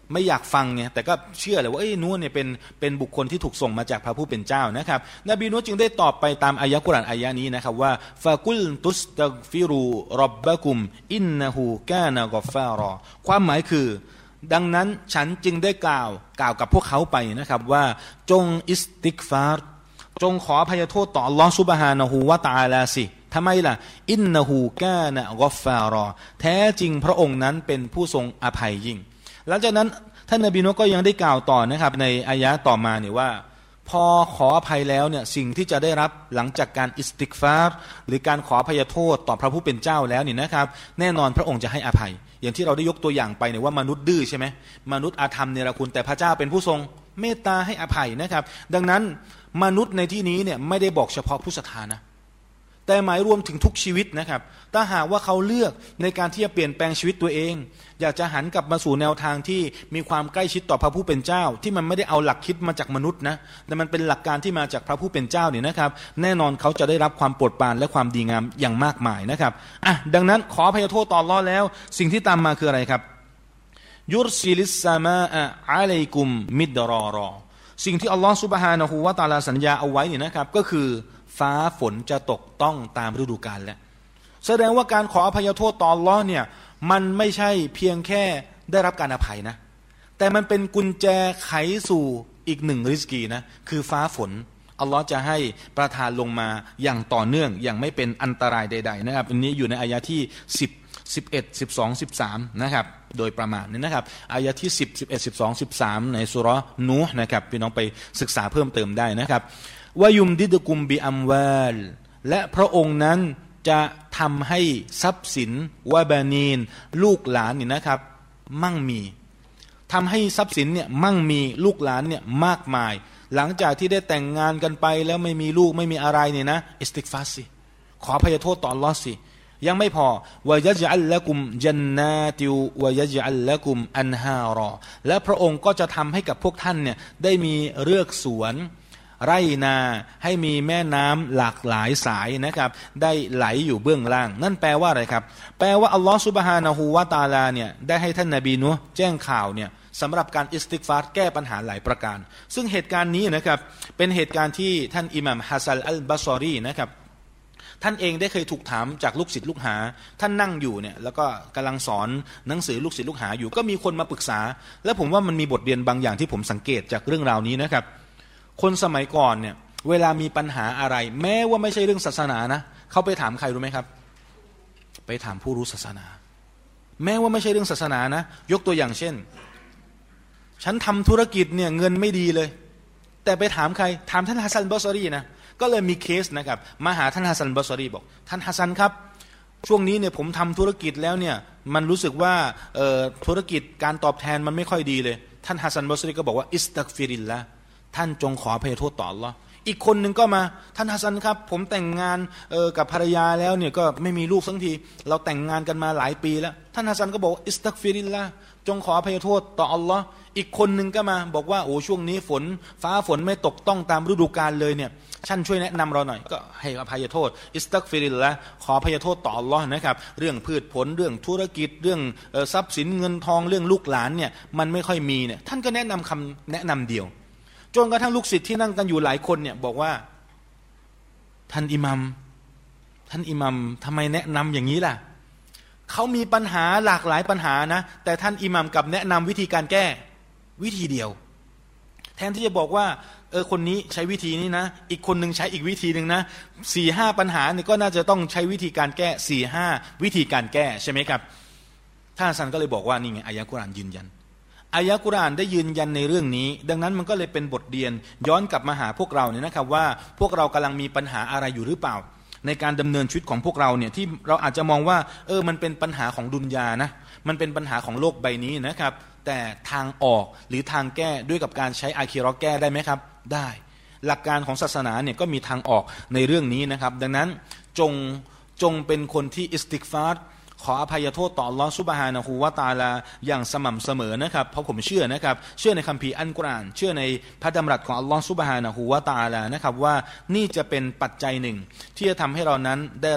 ไม่อยากฟังไงแต่ก็เชื่อเลยว่าเอ้ยนูห์เนี่ยเป็นเป็นบุคคลที่ถูกส่งมาจากพระผู้เป็นเจ้านะครับนบีนูห์จึงได้ตอบไปตามอายะกุรอานอายะนี้นะครับว่าฟะกุลตุสตัฆฟิรูร็อบบะกุมอินนะฮูกานะฆอฟฟารอความหมายคือดังนั้นฉันจึงได้กล่าวกล่าวกับพวกเขาไปนะครับว่าจงอิสติกฟาร์จงขออภัยโทษต่ออัลลอฮฺซุบฮานะฮูวะตะอาลาสิทำไมล่ะอินนะฮูกานะฆอฟฟารอแท้จริงพระองค์นั้นเป็นผู้ทรงอภัยยิ่งหลังจากนั้นท่านนบีนูห์ก็ยังได้กล่าวต่อนะครับในอายะต่อมาเนี่ยว่าพอขออภัยแล้วเนี่ยสิ่งที่จะได้รับหลังจากการอิสติกฟาร์หรือการขออภัยโทษต่อพระผู้เป็นเจ้าแล้วเนี่ยนะครับแน่นอนพระองค์จะให้อภัยอย่างที่เราได้ยกตัวอย่างไปเนี่ยว่ามนุษย์ดื้อใช่ไหมมนุษย์อาธรรมเนรคุณแต่พระเจ้าเป็นผู้ทรงเมตตาให้อภัยนะครับดังนั้นมนุษย์ในที่นี้เนี่ยไม่ได้บอกเฉพาะผู้ศรัทธานะแต่หมายรวมถึงทุกชีวิตนะครับถ้าหากว่าเขาเลือกในการที่จะเปลี่ยนแปลงชีวิตตัวเองอยากจะหันกลับมาสู่แนวทางที่มีความใกล้ชิดต่อพระผู้เป็นเจ้าที่มันไม่ได้เอาหลักคิดมาจากมนุษย์นะแต่มันเป็นหลักการที่มาจากพระผู้เป็นเจ้าเนี่ยนะครับแน่นอนเขาจะได้รับความโปรดปรานและความดีงามอย่างมากมายนะครับอ่ะดังนั้นขออภัยโทษต่ออัลเลาะห์แล้วสิ่งที่ตามมาคืออะไรครับยุรซิลิสซามาอะอะลัยกุมมิดรอรอสิ่งที่อัลลอฮฺซุบฮานะฮูวะตะอาลาสัญญาเอาไว้เนี่ยนะครับก็คือฟ้าฝนจะตกต้องตามฤดูกาลแล้วแสดงว่าการขออภัยโทษต่ออัลเลาะห์เนี่ยมันไม่ใช่เพียงแค่ได้รับการอภัยนะแต่มันเป็นกุญแจไขสู่อีกหนึ่งริสกีนะคือฟ้าฝนอัลลอฮ์จะให้ประทานลงมาอย่างต่อเนื่องอย่างไม่เป็นอันตรายใดๆนะครับอันนี้อยู่ในอายะที่สิบ สิบเอ็ด สิบสอง สิบสามนะครับโดยประมาณนี้นะครับอายะที่สิบ สิบเอ็ด สิบสอง สิบสามในซูเราะห์นูห์นะครับพี่น้องไปศึกษาเพิ่มเติมได้นะครับวายุมดิดกุมบิอัมวาลและพระองค์นั้นจะทำให้ทรัพย์สินวะบานีนลูกหลานนี่นะครับมั่งมีทำให้ทรัพย์สินเนี่ยมั่งมีลูกหลานเนี่ยมากมายหลังจากที่ได้แต่งงานกันไปแล้วไม่มีลูกไม่มีอะไรเนี่ยนะอิสติกฟาร์สิขออภัยโทษต่ออัลเลาะห์สิยังไม่พอวะยัจอัลละกุมจันนาติวะยัจอัลละกุมอันฮารอและพระองค์ก็จะทำให้กับพวกท่านเนี่ยได้มีเรือกสวนไร่นาให้มีแม่น้ำหลากหลายสายนะครับได้ไหลอยู่เบื้องล่างนั่นแปลว่าอะไรครับแปลว่าอัลลอฮฺซุบฮานะฮูวะตะอาลาเนี่ยได้ให้ท่านนบีนูห์แจ้งข่าวเนี่ยสำหรับการอิสติกฟาร์แก้ปัญหาหลายประการซึ่งเหตุการณ์นี้นะครับเป็นเหตุการณ์ที่ท่านอิหม่ามฮัสซันอัลบะซอรีนะครับท่านเองได้เคยถูกถามจากลูกศิษย์ลูกหาท่านนั่งอยู่เนี่ยแล้วก็กำลังสอนหนังสือลูกศิษย์ลูกหาอยู่ก็มีคนมาปรึกษาแล้วผมว่ามันมีบทเรียนบางอย่างที่ผมสังเกตจากเรื่องราวนี้นะครับคนสมัยก่อนเนี่ยเวลามีปัญหาอะไรแม้ว่าไม่ใช่เรื่องศาสนานะเขาไปถามใครรู้ไหมครับไปถามผู้รู้ศาสนาแม้ว่าไม่ใช่เรื่องศาสนานะยกตัวอย่างเช่นฉันทำธุรกิจเนี่ยเงินไม่ดีเลยแต่ไปถามใครถามท่านฮัสซันบอซอรีนะก็เลยมีเคสนะครับมาหาท่านฮัสซันบอซอรีบอกท่านฮัสซันครับช่วงนี้เนี่ยผมทำธุรกิจแล้วเนี่ยมันรู้สึกว่าธุรกิจการตอบแทนมันไม่ค่อยดีเลยท่านฮัสซันบอซอรีก็บอกว่าอิสตักฟิริลละท่านจงขออภัยโทษต่ออัลเลาะห์อีกคนหนึ่งก็มาท่านฮัสซันครับผมแต่งงานกับภรรยาแล้วเนี่ยก็ไม่มีลูกสักทีเราแต่งงานกันมาหลายปีแล้วท่านฮัสซันก็บอกอิสตักฟิริลละจงขออภัยโทษต่ออัลเลาะห์อีกคนหนึ่งก็มาบอกว่าโอ้ช่วงนี้ฝนฟ้าฝนไม่ตกต้องตามฤดูกาลเลยเนี่ยท่านช่วยแนะนำเราหน่อยก็ให้อภัยโทษอิสตักฟิริลละขออภัยโทษต่ออัลเลาะห์นะครับเรื่องพืชผลเรื่องธุรกิจเรื่องทรัพย์สินเงินทองเรื่องลูกหลานเนี่ยมันไม่ค่อยมีเนี่ยท่านก็แนะนำคำแนะนำเดียวจนกระทั่งลูกศิษย์ที่นั่งกันอยู่หลายคนเนี่ยบอกว่าท่านอิหมัมท่านอิหมัมทำไมแนะนำอย่างนี้ล่ะเขามีปัญหาหลากหลายปัญหานะแต่ท่านอิหมัมกลับแนะนำวิธีการแก้วิธีเดียวแทนที่จะบอกว่าเออคนนี้ใช้วิธีนี้นะอีกคนหนึ่งใช้อีกวิธีหนึ่งนะสี่ห้าปัญหาเนี่ยก็น่าจะต้องใช้วิธีการแก้สี่ห้าวิธีการแก้ใช่ไหมครับท่านฮัสซันก็เลยบอกว่านี่ไงอายะกุรอานยืนยันอายะกุรอานได้ยืนยันในเรื่องนี้ดังนั้นมันก็เลยเป็นบทเรียนย้อนกลับมาหาพวกเราเนี่ยนะครับว่าพวกเรากำลังมีปัญหาอะไรอยู่หรือเปล่าในการดำเนินชีวิตของพวกเราเนี่ยที่เราอาจจะมองว่าเออมันเป็นปัญหาของดุนยานะมันเป็นปัญหาของโลกใบนี้นะครับแต่ทางออกหรือทางแก้ด้วยกับการใช้อาคีเราะห์แก้ได้ไหมครับได้หลักการของศาสนาเนี่ยก็มีทางออกในเรื่องนี้นะครับดังนั้นจงจงเป็นคนที่อิสติกฟาร์ขออภัยโทษต่ออัลเลาะห์ซุบฮานะฮูวะตะอาลาอย่างสม่ำเสมอนะครับเพราะผมเชื่อนะครับเชื่อในคัมภีร์อัลกุรอานเชื่อในพระดำรัสของอัลเลาะห์ซุบฮานะฮูวะตะอาลานะครับว่านี่จะเป็นปัจจัยหนึ่งที่จะทำให้เรานั้นได้รับ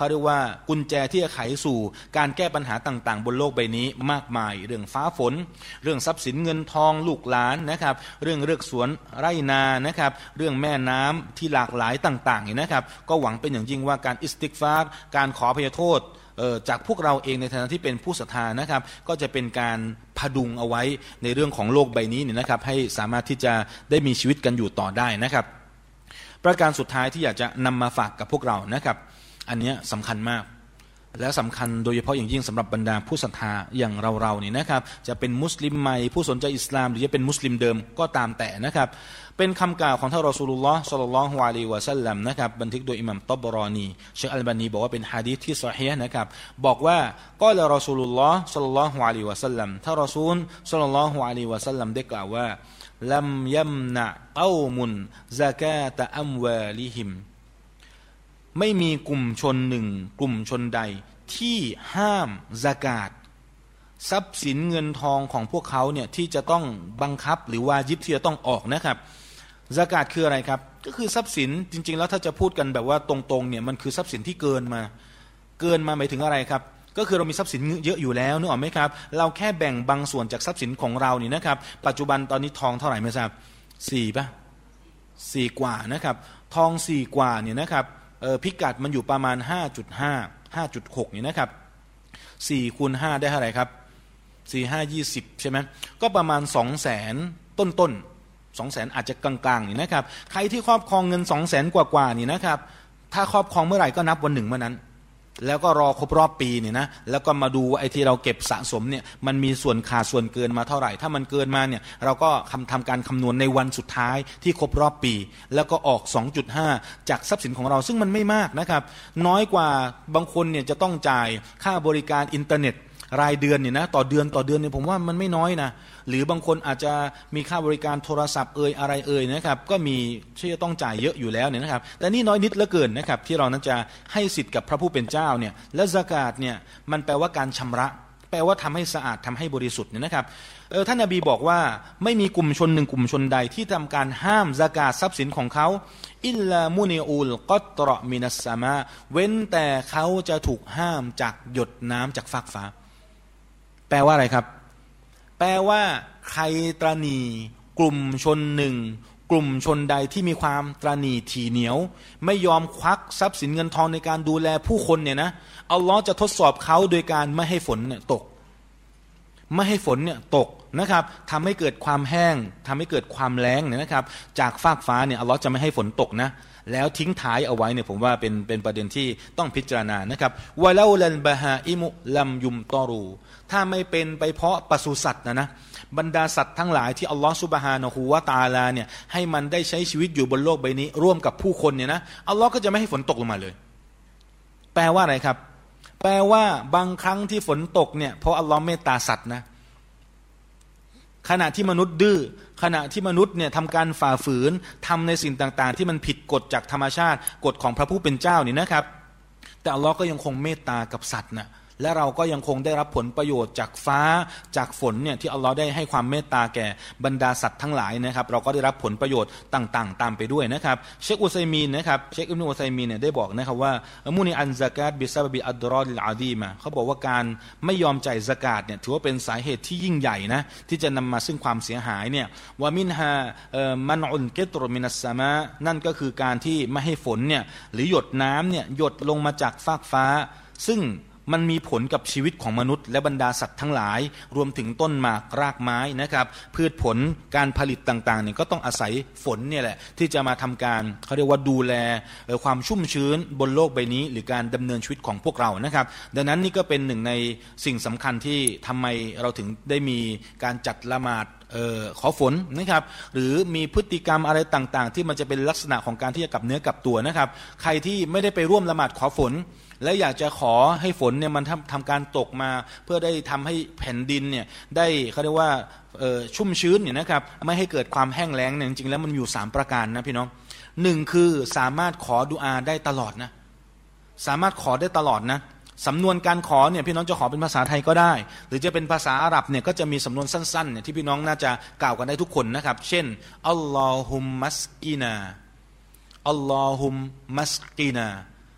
เขาเรียกว่ากุญแจที่จะไขสู่การแก้ปัญหาต่างๆบนโลกใบนี้มากมายเรื่องฟ้าฝนเรื่องทรัพย์สินเงินทองลูกหลานนะครับเรื่องเลือกสวนไร่นานะครับเรื่องแม่น้ำที่หลากหลายต่างๆนะครับก็หวังเป็นอย่างยิ่งว่าการอิสติกฟาร์การขออภัยโทษจากพวกเราเองในฐานะที่เป็นผู้ศรัทธานะครับก็จะเป็นการพดุงเอาไว้ในเรื่องของโลกใบนี้เนี่ยนะครับให้สามารถที่จะได้มีชีวิตกันอยู่ต่อได้นะครับประการสุดท้ายที่อยากจะนำมาฝากกับพวกเรานะครับอันนี้สำคัญมากและสำคัญโดยเฉพาะอย่างยิ่งสำหรับบรรดาผู้ศรัทธาอย่างเราๆนี่นะครับจะเป็นมุสลิมใหม่ผู้สนใจอิสลามหรือจะเป็นมุสลิมเดิมก็ตามแต่นะครับเป็นคำกล่าวของท่านรอซูลุลลอฮ์ศ็อลลัลลอฮุอะลัยฮิวะซัลลัมนะครับบันทึกโดยอิหม่ามฏอบรอนีเชคอัลบานีบอกว่าเป็นหะดีษที่ซอฮีฮ์นะครับบอกว่ากอละรอซูลุลลอฮ์ศ็อลลัลลอฮุอะลัยฮิวะซัลลัมท่านรอซูลศ็อลลัลลอฮุอะลัยฮิวะซัลลัมได้กล่าวว่าลัมยัมนะกอมุนซะกาตะอัมวาลิฮิมไม่มีกลุ่มชนหนึ่งกลุ่มชนใดที่ห้ามซะกาตทรัพย์สินเงินทองของพวกเขาเนี่ยที่จะต้องบังคับหรือวาญิบที่จะต้องออกนะครับซะกาตคืออะไรครับก็คือทรัพย์สินจริงๆแล้วถ้าจะพูดกันแบบว่าตรงๆเนี่ยมันคือทรัพย์สินที่เกินมาเกินมาหมายถึงอะไรครับก็คือเรามีทรัพย์สินเยอะอยู่แล้วนึกออกไหมครับเราแค่แบ่งบางส่วนจากทรัพย์สินของเรานี่นะครับปัจจุบันตอนนี้ทองเท่าไหร่ไม่ทราบสี่ป่ะสี่กว่านะครับทองสี่กว่าเนี่ยนะครับเออพิกัดมันอยู่ประมาณ ห้าจุดห้า ห้าจุดหก นี่นะครับสี่คูณห้าได้เท่าไหร่ครับสี่ ห้า ยี่สิบใช่ไหมก็ประมาณ สองแสน ต้นๆ สองแสน อาจจะกลางๆนี่นะครับใครที่ครอบครองเงิน สองแสน กว่าๆนี่นะครับถ้าครอบครองเมื่อไหร่ก็นับวันหนึ่งเมื่อนั้นแล้วก็รอครบรอบปีเนี่ยนะแล้วก็มาดูว่าไอ้ที่เราเก็บสะสมเนี่ยมันมีส่วนขาดส่วนเกินมาเท่าไหร่ถ้ามันเกินมาเนี่ยเราก็ทำทำการคำนวณในวันสุดท้ายที่ครบรอบปีแล้วก็ออก สองจุดห้า จากทรัพย์สินของเราซึ่งมันไม่มากนะครับน้อยกว่าบางคนเนี่ยจะต้องจ่ายค่าบริการอินเทอร์เน็ตรายเดือนเนี่ยนะต่อเดือนต่อเดือนเนี่ยผมว่ามันไม่น้อยนะหรือบางคนอาจจะมีค่าบริการโทรศัพท์เอ่ยอะไรเอ่ยนะครับก็มีที่จะต้องจ่ายเยอะอยู่แล้วเนี่ยนะครับแต่นี่น้อยนิดเหลือเกินนะครับที่เรานั้นจะให้สิทธิ์กับพระผู้เป็นเจ้าเนี่ยและซะกาตเนี่ยมันแปลว่าการชำระแปลว่าทำให้สะอาดทำให้บริสุทธิ์เนี่ยนะครับเออท่านนบีบอกว่าไม่มีกลุ่มชนหนึ่งกลุ่มชนใดที่ทำการห้ามซะกาตทรัพย์สินของเขาอิลลามุนิอูลกัตรอมินัสสมาเว้นแต่เขาจะถูกห้ามจากหยดน้ำจากฟากฟ้าแปลว่าอะไรครับแปลว่าใครตระหนี่กลุ่มชนหนึ่งกลุ่มชนใดที่มีความตระหนี่ถี่เหนียวไม่ยอมควักทรัพย์สินเงินทองในการดูแลผู้คนเนี่ยนะอัลลอฮ์จะทดสอบเขาโดยการไม่ให้ฝนเนี่ยตกไม่ให้ฝนเนี่ยตกนะครับทำให้เกิดความแห้งทำให้เกิดความแล้งเนี่ยนะครับจากฟากฟ้าเนี่ยอัลลอฮ์จะไม่ให้ฝนตกนะแล้วทิ้งท้ายเอาไว้เนี่ยผมว่าเป็นเป็นประเด็นที่ต้องพิจารณานะครับวะลาลันบะฮาอิมุลัมยุมตอรูถ้าไม่เป็นไปเพราะปศุสัตว์นะนะบรรดาสัตว์ทั้งหลายที่อัลลอฮฺซุบฮานะฮูวะตะอาลาเนี่ยให้มันได้ใช้ชีวิตอยู่บนโลกใบนี้ร่วมกับผู้คนเนี่ยนะอัลลอฮ์ก็จะไม่ให้ฝนตกลงมาเลยแปลว่าอะไรครับแปลว่าบางครั้งที่ฝนตกเนี่ยเพราะอัลลอฮ์เมตตาสัตว์นะขณะที่มนุษย์ดื้อขณะที่มนุษย์เนี่ยทำการฝ่าฝืนทำในสิ่งต่างๆที่มันผิดกฎจากธรรมชาติกฎของพระผู้เป็นเจ้านี่นะครับแต่อัลลอฮ์ก็ยังคงเมตตากับสัตว์นะและเราก็ยังคงได้รับผลประโยชน์จากฟ้าจากฝนเนี่ยที่อัลลอฮ์ได้ให้ความเมตตาแก่บรรดาสัตว์ทั้งหลายนะครับเราก็ได้รับผลประโยชน์ต่างๆตามไปด้วยนะครับเชคอุซัยมีนนะครับเชคอิบนุอุซัยมีนเนี่ยได้บอกนะครับว่ามุนีอันซะกาตบิซะบะบิอัดรอลิลอาดีมะเขาบอกว่าการไม่ยอมจ่ายซะกาตเนี่ยถือว่าเป็นสาเหตุที่ยิ่งใหญ่นะที่จะนำมาซึ่งความเสียหายเนี่ยว่ามินฮามันอุนกิตรมินัสสมะนั่นก็คือการที่ไม่ให้ฝนเนี่ยหรือหยดน้ำเนี่ยหยดลงมาจากฟากฟ้าซึ่งมันมีผลกับชีวิตของมนุษย์และบรรดาสัตว์ทั้งหลายรวมถึงต้นหมากรากไม้นะครับพืชผลการผลิตต่างๆเนี่ยก็ต้องอาศัยฝนเนี่ยแหละที่จะมาทำการเขาเรียกว่าดูแลความชุ่มชื้นบนโลกใบนี้หรือการดำเนินชีวิตของพวกเรานะครับดังนั้นนี่ก็เป็นหนึ่งในสิ่งสำคัญที่ทำไมเราถึงได้มีการจัดละหมาดเอ่อขอฝนนะครับหรือมีพฤติกรรมอะไรต่างๆที่มันจะเป็นลักษณะของการที่จะกลับเนื้อกลับตัวนะครับใครที่ไม่ได้ไปร่วมละหมาดขอฝนและอยากจะขอให้ฝนเนี่ยมันทำทำการตกมาเพื่อได้ทำให้แผ่นดินเนี่ยได้เขาเรียกว่าชุ่มชื้นเนี่ยนะครับไม่ให้เกิดความแห้งแล้งเนี่ยจริงๆแล้วมันอยู่สามประการนะพี่น้องหนึ่งคือสามารถขอดุอาได้ตลอดนะสามารถขอได้ตลอดนะสำนวนการขอเนี่ยพี่น้องจะขอเป็นภาษาไทยก็ได้หรือจะเป็นภาษาอาหรับเนี่ยก็จะมีสำนวนสั้นๆเนี่ยที่พี่น้องน่าจะกล่าวกันได้ทุกคนนะครับเช่นอัลลอฮุมมัสกีนาอัลลอฮุมมัสกีนา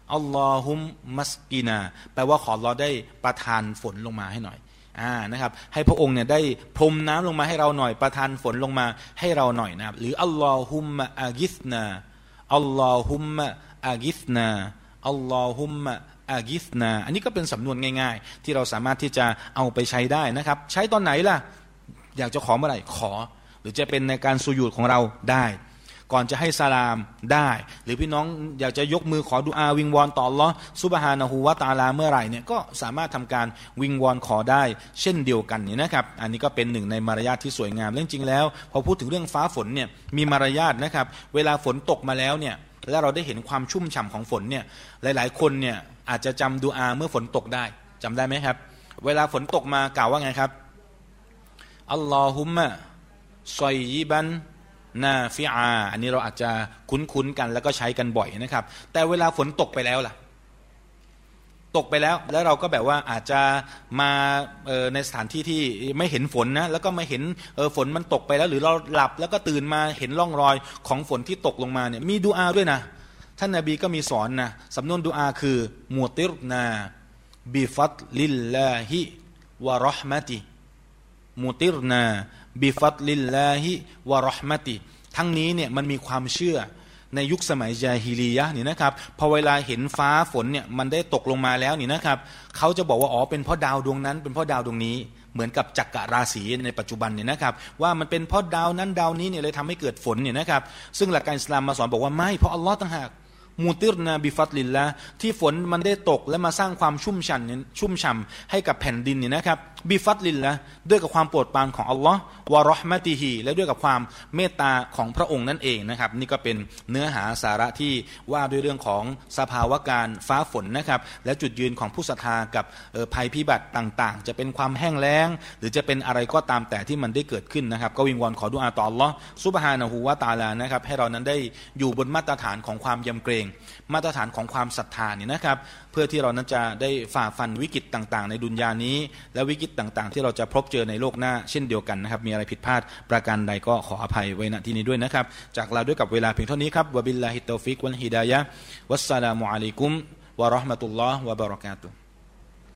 อัลลอฮุมมัสกินาแปลว่าขออัลลอฮ์ได้ประทานฝนลงมาให้หน่อยอ่านะครับให้พระองค์เนี่ยได้พรมน้ำลงมาให้เราหน่อยประทานฝนลงมาให้เราหน่อยนะครับหรืออัลลอฮุมะอากิสนาอัลลอฮุมะอากิสนาอัลลอฮุมะอากิสนาอันนี้ก็เป็นสำนวนง่ายๆที่เราสามารถที่จะเอาไปใช้ได้นะครับใช้ตอนไหนล่ะอยากจะขอเมื่อไหร่ขอหรือจะเป็นในการสุญูดของเราได้ก่อนจะให้สลามได้หรือพี่น้องอยากจะยกมือขอดุอาวิงวอนต่ออัลเลาะห์ซุบฮานะฮูวะตะอาลาเมื่อไหร่เนี่ยก็สามารถทำการวิงวอนขอได้เช่นเดียวกันนี่นะครับอันนี้ก็เป็นหนึ่งในมารยาทที่สวยงามเรื่องจริงแล้วพอพูดถึงเรื่องฟ้าฝนเนี่ยมีมารยาทนะครับเวลาฝนตกมาแล้วเนี่ยแล้วเราได้เห็นความชุ่มฉ่ำของฝนเนี่ยหลายๆคนเนี่ยอาจจะจำดุอาเมื่อฝนตกได้จำได้ไหมครับเวลาฝนตกมากล่าวว่าไงครับอัลลอฮุมะซอยยิบันนาฟิอาอันนี้เราอาจจะคุ้นๆกันแล้วก็ใช้กันบ่อยนะครับแต่เวลาฝนตกไปแล้วล่ะตกไปแล้วแล้วเราก็แบบว่าอาจจะมาในสถานที่ที่ไม่เห็นฝนนะแล้วก็ไม่เห็นฝนมันตกไปแล้วหรือเราหลับแล้วก็ตื่นมาเห็นร่องรอยของฝนที่ตกลงมาเนี่ยมีดุอาด้วยนะท่านนบีก็มีสอนนะสำนวนดุอาคือมุติรนาบิฟัตลิลลาฮิวะเราะห์มะติมุติรนาบิฟัตลิลลาฮิวะเราะห์มะติทั้งนี้เนี่ยมันมีความเชื่อในยุคสมัยญาฮิลียะห์นี่นะครับพอเวลาเห็นฟ้าฝนเนี่ยมันได้ตกลงมาแล้วนี่นะครับเขาจะบอกว่าอ๋อเป็นเพราะดาวดวงนั้นเป็นเพราะดาวดวงนี้เหมือนกับจักรราศีในปัจจุบันเนี่ยนะครับว่ามันเป็นเพราะดาวนั้นดาวนี้เนี่ยเลยทำให้เกิดฝนเนี่ยนะครับซึ่งหลักการอิสลามมาสอนบอกว่าไม่เพราะอัลลอฮ์ต่างหากมูติรนาบิฟัตลิลละที่ฝนมันได้ตกและมาสร้างความชุ่มฉ่ำชุ่มฉ่ำให้กับแผ่นดินเนี่ยนะครับบิฟัตลิลละด้วยกับความโปรดปรานของอัลลอฮ์วะเราะห์มะติฮีและด้วยกับความเมตตาของพระองค์นั่นเองนะครับนี่ก็เป็นเนื้อหาสาระที่ว่าด้วยเรื่องของสภาวะการฟ้าฝนนะครับและจุดยืนของผู้ศรัทธากับภัยพิบัติต่างๆจะเป็นความแห้งแล้งหรือจะเป็นอะไรก็ตามแต่ที่มันได้เกิดขึ้นนะครับก็วิงวอนขอดุอาต่ออัลลอฮ์ซุบฮานะฮูวะตะอาลานะครับให้เรานั้นได้อยู่บนมาตรฐานของความยำเกรงมาตรฐานของความศรัทธานี่นะครับเพื่อที่เรานั้นจะได้ฝ่าฟันวิกฤตต่างๆในดุนยานี้และวิกฤตต่างๆที่เราจะพบเจอในโลกหน้าเช่นเดียวกันนะครับมีอะไรผิดพลาดประการใดก็ขออภัยไว้ณที่นี้ด้วยนะครับจากเราด้วยกับเวลาเพียงเท่านี้ครับวะบิลลาฮิตตอฟิกวัลฮิดายะฮ์วัสสลามุอะลัยกุมวะเราะห์มะตุลลอฮ์วะบะเราะกาตุฮ์